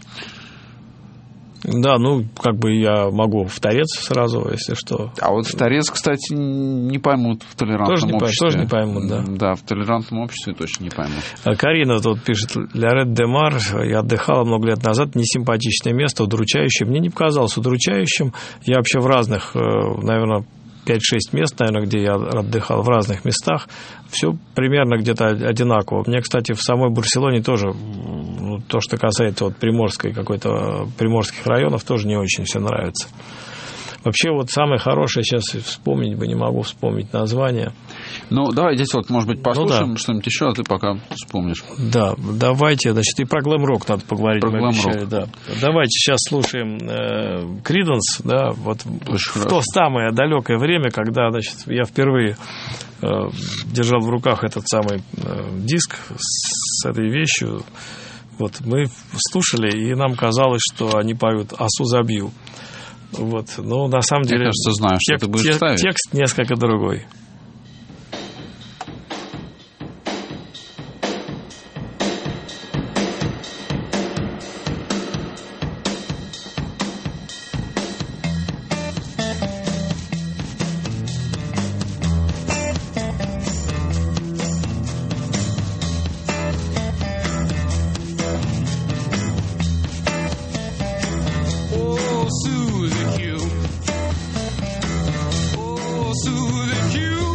Да, ну, как бы я могу в торец сразу, если что. А вот в торец, кстати, не поймут в толерантном тоже не обществе. Тоже не поймут, да. Да, в толерантном обществе точно не поймут. Карина тут пишет, Лярет де Мар, я отдыхала много лет назад, несимпатичное место, удручающее. Мне не показалось удручающим. Я вообще в разных, наверное, пять-шесть мест, наверное, где я отдыхал, в разных местах, все примерно где-то одинаково. Мне, кстати, в самой Барселоне тоже, ну, то, что касается вот приморской какой-то, приморских районов, тоже не очень все нравится. Вообще, вот самое хорошее, сейчас вспомнить бы не могу, вспомнить название. Ну, давай здесь вот, может быть, послушаем ну, да. что-нибудь еще, а ты пока вспомнишь. Да, давайте, значит, и про глэм-рок надо поговорить. Про глэм-рок. Да. Давайте сейчас слушаем Creedence, э, да, вот Очень в то самое далекое время, когда, значит, я впервые э, держал в руках этот самый э, диск с этой вещью. Вот, мы слушали, и нам казалось, что они поют «Осу забью». Вот, но на самом деле... Я, кажется, знаю, что тек- ты будешь тек- ставить. Текст несколько другой. Susie Q.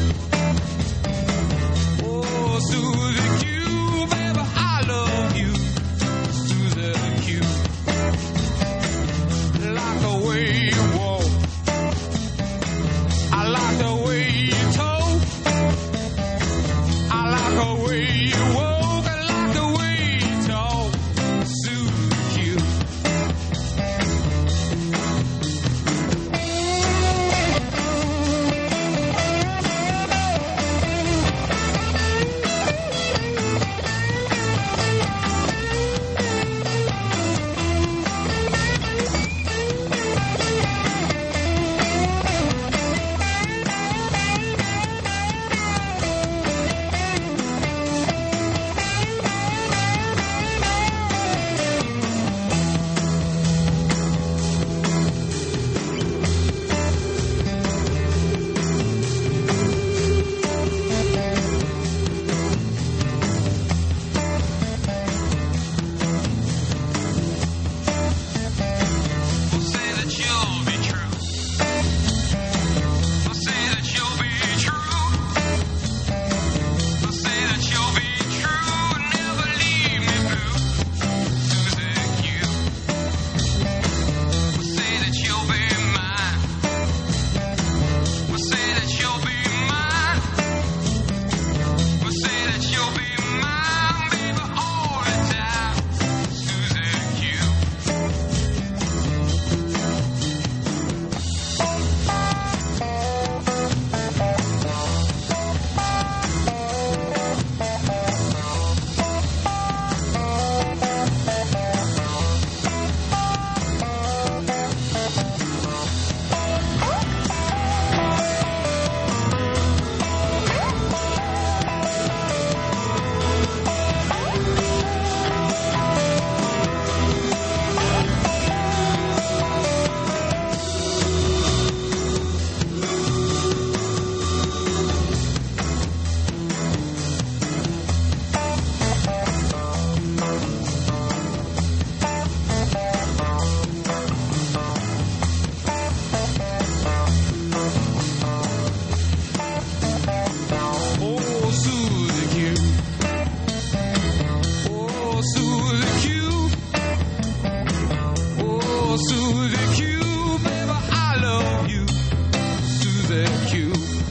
Susie Q.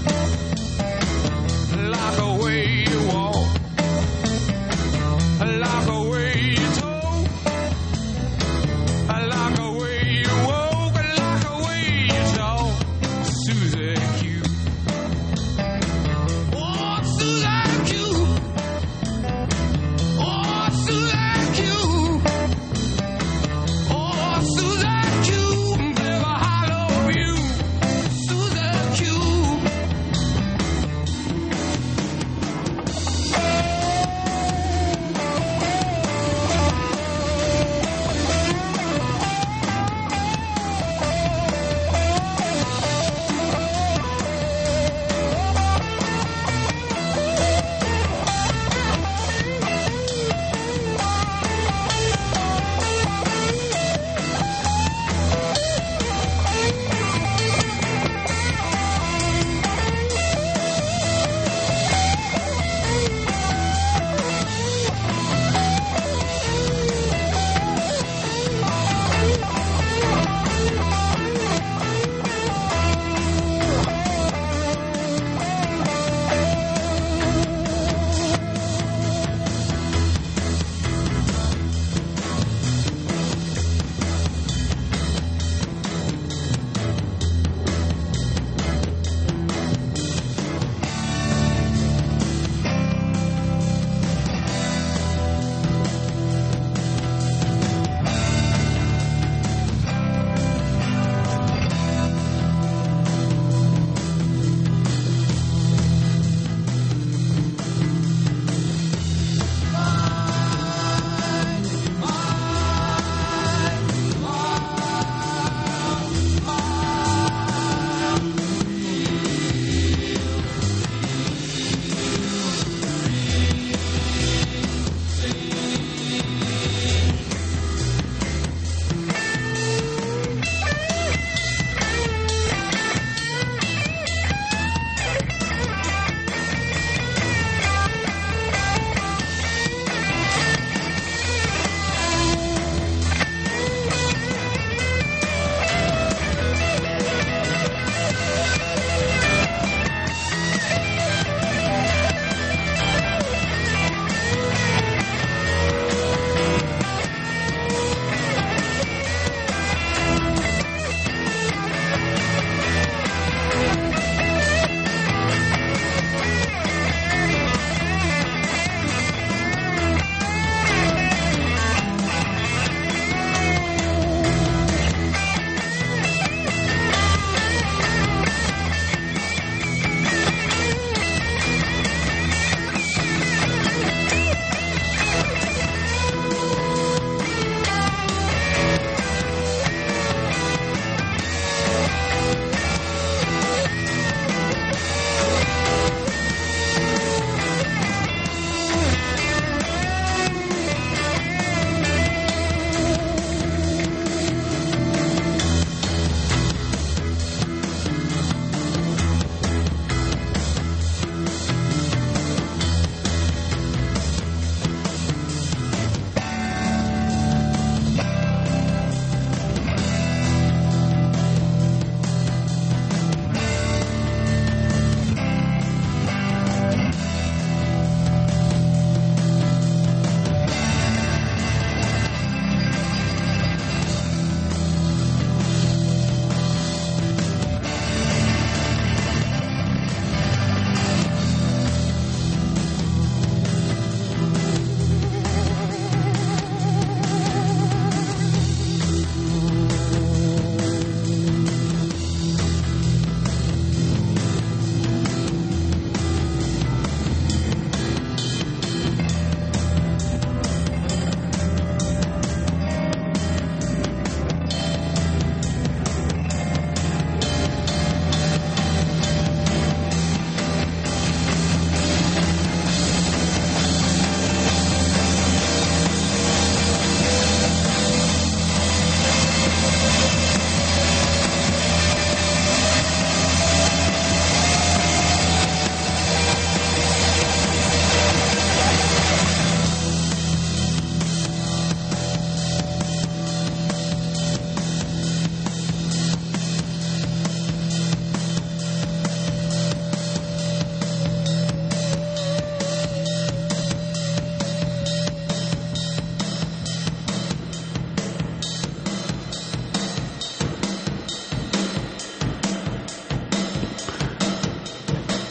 Like the way you walk, like the way you talk, like the way you walk, like the way you talk, Susie Q. Oh, Susie Q. Oh, Susie Q. Oh, Susie Q. Never I love you, Susie Q.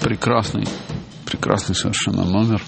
Прекрасный, прекрасный совершенно номер.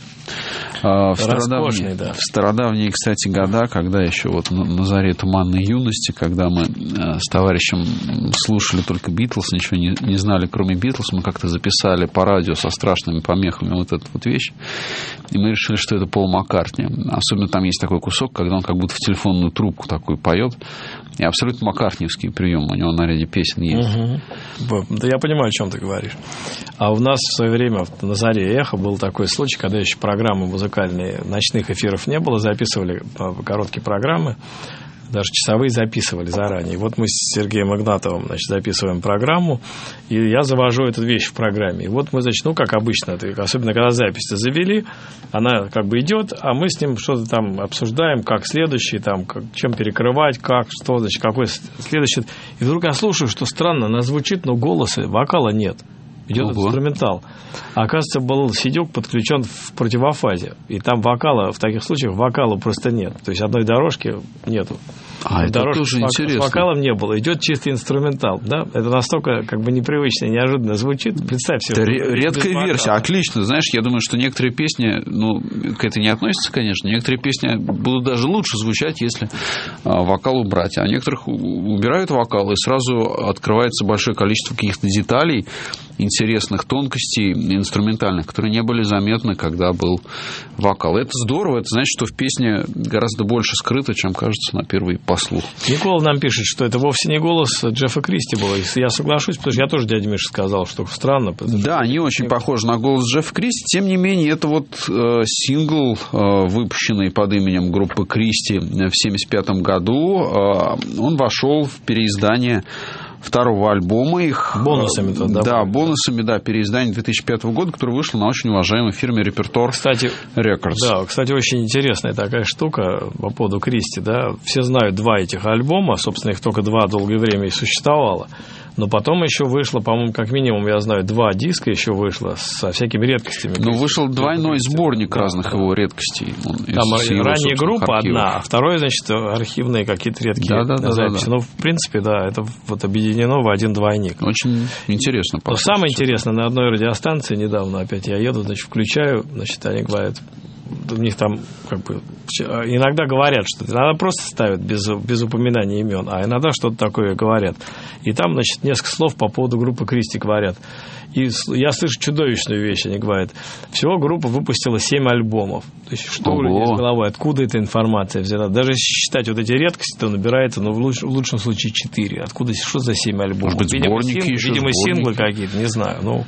В стародавние, да. в стародавние, кстати, года, когда еще вот на, на заре туманной юности, когда мы с товарищем слушали только Битлз, ничего не, не знали, кроме Битлз, мы как-то записали по радио со страшными помехами вот эту вот вещь, и мы решили, что это Пол Маккартни. Особенно там есть такой кусок, когда он как будто в телефонную трубку такую поет, и абсолютно маккартниевский прием у него на ряде песен есть. Угу. Да я понимаю, о чем ты говоришь. А у нас в свое время на заре «Эхо» был такой случай, когда еще программы музыкальные, ночных эфиров не было, записывали короткие программы, даже часовые записывали заранее. И вот мы с Сергеем Игнатовым, значит, записываем программу, и я завожу эту вещь в программе. И вот мы, значит, ну, как обычно, особенно когда запись-то завели, она как бы идет, а мы с ним что-то там обсуждаем, как следующий, там, как, чем перекрывать, как, что, значит, какой следующий. И вдруг я слушаю, что странно, она звучит, но голоса, вокала нет. Идет Ого. инструментал. А оказывается, был сидюк подключен в противофазе. И там вокала, в таких случаях вокала просто нет. То есть одной дорожки нету. А, это дорожки тоже с, интересно. С вокалом не было. Идет чистый инструментал. Да? Это настолько как бы непривычно, неожиданно звучит. Представь себе. Это редкая версия. Отлично. Знаешь, я думаю, что некоторые песни, ну, к этой не относятся, конечно. Некоторые песни будут даже лучше звучать, если а, вокал убрать. А некоторых убирают вокал, и сразу открывается большое количество каких-то деталей, интересных тонкостей инструментальных, которые не были заметны, когда был вокал. Это здорово. Это значит, что в песне гораздо больше скрыто, чем кажется на первый послух. Никола нам пишет, что это вовсе не голос Джеффа Кристи был. Я соглашусь, потому что я тоже дяде Мише сказал, что странно. Да, не очень похож на голос Джеффа Кристи. Тем не менее, это вот э, сингл, э, выпущенный под именем группы Кристи в семьдесят пятом году. Э, он вошел в переиздание второго альбома их. Бонусами, да? Да, бонусами, да, переиздание две тысячи пятого года, которое вышло на очень уважаемой фирме Репертуар Рекордс. Да, кстати, очень интересная такая штука по поводу Кристи, да. Все знают два этих альбома, собственно, их только два долгое время и существовало. Но потом еще вышло, по-моему, как минимум, я знаю, два диска еще вышло со всякими редкостями. Ну, вышел двойной сборник разных да. его редкостей. Там ранняя группа архивов. Одна, а второй, значит, архивные какие-то редкие да, да, записи. Да, да, да. Ну, в принципе, да, это вот объединено в один двойник. Очень интересно. Но самое интересное, на одной радиостанции недавно опять я еду, значит, включаю, значит, они говорят, у них там как бы иногда говорят, что иногда просто ставят без, без упоминания имен, а иногда что-то такое говорят. И там, значит, несколько слов по поводу группы Кристи говорят. И я слышу чудовищную вещь, они говорят. Всего группа выпустила семь альбомов. То есть что у людей с головой, откуда эта информация взята? Даже если считать вот эти редкости, то набирается, ну, в, луч, в лучшем случае четыре. Откуда, что за семь альбомов? Может быть, видимо, сборники синглы, еще, видимо сборники. Синглы какие-то, не знаю. Ну,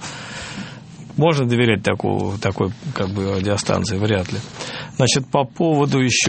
можно доверять такому, такой как бы радиостанции? Вряд ли. Значит, по поводу еще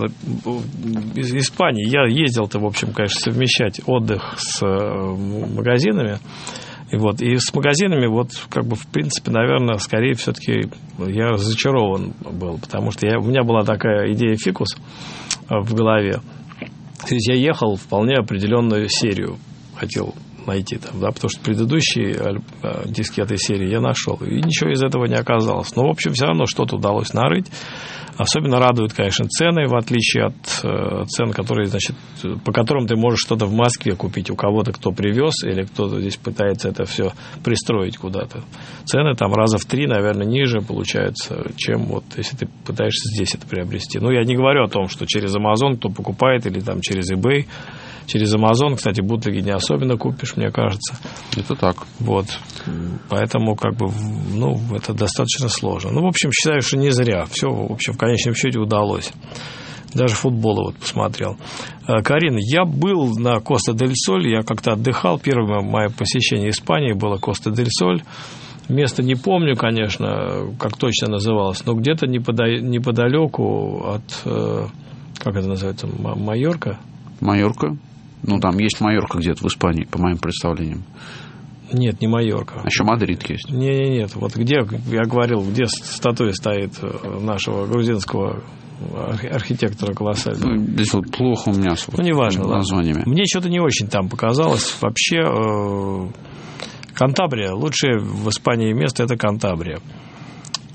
из Испании. Я ездил-то, в общем, конечно, совмещать отдых с магазинами. И вот, и с магазинами, вот, как бы, в принципе, наверное, скорее все-таки я разочарован был, потому что я, у меня была такая идея фикус в голове. То есть я ехал вполне определенную серию, хотел найти там, да, потому что предыдущие диски этой серии я нашел, и ничего из этого не оказалось. Но, в общем, все равно что-то удалось нарыть. Особенно радуют, конечно, цены, в отличие от э, цен, которые, значит, по которым ты можешь что-то в Москве купить у кого-то, кто привез, или кто-то здесь пытается это все пристроить куда-то. Цены там раза в три, наверное, ниже получаются, чем вот если ты пытаешься здесь это приобрести. Ну, я не говорю о том, что через Amazon кто покупает, или там через eBay. Через Amazon, кстати, бутлеги не особенно купишь, мне кажется. Это так. Вот. Поэтому, как бы, ну, это достаточно сложно. Ну, в общем, считаю, что не зря. Все, в общем, в конечном счете удалось. Даже футбола вот посмотрел. Карина, я был на Коста-дель-Соль, я как-то отдыхал. Первое мое посещение Испании было Коста-дель-Соль. Место не помню, конечно, как точно называлось, но где-то неподалеку от, как это называется, Майорка? Майорка? Ну, там есть Майорка где-то в Испании, по моим представлениям. Нет, не Майорка. А еще Мадрид есть. Нет, нет, нет. Вот где, я говорил, где статуя стоит нашего грузинского архитектора колоссального. Ну, здесь вот плохо у меня с ну, неважно, названиями. Мне что-то не очень там показалось. Вообще, э, Кантабрия. Лучшее в Испании место – это Кантабрия.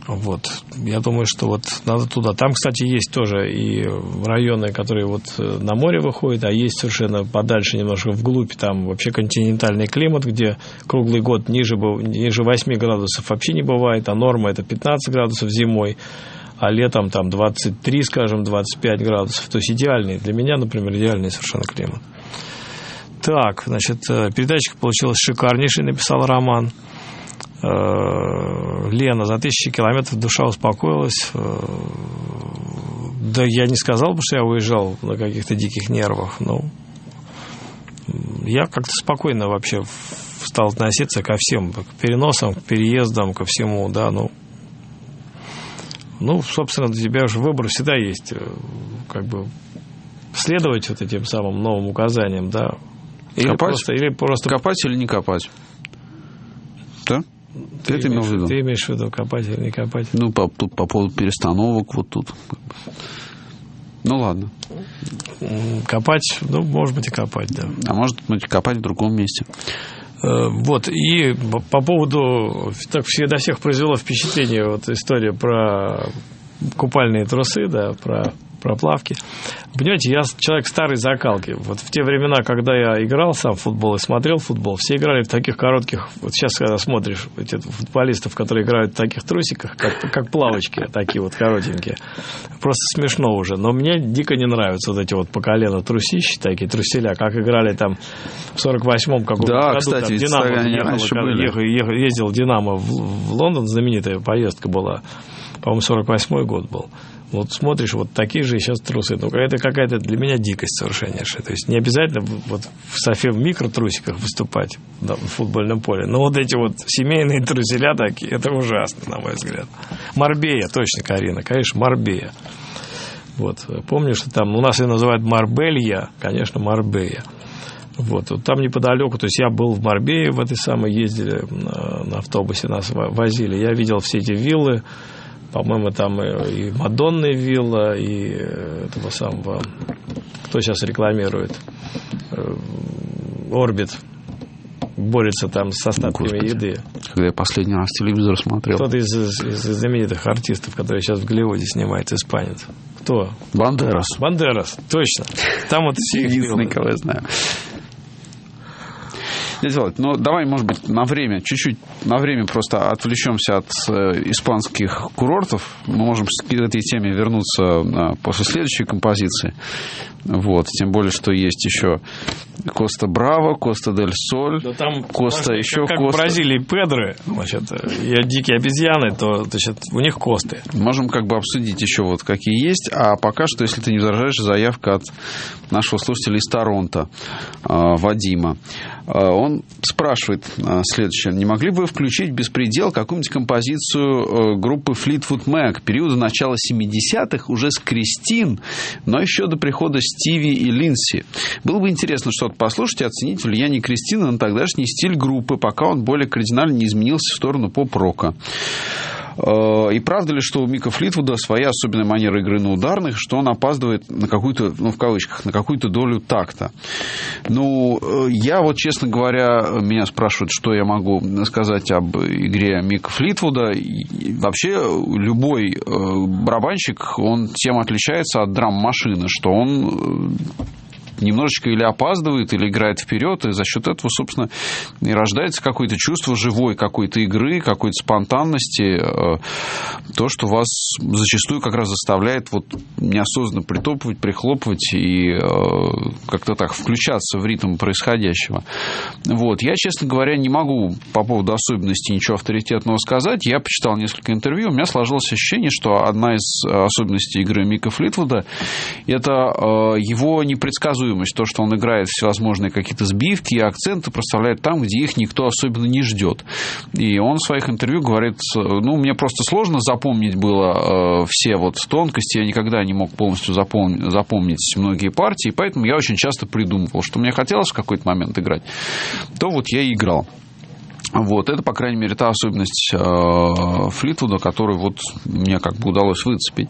Вот. Я думаю, что вот надо туда. Там, кстати, есть тоже и районы, которые вот на море выходят, а есть совершенно подальше, немножко вглубь, там вообще континентальный климат, где круглый год ниже, ниже восемь градусов вообще не бывает, а норма это пятнадцать градусов зимой, а летом там двадцать три, скажем, двадцать пять градусов. То есть идеальный, для меня, например, идеальный совершенно климат. Так, значит, передатчик получилась шикарнейший, написал Роман. Лена, за тысячи километров душа успокоилась. Да я не сказал бы, что я уезжал на каких-то диких нервах, но я как-то спокойно вообще стал относиться ко всем, к переносам, к переездам, ко всему, да, ну, ну, собственно, для тебя же выбор всегда есть, как бы следовать вот этим самым новым указаниям, да, или копать? Просто, или просто... Копать или не копать? Да? Ты, ты это имел в виду? Ты имеешь в виду копать или не копать? Ну, по, тут по поводу перестановок вот тут. Ну, ладно. Копать, ну, может быть, и копать, да. А может быть, копать в другом месте. Вот, и по поводу, так до всех произвело впечатление вот история про купальные трусы, да, про, про плавки. Понимаете, я человек старой закалки. Вот в те времена, когда я играл сам в футбол и смотрел футбол, все играли в таких коротких... Вот сейчас, когда смотришь этих футболистов, которые играют в таких трусиках, как, как плавочки, такие вот коротенькие, просто смешно уже. Но мне дико не нравятся вот эти вот по колено трусищи, такие труселя, как играли там в сорок восьмом каком-то да, году. Кстати, там, Динамо ехало, ехал, ехал, ездил Динамо в, в Лондон, знаменитая поездка была. По-моему, сорок восьмой год был. Вот смотришь, вот такие же сейчас трусы. Ну, это какая-то для меня дикость совершеннейшая. То есть не обязательно вот в совсем микротрусиках выступать да, в футбольном поле. Но вот эти вот семейные труселя такие, это ужасно, на мой взгляд. Марбея, точно, Карина, конечно, Марбея. Вот. Помню, что там у нас ее называют Марбелья, конечно, Марбея. Вот, вот там неподалеку, то есть я был в Марбее, в этой самой ездили на, на автобусе, нас возили. Я видел все эти виллы. По-моему, там и Мадонны вилла, и этого самого, кто сейчас рекламирует, Орбит, борется там с остатками Господи, еды. Когда я последний раз телевизор смотрел. Кто-то из, из знаменитых артистов, который сейчас в Голливуде снимается, испанец. Кто? Бандерас. Бандерас, точно. Там вот все единственный, кого я знаю. Ну, давай, может быть, на время, чуть-чуть на время просто отвлечемся от э, испанских курортов. Мы можем к этой теме вернуться э, после следующей композиции. Вот, тем более, что есть еще Коста Браво, Коста дель Соль, да там, Коста еще как Коста. В Бразилии Педры, значит, и дикие обезьяны, то значит, у них косты. Можем как бы обсудить еще вот какие есть. А пока что, если ты не возражаешь, заявка от нашего слушателя из Торонто, э, Вадима. Он спрашивает следующее. Не могли бы вы включить «Беспредел» какую-нибудь композицию группы Fleetwood Mac периода начала семидесятых, уже с Кристин, но еще до прихода Стиви и Линдси? Было бы интересно что-то послушать и оценить влияние Кристины на тогдашний стиль группы, пока он более кардинально не изменился в сторону поп-рока. И правда ли, что у Мика Флитвуда своя особенная манера игры на ударных, что он опаздывает на какую-то, ну, в кавычках, на какую-то долю такта? Ну, я вот, честно говоря, меня спрашивают, что я могу сказать об игре Мика Флитвуда. И вообще, любой барабанщик, он тем отличается от драм-машины, что он немножечко или опаздывает, или играет вперед, и за счет этого, собственно, и рождается какое-то чувство живой какой-то игры, какой-то спонтанности, то, что вас зачастую как раз заставляет вот неосознанно притопывать, прихлопывать и как-то так включаться в ритм происходящего. Вот. Я, честно говоря, не могу по поводу особенностей ничего авторитетного сказать. Я почитал несколько интервью, у меня сложилось ощущение, что одна из особенностей игры Мика Флитвуда – это его непредсказуемость. То, что он играет всевозможные какие-то сбивки и акценты, проставляет там, где их никто особенно не ждет. И он в своих интервью говорит, ну, мне просто сложно запомнить было э, все вот тонкости, я никогда не мог полностью запомнить, запомнить многие партии, поэтому я очень часто придумывал, что мне хотелось в какой-то момент играть, то вот я и играл. Вот, это, по крайней мере, та особенность э, Флитвуда, которую вот мне как бы удалось выцепить.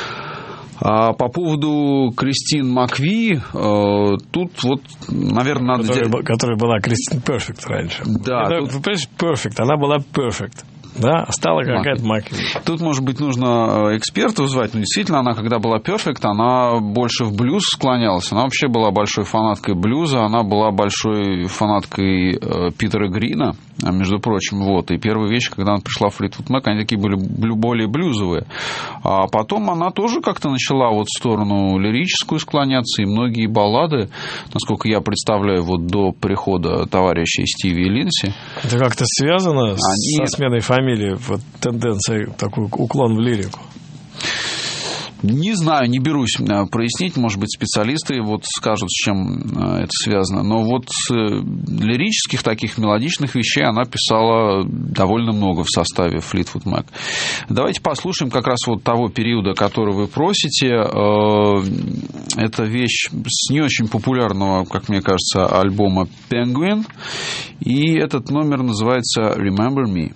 А по поводу Кристин Макви, э, тут вот, наверное, надо... Которая, которая была Кристин Перфект раньше. Да. Это, тут... Perfect, она была Perfect. Да, стала какая-то Маквин. Тут, может быть, нужно экспертов звать, но действительно, она, когда была Perfect, она больше в блюз склонялась. Она вообще была большой фанаткой блюза, она была большой фанаткой э, Питера Грина, между прочим, вот. И первые вещи, когда она пришла в Fleetwood Mac, они такие были более блюзовые. А потом она тоже как-то начала вот в сторону лирическую склоняться, и многие баллады, насколько я представляю, вот до прихода товарищей Стиви и Линси. Это как-то связано они... со сменой фамилии, вот тенденция, такой уклон в лирику? Не знаю, не берусь прояснить, может быть, специалисты вот скажут, с чем это связано. Но вот лирических таких мелодичных вещей она писала довольно много в составе Fleetwood Mac. Давайте послушаем как раз вот того периода, который вы просите. Это вещь с не очень популярного, как мне кажется, альбома Penguin. И этот номер называется Remember Me.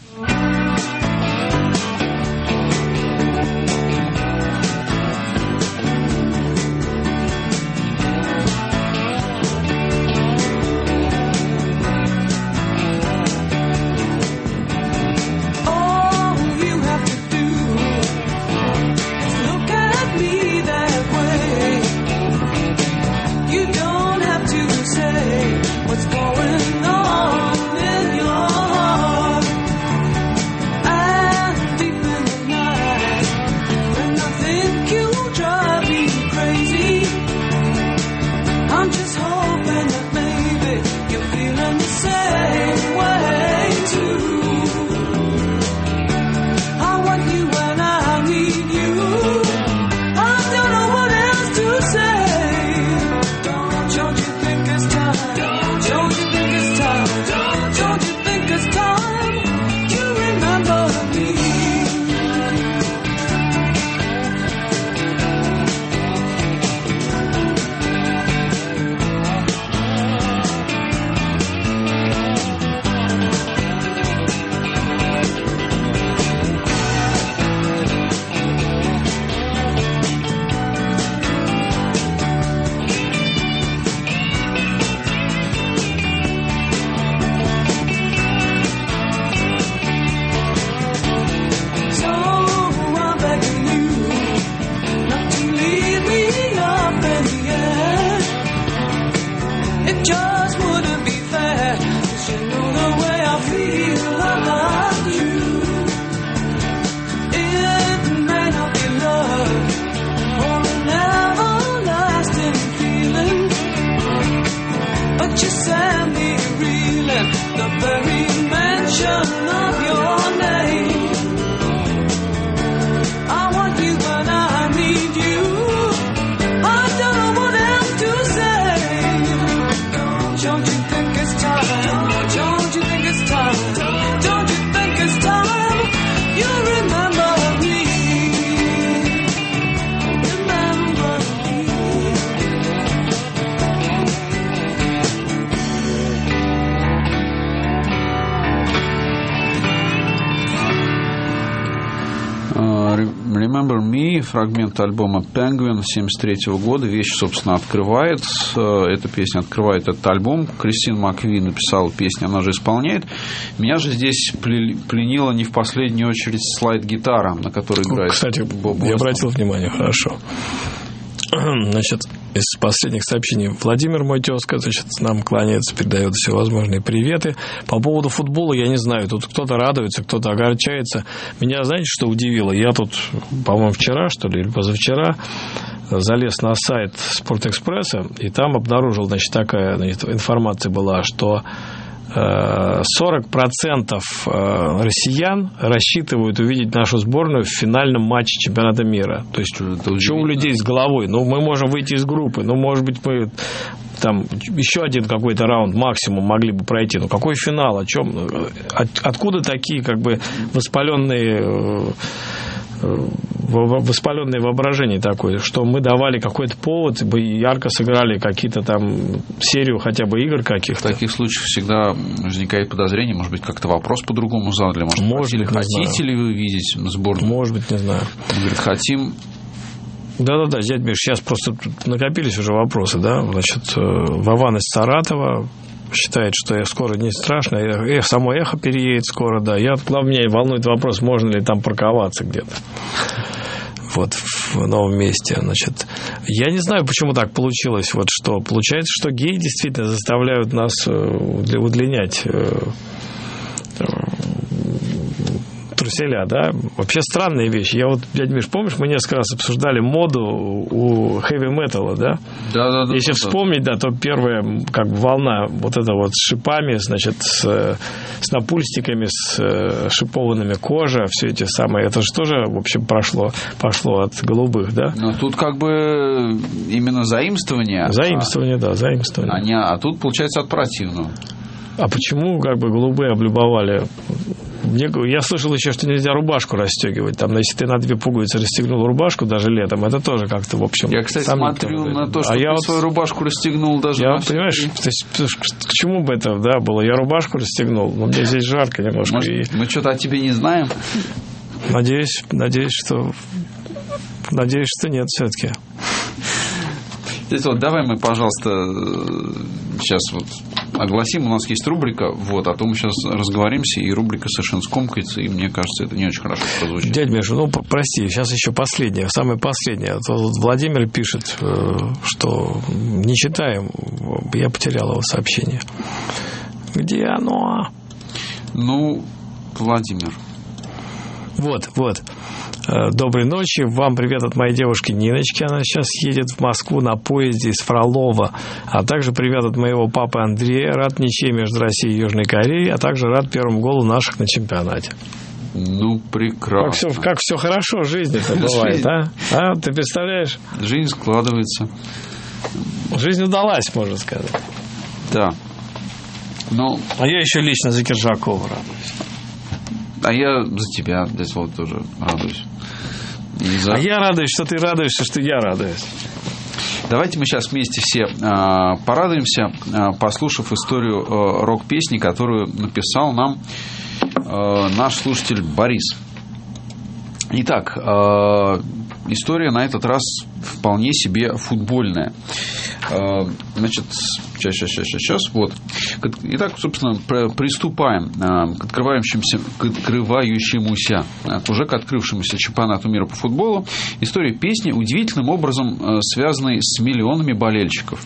Remember Me, фрагмент альбома Penguin семьдесят третьего года. Вещь, собственно, открывает. Эта песня открывает этот альбом. Кристин Макви написала песню, она же исполняет. Меня же здесь пленила не в последнюю очередь слайд-гитара, на которой играет. Кстати, Боб я обратил внимание, хорошо. Значит, из последних сообщений Владимир, мой тезка, значит, нам кланяется, передает всевозможные приветы. По поводу футбола, я не знаю, тут кто-то радуется, кто-то огорчается. Меня, знаете, что удивило? Я тут, по-моему, вчера, что ли, или позавчера залез на сайт Спортэкспресса, и там обнаружил, значит, такая, значит, информация была, что сорок процентов россиян рассчитывают увидеть нашу сборную в финальном матче чемпионата мира. То есть, что у людей с головой? Ну, мы можем выйти из группы, ну, может быть, мы там еще один какой-то раунд максимум могли бы пройти. Ну, какой финал? О чем? От, откуда такие, как бы, воспаленные... воспаленное воображение такое, что мы давали какой-то повод, бы ярко сыграли какие-то там серию хотя бы игр каких-то. В таких случаях всегда возникает подозрение, может быть, как-то вопрос по-другому задали, может, может быть, хотите ли вы видеть сборную? Может быть, не знаю. Говорит, хотим. Да-да-да, дядь Миш, сейчас просто накопились уже вопросы, да, значит, Вован из Саратова считает, что скоро не страшно. Эх, само эхо переедет скоро, да. Я, главное, меня волнует вопрос, можно ли там парковаться где-то. Вот, в новом месте, значит. Я не знаю, почему так получилось. Вот что. Получается, что геи действительно заставляют нас удлинять труселя, да? Вообще странная вещь. Я вот, дядя Миш, помнишь, мы несколько раз обсуждали моду у хэви-металла, да? Да, да, да. Если да, вспомнить, да, то первая как бы волна вот эта вот с шипами, значит, с, с напульстиками, с шипованными кожа, все эти самые, это же тоже, в общем, прошло, пошло от голубых, да? Но тут как бы именно заимствование. Заимствование, а, да, заимствование. А, не, а тут, получается, от противного. А почему как бы голубые облюбовали? Мне, я слышал еще, что нельзя рубашку расстегивать. Там, если ты на две пуговицы расстегнул рубашку даже летом, это тоже как-то, в общем... Я, кстати, смотрю на то, что а ты я свою вот, рубашку расстегнул даже... Я, понимаешь, то есть, к чему бы это, да, было? Я рубашку расстегнул, но мне здесь жарко немножко. Может, и... мы что-то о тебе не знаем? Надеюсь, надеюсь, что... Надеюсь, что нет все-таки. Здесь вот давай мы, пожалуйста, сейчас вот огласим. У нас есть рубрика, вот, а то мы сейчас разговоримся, и рубрика совершенно скомкается, и мне кажется, это не очень хорошо прозвучит. Дядя Миша, ну, прости, сейчас еще последнее, самое последнее. Вот Владимир пишет, что не читаем, я потерял его сообщение. Где оно? Ну, Владимир. Вот, вот. Доброй ночи. Вам привет от моей девушки Ниночки. Она сейчас едет в Москву на поезде из Фролова. А также привет от моего папы Андрея. Рад ничьей между Россией и Южной Кореей. А также рад первому голу наших на чемпионате. Ну, прекрасно. Как все, как все хорошо в жизни-то бывает, а? А? Ты представляешь? Жизнь складывается. Жизнь удалась, можно сказать. Да. Но... А я еще лично за Киржакова радуюсь. А я за тебя здесь вот тоже радуюсь. За... А я радуюсь, что ты радуешься, что я радуюсь. Давайте мы сейчас вместе все а, порадуемся, а, послушав историю а, рок-песни, которую написал нам а, наш слушатель Борис. Итак, а, история на этот раз вполне себе футбольная. А, значит, сейчас, сейчас, сейчас, сейчас, вот. Итак, собственно, приступаем к открывающемуся, к открывающемуся, уже к открывшемуся чемпионату мира по футболу. История песни удивительным образом связанной с миллионами болельщиков.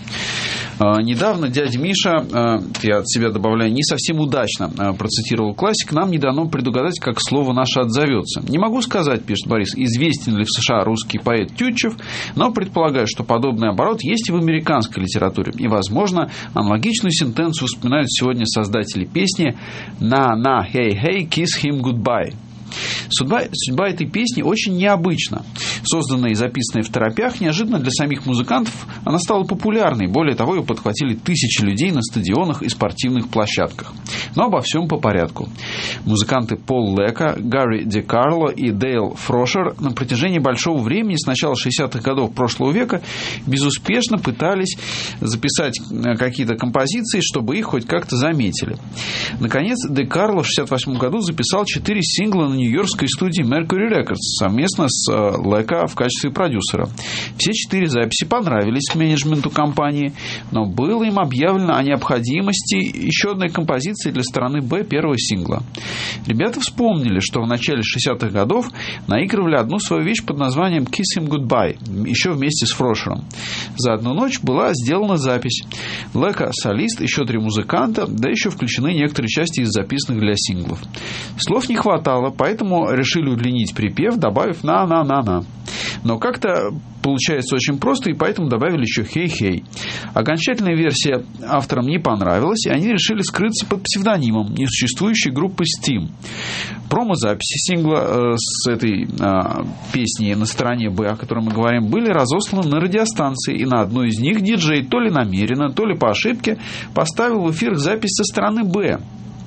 Недавно дядя Миша, я от себя добавляю, не совсем удачно процитировал классик, нам не дано предугадать, как слово наше отзовется. Не могу сказать, пишет Борис, известен ли в США русский поэт Тютчев, но предполагаю, что подобный оборот есть и в американской литературе. И, возможно, аналогичную сентенцию вспоминают сегодня создатели песни «На-на, хей-хей, kiss him goodbye». Судьба, судьба этой песни очень необычна. Созданная и записанная в торопях, неожиданно для самих музыкантов она стала популярной. Более того, ее подхватили тысячи людей на стадионах и спортивных площадках. Но обо всем по порядку. Музыканты Пол Лека, Гарри Ди Карло и Дейл Фрошер на протяжении большого времени с начала шестидесятых годов прошлого века безуспешно пытались записать какие-то композиции, чтобы их хоть как-то заметили. Наконец, Ди Карло в шестьдесят восьмом году записал четыре сингла на нью-йоркской студии Mercury Records совместно с Лека в качестве продюсера. Все четыре записи понравились менеджменту компании, но было им объявлено о необходимости еще одной композиции для стороны Б первого сингла. Ребята вспомнили, что в начале шестидесятых годов наигрывали одну свою вещь под названием Kiss Him Goodbye, еще вместе с Фрошером. За одну ночь была сделана запись. Лека солист, еще три музыканта, да еще включены некоторые части из записанных для синглов. Слов не хватало, поэтому решили удлинить припев, добавив «на-на-на-на». Но как-то получается очень просто, и поэтому добавили еще «хей-хей». Окончательная версия авторам не понравилась, и они решили скрыться под псевдонимом несуществующей группы Steam. Промо-записи сингла э, с этой э, песней на стороне Б, о которой мы говорим, были разосланы на радиостанции, и на одной из них диджей то ли намеренно, то ли по ошибке поставил в эфир запись со стороны Б.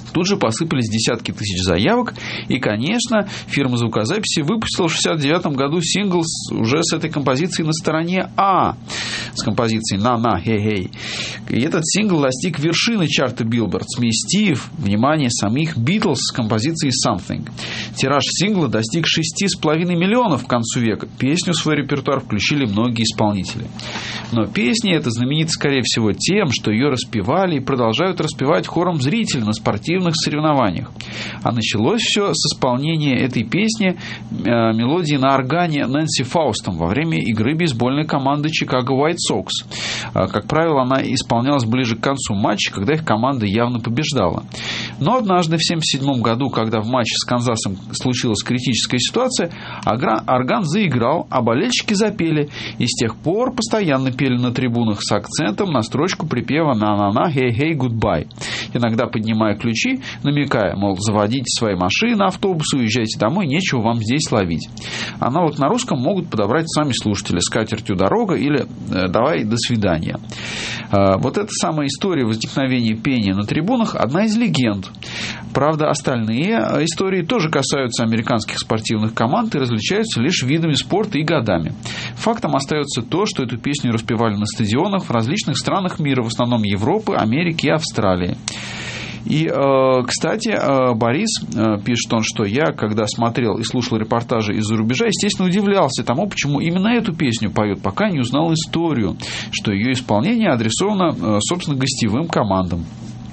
Тут же посыпались десятки тысяч заявок, и, конечно, фирма звукозаписи выпустила в шестьдесят девятом году сингл уже с этой композицией на стороне А, с композицией «На-на, хей-хей». И этот сингл достиг вершины чарта Billboard, сместив внимание самих Битлз с композицией «Something». Тираж сингла достиг шести с половиной миллионов к концу века. Песню в свой репертуар включили многие исполнители. Но песня эта знаменита, скорее всего, тем, что ее распевали и продолжают распевать хором зрителей на спортивных соревнованиях. А началось все с исполнения этой песни э, мелодии на органе Нэнси Фаустом во время игры бейсбольной команды Chicago White Sox. Э, как правило, она исполнялась ближе к концу матча, когда их команда явно побеждала. Но однажды в семьдесят седьмом году, когда в матче с Канзасом случилась критическая ситуация, орган заиграл, а болельщики запели, и с тех пор постоянно пели на трибунах с акцентом на строчку припева «На-на-на, хей-хей, гудбай», иногда поднимая ключи, намекая, мол, заводите свои машины, автобусы, уезжайте домой, нечего вам здесь ловить. Аналог на русском могут подобрать сами слушатели: «С катертью дорога» или «Давай, до свидания». Вот эта самая история возникновения пения на трибунах – одна из легенд. Правда, остальные истории тоже касаются американских спортивных команд и различаются лишь видами спорта и годами. Фактом остается то, что эту песню распевали на стадионах в различных странах мира, в основном Европы, Америки и Австралии. И, кстати, Борис, пишет он, что я, когда смотрел и слушал репортажи из-за рубежа, естественно, удивлялся тому, почему именно эту песню поют, пока не узнал историю, что ее исполнение адресовано, собственно, гостевым командам.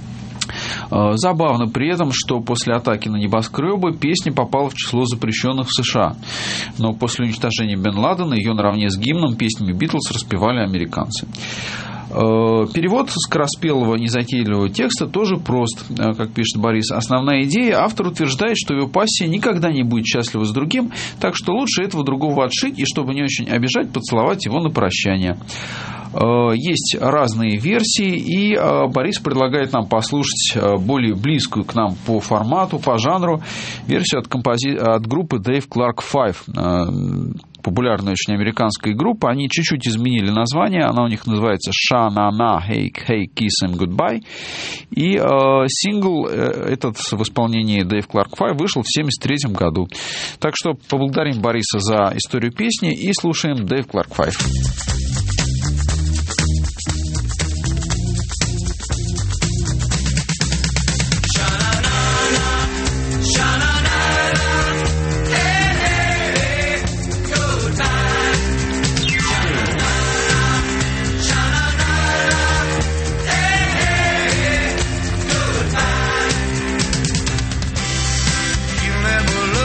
Забавно при этом, что после атаки на небоскребы песня попала в число запрещенных в США. Но после уничтожения Бен Ладена ее наравне с гимном песнями Битлз распевали американцы. Перевод скороспелого, незатейливого текста тоже прост, как пишет Борис. Основная идея: автор утверждает, что его пассия никогда не будет счастлива с другим, так что лучше этого другого отшить, и чтобы не очень обижать, поцеловать его на прощание. Есть разные версии, и Борис предлагает нам послушать более близкую к нам по формату, по жанру версию от, компози... от группы Dave Clark Five. Популярная очень американская группа. Они чуть-чуть изменили название. Она у них называется «Sha-na-na, hey, hey, kiss and goodbye». И э, сингл этот в исполнении Dave Clark Five вышел в семьдесят третьем году. Так что поблагодарим Бориса за историю песни и слушаем Dave Clark Five.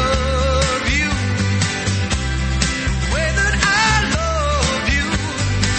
Way that I love you.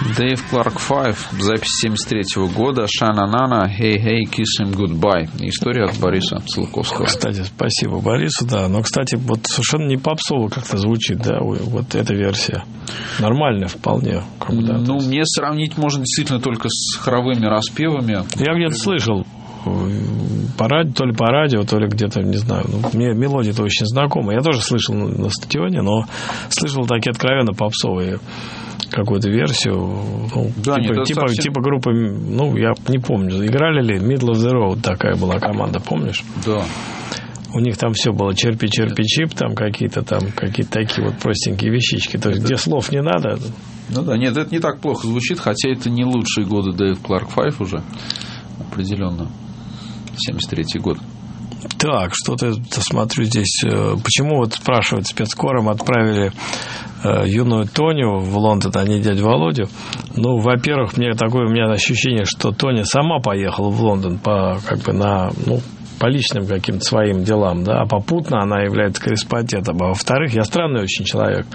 Дэйв Кларк Файв, запись семьдесят третьего года, Шана-Нана, Hey Hey Kiss Him Goodbye. История от Бориса Целковского. Кстати, спасибо Борису, да. Но, кстати, вот совершенно не попсово как-то звучит, да, вот эта версия. Нормальная вполне. Как бы, да, ну, мне сравнить можно действительно только с хоровыми распевами. Я где-то слышал, по радио, то ли по радио, то ли где-то, не знаю. Ну, мне мелодия-то очень знакома. Я тоже слышал на стадионе, но слышал такие откровенно попсовые какую-то версию. Ну, да, типа, нет, типа, совсем... типа группы, ну, я не помню, играли ли Middle of the Road, такая была команда, помнишь? Да. У них там все было черпи-черпи-чип, там какие-то там какие-то такие вот простенькие вещички. То есть, это... где слов не надо. Ну да, нет, это не так плохо звучит, хотя это не лучшие годы Дэйв Кларк Файв уже, определенно. семьдесят третий год. Так, что-то смотрю здесь. Почему, вот спрашивают, спецкором отправили юную Тоню в Лондон, а не дядю Володю? Ну, во-первых, мне такое у меня ощущение, что Тоня сама поехала в Лондон по, как бы на, ну, по личным каким-то своим делам, да, а попутно она является корреспондентом. А во-вторых, я странный очень человек.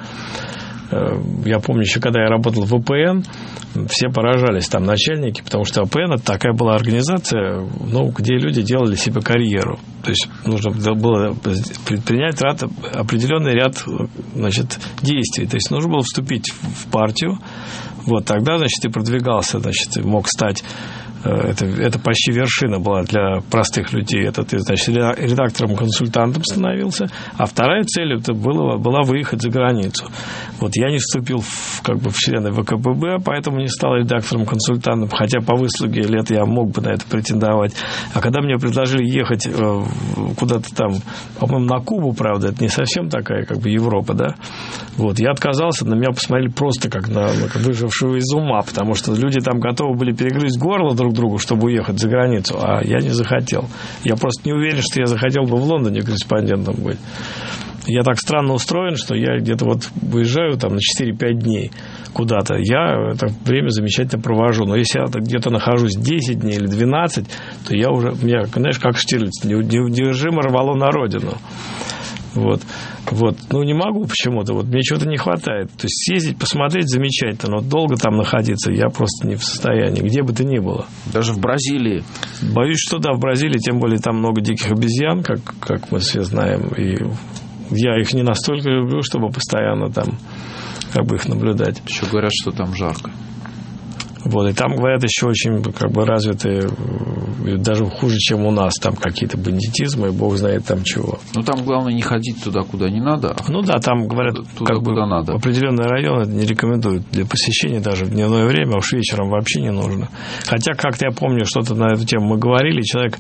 Я помню, еще когда я работал в ВПН, все поражались там начальники, потому что ВПН — это такая была организация, ну, где люди делали себе карьеру. То есть нужно было предпринять ряд, определенный ряд, значит, действий. То есть нужно было вступить в партию. Вот тогда, значит, ты продвигался, значит, мог стать. Это, это почти вершина была для простых людей. Это ты, значит, редактором-консультантом становился. А вторая цель это было, была выехать за границу. Вот я не вступил в, как бы, в члены ВКПБ, поэтому не стал редактором-консультантом. Хотя по выслуге лет я мог бы на это претендовать. А когда мне предложили ехать куда-то там, по-моему, на Кубу, правда, это не совсем такая, как бы, Европа, да? Вот, я отказался, на меня посмотрели просто как на, на выжившего из ума, потому что люди там готовы были перегрызть горло друг другу, чтобы уехать за границу, а я не захотел. Я просто не уверен, что я захотел бы в Лондоне корреспондентом быть. Я так странно устроен, что я где-то вот выезжаю там на четыре-пять дней куда-то. Я это время замечательно провожу. Но если я где-то нахожусь десять дней или двенадцать, то я уже, меня, знаешь, как Штирлиц, неудержимо рвало на родину. Вот. Вот. Ну, не могу почему-то. Вот мне чего-то не хватает. То есть съездить, посмотреть замечательно, но долго там находиться я просто не в состоянии, где бы то ни было. Даже в Бразилии? Боюсь, что да, в Бразилии, тем более там много диких обезьян, как, как мы все знаем. И я их не настолько люблю, чтобы постоянно там как бы их наблюдать. Еще говорят, что там жарко. Вот, и там, говорят, еще очень как бы развитые, даже хуже, чем у нас, там какие-то бандитизмы, и бог знает там чего. Ну, там главное не ходить туда, куда не надо. Ну да, там, говорят, туда, как бы надо. Определенные районы не рекомендуют для посещения даже в дневное время, а уж вечером вообще не нужно. Хотя, как-то я помню, что-то на эту тему мы говорили, человек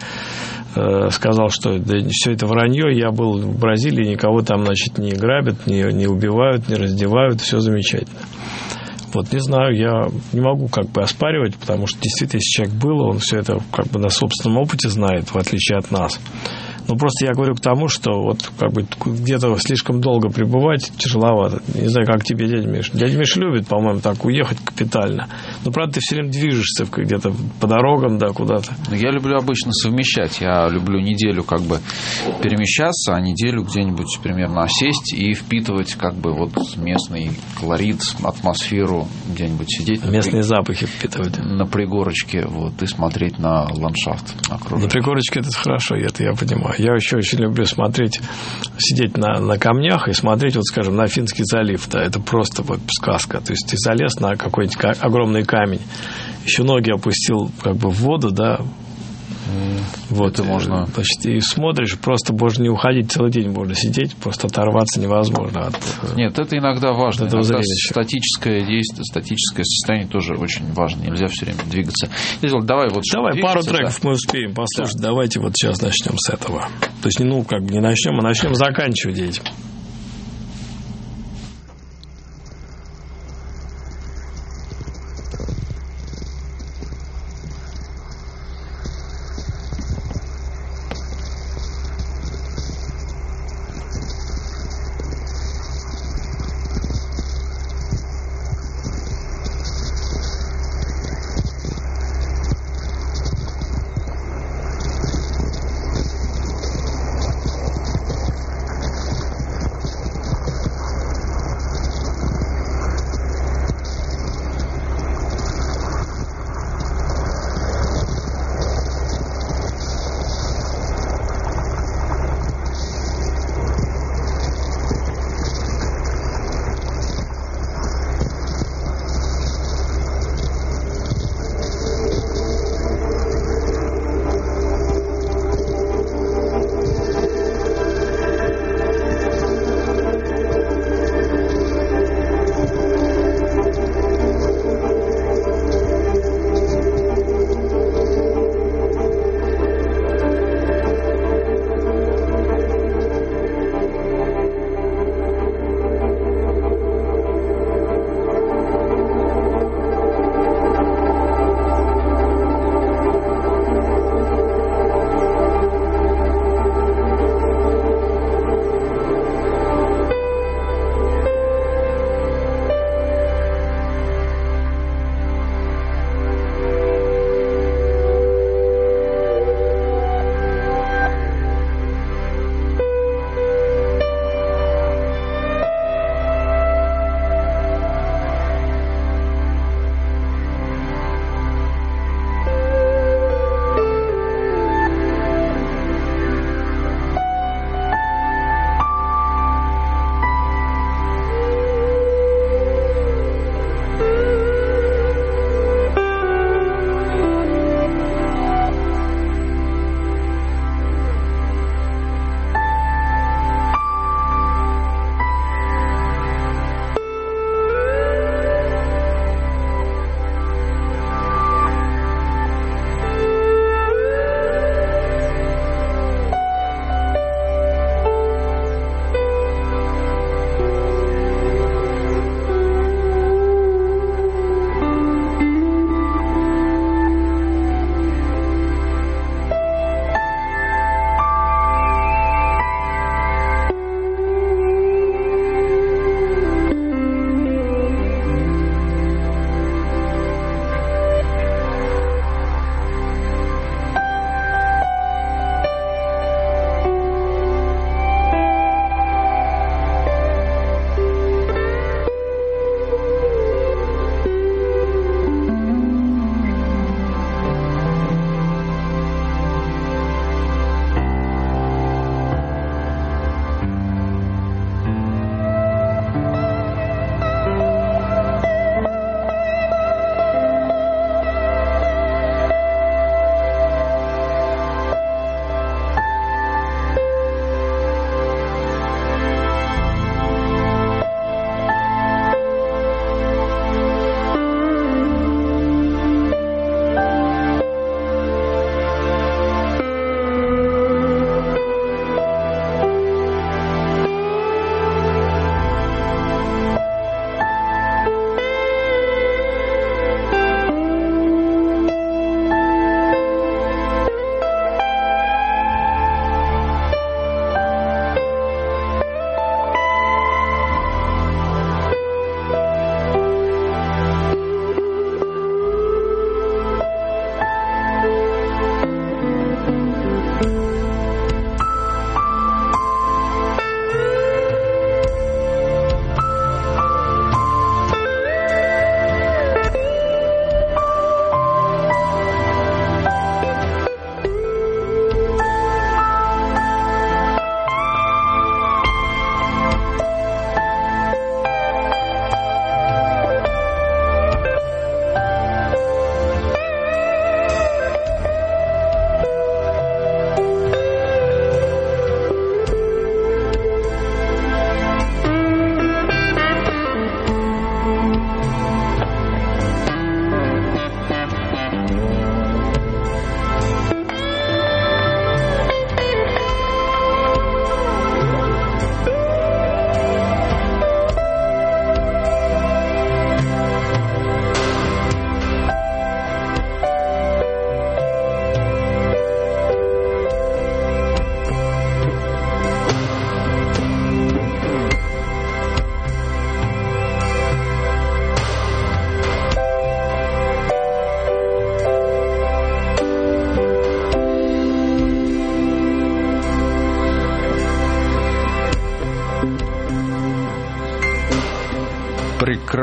э, сказал, что да, все это вранье, я был в Бразилии, никого там, значит, не грабят, не, не убивают, не раздевают, все замечательно. Вот, не знаю, я не могу как бы оспаривать, потому что действительно, если человек был, он все это как бы на собственном опыте знает, в отличие от нас. Но просто я говорю к тому, что вот как бы где-то слишком долго пребывать тяжеловато. Не знаю, как тебе дядя Миша. Дядя Миша любит, по-моему, так уехать капитально. Но, правда, ты все время движешься где-то по дорогам, да, куда-то. Я люблю обычно совмещать. Я люблю неделю как бы перемещаться, а неделю где-нибудь примерно осесть и впитывать как бы вот местный колорит, атмосферу, где-нибудь сидеть. Местные при... запахи впитывать. На пригорочке вот, и смотреть на ландшафт. На пригорочке это хорошо, это я понимаю. Я еще очень люблю смотреть, сидеть на, на камнях и смотреть, вот, скажем, на Финский залив. Да, это просто вот сказка. То есть ты залез на какой-нибудь огромный камень, еще ноги опустил как бы в воду, да. Mm, вот это можно. Значит, и смотришь, просто можно не уходить целый день, можно сидеть, просто оторваться невозможно от. Нет, это иногда важно. Иногда зрелища. Статическое действие, статическое состояние тоже очень важно. Нельзя все время двигаться. Давай вот. Давай пару треков да. мы успеем послушать. Да. Давайте вот сейчас начнем с этого. То есть, ну, как бы не начнем, а начнем заканчивать этим.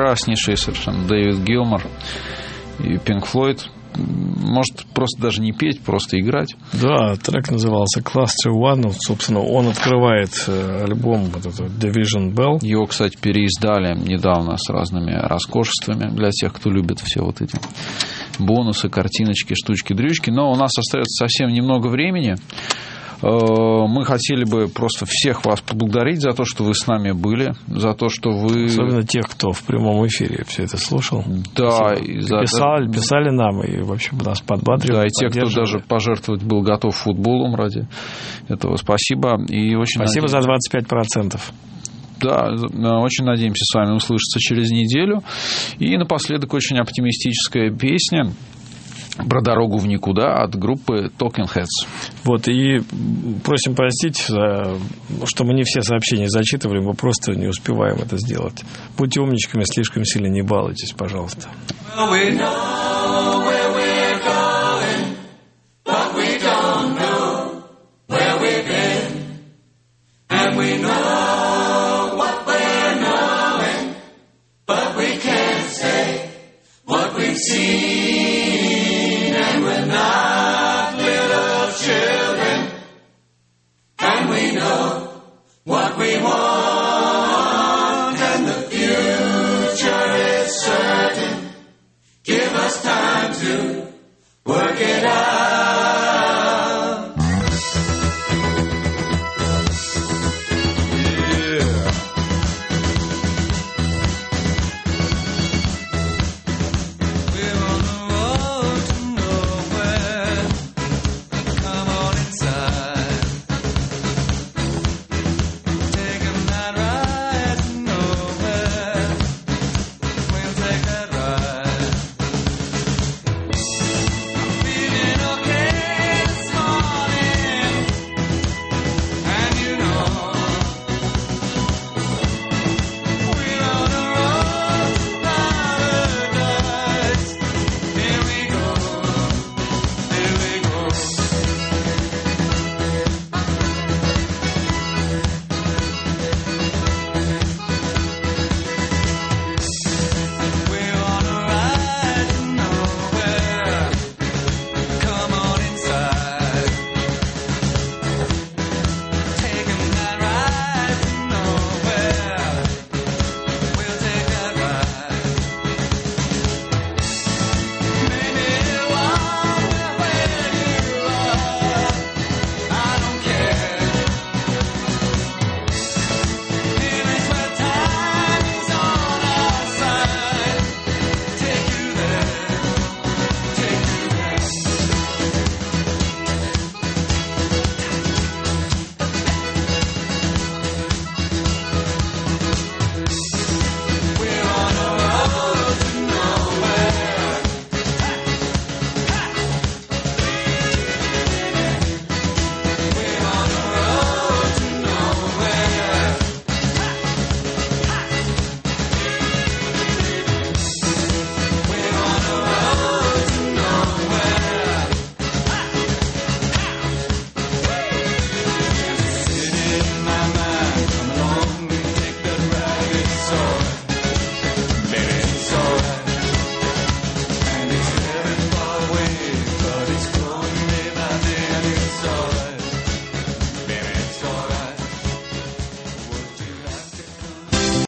прекраснейший совершенно Дэвид Гилмор и Пинк Флойд. Может, просто даже не петь, просто играть. Да, трек назывался Cluster One. Собственно, он открывает альбом вот этот Division Bell. Его, кстати, переиздали недавно с разными роскошествами для тех, кто любит все вот эти бонусы, картиночки, штучки-дрючки. Но у нас остается совсем немного времени. Мы хотели бы просто всех вас поблагодарить за то, что вы с нами были, за то, что вы... Особенно тех, кто в прямом эфире все это слушал. Да. И за... писали, писали нам и, в общем, нас подбадривали. Да, и те, кто даже пожертвовать был готов футболом ради этого. Спасибо. И очень Спасибо надеюсь... за двадцать пять процентов. Да, очень надеемся с вами услышаться через неделю. И напоследок очень оптимистическая песня про дорогу в никуда от группы Talking Heads. Вот, и просим простить, что мы не все сообщения зачитывали, мы просто не успеваем это сделать. Будьте умничками, слишком сильно не балуйтесь, пожалуйста. Well, we know where we're going, but we don't know where we've been. And we know what we're knowing, but we can't say what we've seen. And we're not little children, and we know what we want, and the future is certain. Give us time.